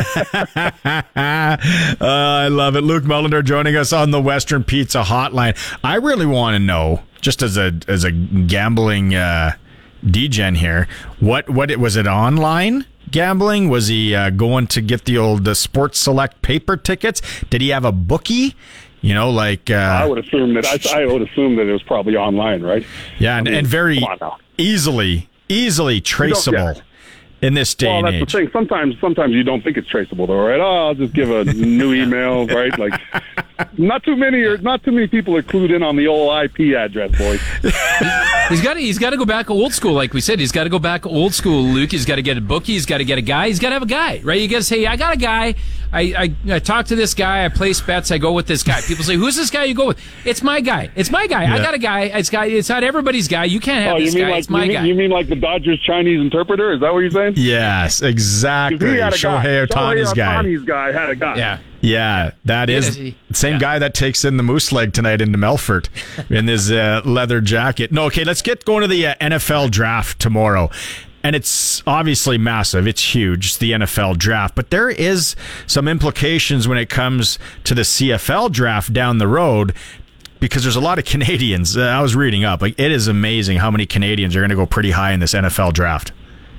uh, I love it. Luke Mullender joining us on the Western Pizza Hotline. I really want to know, just as a as a gambling uh, D-gen here, what what it was it online gambling? Was he uh, going to get the old uh, Sports Select paper tickets? Did he have a bookie? You know, like uh, I would assume that I, I would assume that it was probably online, right? Yeah, and, I mean, and very easily, easily traceable in this day well, and that's age. The thing. Sometimes, sometimes you don't think it's traceable, though, right? Oh, I'll just give a new email, right? Like, not too many, or not too many people are clued in on the old I P address, boys. He's got to, he's got to go back old school, like we said. He's got to go back old school, Luke. He's got to get a bookie. He's got to get a guy. He's got to have a guy, right? You got to say, I got a guy. I, I I talk to this guy. I place bets. I go with this guy. People say, who's this guy you go with? It's my guy. It's my guy. Yeah. I got a guy. It's guy. It's not everybody's guy. You can't have oh, this you mean guy. Like, it's my you mean, guy. You mean like the Dodgers Chinese interpreter? Is that what you're saying? Yes, exactly. Shohei Ohtani's guy. Ohtani's guy had a guy. Yeah. Yeah, that is yeah, the same yeah. guy that takes in the moose leg tonight into Melfort in his uh, leather jacket. No, okay, let's get going to the uh, N F L draft tomorrow. And it's obviously massive. It's huge, it's the N F L draft. But there is some implications when it comes to the C F L draft down the road because there's a lot of Canadians. Uh, I was reading up. Like, it is amazing how many Canadians are going to go pretty high in this N F L draft.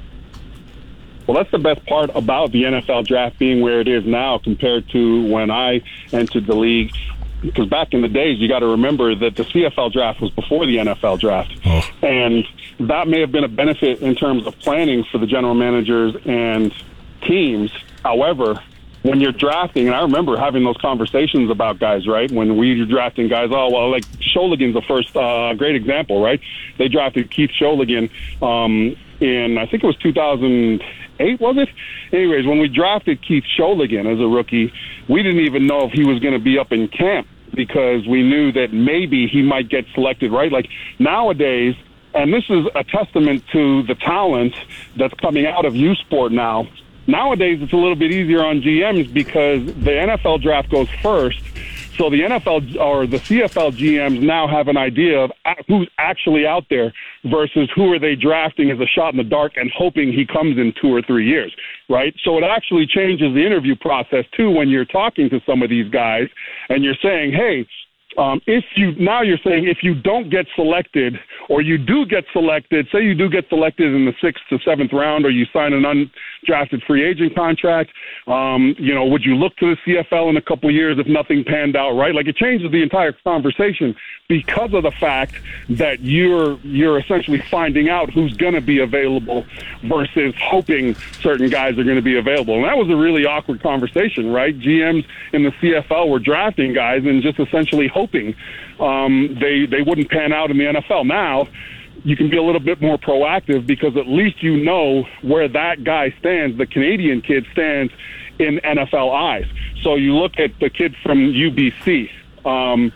Well, that's the best part about the N F L draft being where it is now compared to when I entered the league. Because back in the days, you got to remember that the C F L draft was before the N F L draft. Oh. And that may have been a benefit in terms of planning for the general managers and teams. However, when you're drafting, and I remember having those conversations about guys, right? When we were drafting guys, oh, well, like Sholigan's the first uh, great example, right? They drafted Keith Sholigan um, in, I think it was two thousand eight, was it? Anyways, when we drafted Keith Sholigan as a rookie, we didn't even know if he was going to be up in camp because we knew that maybe he might get selected, right? Like nowadays, and this is a testament to the talent that's coming out of U Sport now. Nowadays, it's a little bit easier on G Ms because the N F L draft goes first. So the N F L or the C F L G Ms now have an idea of who's actually out there versus who are they drafting as a shot in the dark and hoping he comes in two or three years, right? So it actually changes the interview process, too, when you're talking to some of these guys and you're saying, hey, Um, if you now you're saying if you don't get selected or you do get selected, say you do get selected in the sixth to seventh round or you sign an undrafted free agent contract, um, you know, would you look to the C F L in a couple of years if nothing panned out, right? Like it changes the entire conversation because of the fact that you're you're essentially finding out who's going to be available versus hoping certain guys are going to be available. And that was a really awkward conversation, right? G Ms in the C F L were drafting guys and just essentially hoping um, they they wouldn't pan out in the N F L. Now, you can be a little bit more proactive because at least you know where that guy stands, the Canadian kid stands in N F L eyes. So you look at the kid from U B C, um,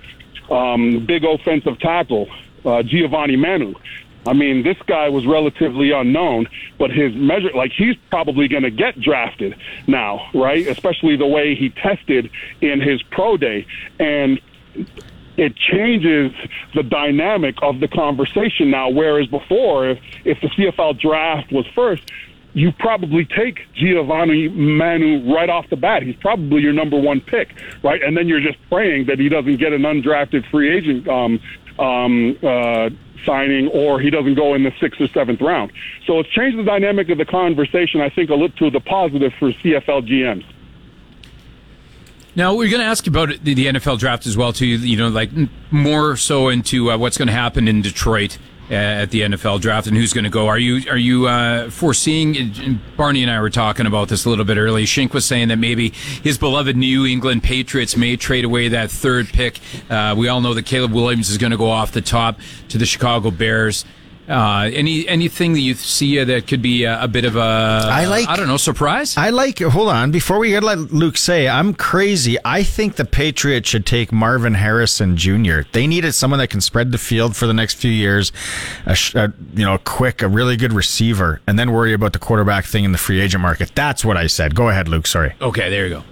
um, big offensive tackle, uh, Giovanni Manu. I mean, this guy was relatively unknown, but his measure, like he's probably going to get drafted now, right? Especially the way he tested in his pro day. And it changes the dynamic of the conversation now, whereas before, if, if the C F L draft was first, you probably take Giovanni Manu right off the bat. He's probably your number one pick, right? And then you're just praying that he doesn't get an undrafted free agent um, um, uh, signing, or he doesn't go in the sixth or seventh round. So it's changed the dynamic of the conversation, I think, a little to the positive for C F L G Ms. Now, we're going to ask you about the, the N F L draft as well, too, you know, like more so into uh, what's going to happen in Detroit uh, at the N F L draft and who's going to go. Are you are you uh, foreseeing, Barney and I were talking about this a little bit earlier, Shink was saying that maybe his beloved New England Patriots may trade away that third pick. Uh, we all know that Caleb Williams is going to go off the top to the Chicago Bears. Uh, any anything that you see that could be a, a bit of a I like I don't know surprise? I like. Hold on, before we let Luke say, I'm crazy. I think the Patriots should take Marvin Harrison Junior They needed someone that can spread the field for the next few years, a, a you know, a quick, a really good receiver, and then worry about the quarterback thing in the free agent market. That's what I said. Go ahead, Luke. Sorry. Okay, there you go.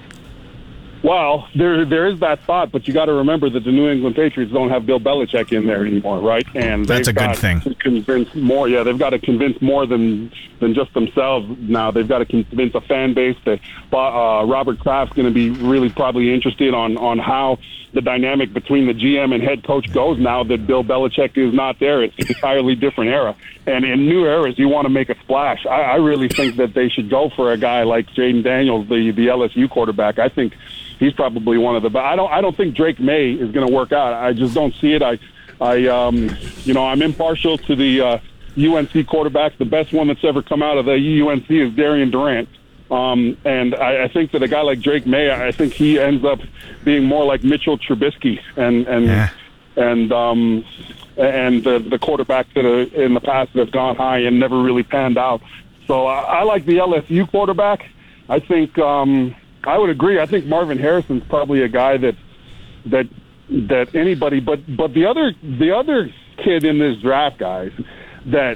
Well, there there is that thought, but you got to remember that the New England Patriots don't have Bill Belichick in there anymore, right? And that's a good thing. To convince more, yeah, they've got to convince more than than just themselves. Now they've got to convince a fan base that uh, Robert Kraft's going to be really probably interested on on how the dynamic between the G M and head coach goes now that Bill Belichick is not there. It's an entirely different era, and in new eras, you want to make a splash. I, I really think that they should go for a guy like Jaden Daniels, the the L S U quarterback. I think he's probably one of the. But I don't. I don't think Drake May is going to work out. I just don't see it. I, I, um, you know, I'm impartial to the uh, U N C quarterbacks. The best one that's ever come out of the U N C is Darian Durant. Um, and I, I think that a guy like Drake May, I think he ends up being more like Mitchell Trubisky, and and yeah. and um, and the, the quarterbacks that are in the past that have gone high and never really panned out. So I, I like the L S U quarterback. I think. Um, I would agree. I think Marvin Harrison's probably a guy that that that anybody, but but the other the other kid in this draft, guys, that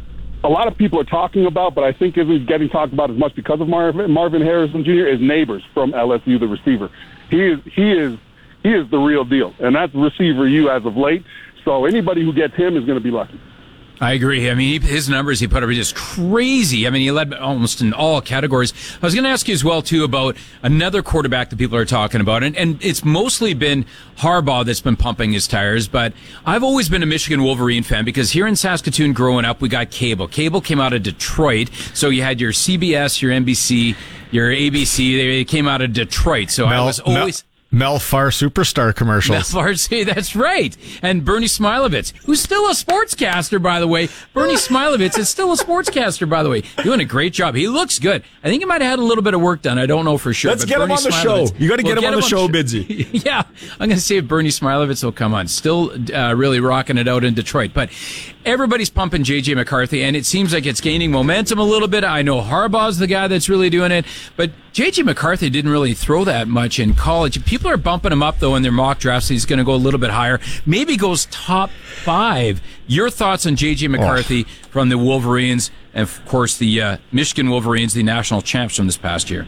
a lot of people are talking about, but I think isn't getting talked about as much because of Marvin, Marvin Harrison Junior is Neighbors from L S U, the receiver. He is he is he is the real deal, and that's receiver U as of late. So anybody who gets him is going to be lucky. I agree. I mean, his numbers he put up are just crazy. I mean, he led almost in all categories. I was going to ask you as well, too, about another quarterback that people are talking about, and, and it's mostly been Harbaugh that's been pumping his tires, but I've always been a Michigan Wolverine fan because here in Saskatoon growing up, we got cable. Cable came out of Detroit, so you had your C B S, your N B C, your A B C. They came out of Detroit, so Mel, I was always... Mel- Melfar Superstar commercials. Melfar, that's right. And Bernie Smilovitz, who's still a sportscaster, by the way. Bernie Smilovitz is still a sportscaster, by the way. Doing a great job. He looks good. I think he might have had a little bit of work done. I don't know for sure. Let's but get Bernie him on the Smilovitz, show. You got to we'll get him on the show, sh- Bidsy. Yeah. I'm going to see if Bernie Smilovitz will come on. Still uh, really rocking it out in Detroit. But everybody's pumping J J McCarthy, and it seems like it's gaining momentum a little bit. I know Harbaugh's the guy that's really doing it, but J J McCarthy didn't really throw that much in college. People are bumping him up, though, in their mock drafts. He's going to go a little bit higher. Maybe goes top five. Your thoughts on J J McCarthy oh. from the Wolverines, and, of course, the uh, Michigan Wolverines, the national champs from this past year?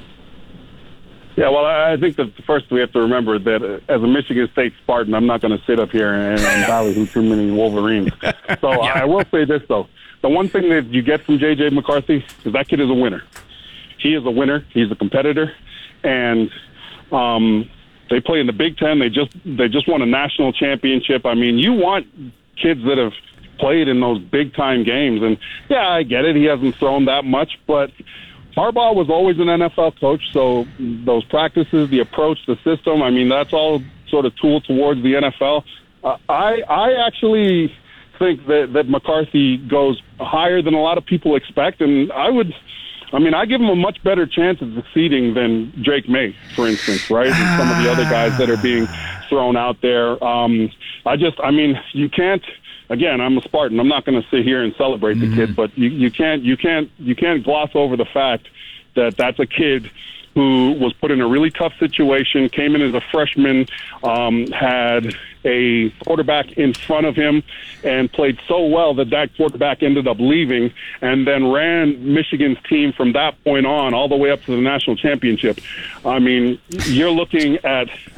Yeah, well, I think that first we have to remember that as a Michigan State Spartan, I'm not going to sit up here and, and ballyhoo too many Wolverines. So yeah. I will say this, though. The one thing that you get from J J McCarthy is that kid is a winner. He is a winner. He's a competitor. And um, they play in the Big Ten. They just they just won a national championship. I mean, you want kids that have played in those big-time games. And, yeah, I get it. He hasn't thrown that much, but Harbaugh was always an N F L coach, so those practices, the approach, the system, I mean, that's all sort of tool towards the N F L. Uh, I I actually think that, that McCarthy goes higher than a lot of people expect, and I would, I mean, I give him a much better chance of succeeding than Drake May, for instance, right? And some of the other guys that are being thrown out there. Um, I just, I mean, you can't, again, I'm a Spartan. I'm not going to sit here and celebrate the mm-hmm. kid, but you, you can't you can't you can't gloss over the fact that that's a kid who was put in a really tough situation, came in as a freshman, um, had a quarterback in front of him, and played so well that that quarterback ended up leaving, and then ran Michigan's team from that point on all the way up to the national championship. I mean, you're looking at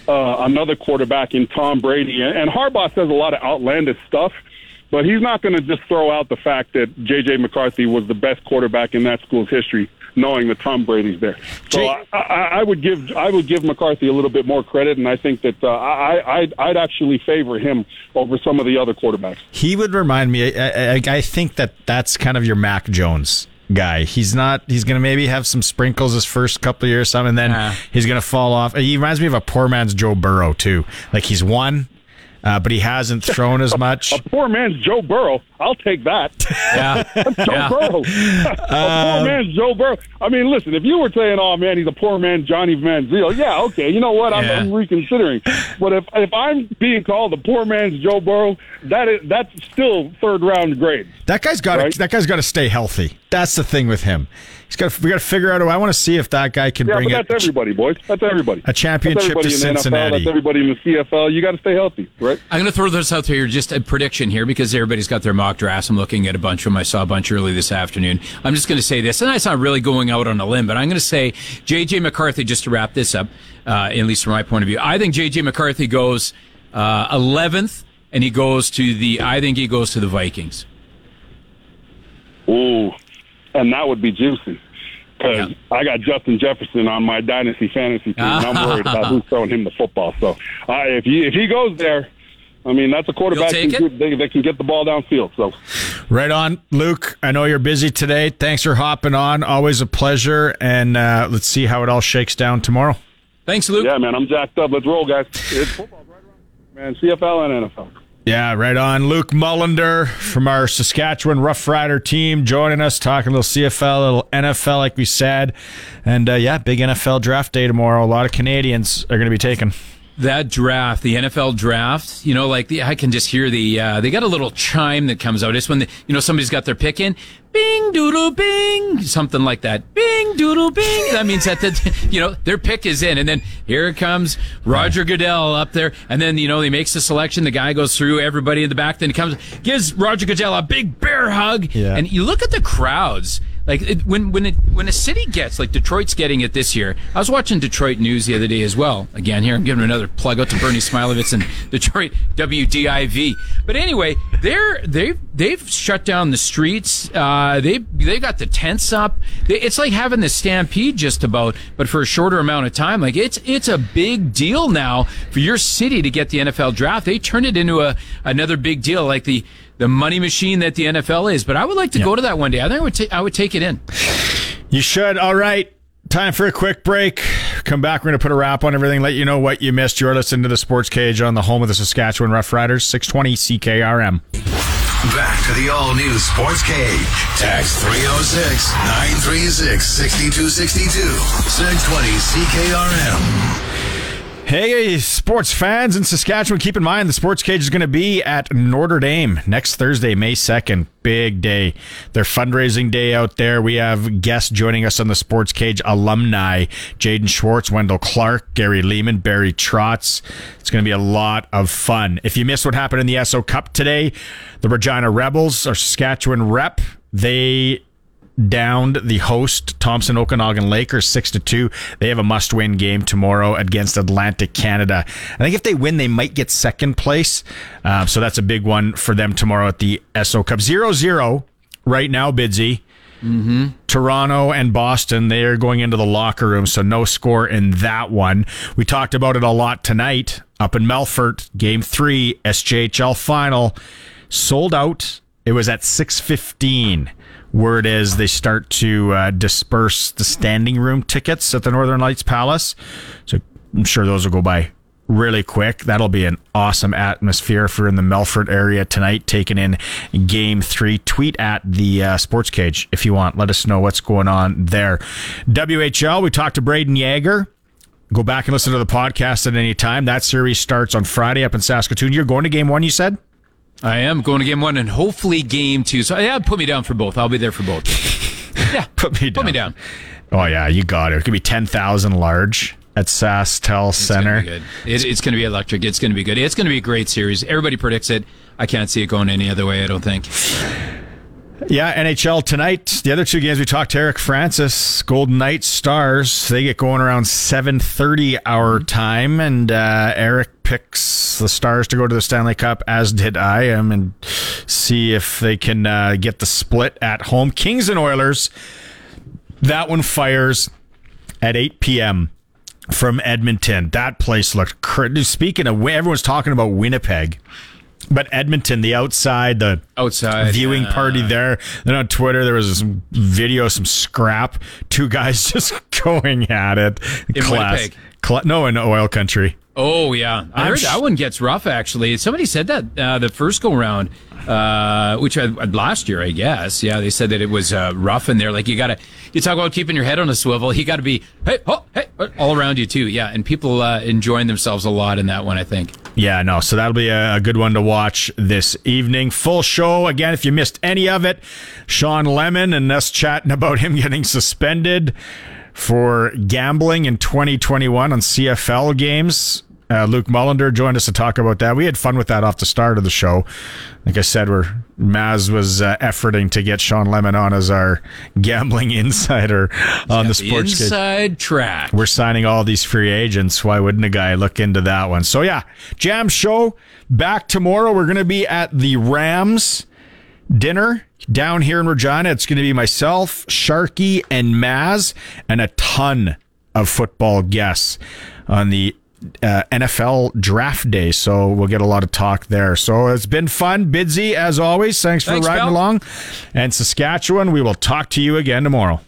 uh, another quarterback in Tom Brady. And, and Harbaugh says a lot of outlandish stuff, but he's not going to just throw out the fact that J J. McCarthy was the best quarterback in that school's history, knowing that Tom Brady's there. So Jay- I, I, I would give I would give McCarthy a little bit more credit, and I think that uh, I I'd, I'd actually favor him over some of the other quarterbacks. He would remind me. I, I, I think that that's kind of your Mac Jones guy. He's not. He's going to maybe have some sprinkles his first couple of years, some, and then Uh. he's going to fall off. He reminds me of a poor man's Joe Burrow too. Like he's won, uh, but he hasn't thrown as much. A poor man's Joe Burrow. I'll take that. Yeah. Joe Yeah. Burrow. a poor man's Joe Burrow. I mean, listen, if you were saying, oh, man, he's a poor man Johnny Manziel, yeah, okay, you know what? I'm, Yeah. I'm reconsidering. But if if I'm being called a poor man's Joe Burrow, that is, that's still third-round grade. That guy's got Right. to. That guy's got to stay healthy. That's the thing with him. He's got. We got to figure out. I want to see if that guy can Yeah, bring but it. that's everybody, boys. That's everybody. A championship that's everybody to in the N F L. Cincinnati. That's everybody in the C F L. You got to stay healthy, right? I'm going to throw this out there, just a prediction here, because everybody's got their mock drafts. I'm looking at a bunch of them. I saw a bunch early this afternoon. I'm just going to say this, and it's not really going out on a limb, but I'm going to say J J. McCarthy, just to wrap this up, uh, at least from my point of view. I think J J. McCarthy goes uh, eleventh, and he goes to the, I think he goes to the Vikings. Ooh, and that would be juicy. Because Yeah. I got Justin Jefferson on my dynasty fantasy team, and I'm worried about who's throwing him the football. So uh, if he if he goes there, I mean that's a quarterback You'll take can, it? they, they can get the ball downfield. So Right on, Luke. I know you're busy today. Thanks for hopping on. Always a pleasure. And uh, let's see how it all shakes down tomorrow. Thanks, Luke. yeah, man, I'm jacked up. Let's roll, guys. It's football right around, man. C F L and N F L. Yeah, right on. Luke Mullender from our Saskatchewan Rough Rider team joining us, talking a little C F L, a little N F L, like we said. And uh, yeah, big N F L draft day tomorrow. A lot of Canadians are going to be taken. That draft, the N F L draft, you know, like the, I can just hear the, uh, they got a little chime that comes out. It's when, the, you know, somebody's got their pick in. Bing, doodle, bing, something like that. Bing, doodle, bing. That means that, the, you know, their pick is in. And then here comes Roger Goodell up there. And then, you know, he makes the selection. The guy goes through everybody in the back. Then he comes, gives Roger Goodell a big bear hug. Yeah. And you look at the crowds. Like it, when when it when a city gets, like Detroit's getting it this year. I was watching Detroit news the other day as well. Again, here I'm giving another plug out to Bernie Smilovitz and Detroit W D I V. But anyway, they're they've they've shut down the streets. Uh, they they got the tents up. They, it's like having the Stampede just about, but for a shorter amount of time. Like it's it's a big deal now for your city to get the N F L draft. They turned it into a another big deal, like the. The money machine that the N F L is, but I would like to Yeah. go to that one day. I think I would, ta- I would take it in. You should. All right. Time for a quick break. Come back. We're going to put a wrap on everything, let you know what you missed. You're listening to the Sports Cage on the home of the Saskatchewan Rough Riders, six twenty C K R M. Back to the all-new Sports Cage. Text three oh six, nine three six, six two six two. six twenty C K R M. Hey, sports fans in Saskatchewan, keep in mind the Sports Cage is going to be at Notre Dame next Thursday, May second. Big day. Their fundraising day out there. We have guests joining us on the Sports Cage alumni. Jaden Schwartz, Wendell Clark, Gary Lehman, Barry Trotz. It's going to be a lot of fun. If you missed what happened in the S O Cup today, the Regina Rebels, our Saskatchewan rep, they downed the host Thompson Okanagan Lakers six to two. They have a must-win game tomorrow against Atlantic Canada. I think if they win, they might get second place. Uh, so that's a big one for them tomorrow at the S O Cup. zero zero right now, Bidsy. Mm-hmm. Toronto and Boston, they are going into the locker room, so no score in that one. We talked about it a lot tonight up in Melfort. Game three, S J H L final. Sold out. It was at six fifteen. Word is they start to uh, disperse the standing room tickets at the Northern Lights Palace. So I'm sure those will go by really quick. That'll be an awesome atmosphere if you're in the Melfort area tonight, taking in game three. Tweet at the uh, Sports Cage if you want. Let us know what's going on there. W H L, we talked to Braden Yeager. Go back and listen to the podcast at any time. That series starts on Friday up in Saskatoon. You're going to game one, you said? I am going to game one and hopefully game two. So yeah, put me down for both. I'll be there for both. Yeah, Put me down. Put me down. Oh, yeah, you got it. It could be ten thousand large at SaskTel Center. It's going to be good. It, it's going to be electric. It's going to be good. It's going to be a great series. Everybody predicts it. I can't see it going any other way, I don't think. Yeah, N H L tonight. The other two games we talked to Eric Francis, Golden Knights, Stars. They get going around seven thirty our time, and uh, Eric picks the Stars to go to the Stanley Cup, as did I, um, and see if they can uh, get the split at home. Kings and Oilers. That one fires at eight p.m. from Edmonton. That place looked crazy. Speaking of, everyone's talking about Winnipeg. But Edmonton, the outside, the outside viewing yeah. party there. Then on Twitter, there was some video, some scrap. Two guys just going at it. In Class. Winnipeg? Cla- no, in oil country. Oh, yeah. I I'm heard sh- that one gets rough, actually. Somebody said that uh, the first go-round, uh, which I, last year, I guess. Yeah, they said that it was uh, rough in there. Like, you got to, you talk about keeping your head on a swivel. You got to be, hey, oh, hey, all around you, too. Yeah, and people uh, enjoying themselves a lot in that one, I think. Yeah, no, so that'll be a, a good one to watch this evening. Full show. Again, if you missed any of it, Sean Lemon and us chatting about him getting suspended for gambling in twenty twenty-one on C F L games. Uh, Luke Mullender joined us to talk about that. We had fun with that off the start of the show. Like I said, where Maz was uh, efforting to get Sean Lemon on as our gambling insider on the Sports Cage. Inside track. We're signing all these free agents. Why wouldn't a guy look into that one? So yeah, Jam Show back tomorrow. We're going to be at the Rams dinner down here in Regina. It's going to be myself, Sharky, and Maz, and a ton of football guests on the Uh, N F L draft day, so we'll get a lot of talk there. So it's been fun. Bidsy, as always, thanks for Thanks, riding pal. along. And Saskatchewan, we will talk to you again tomorrow.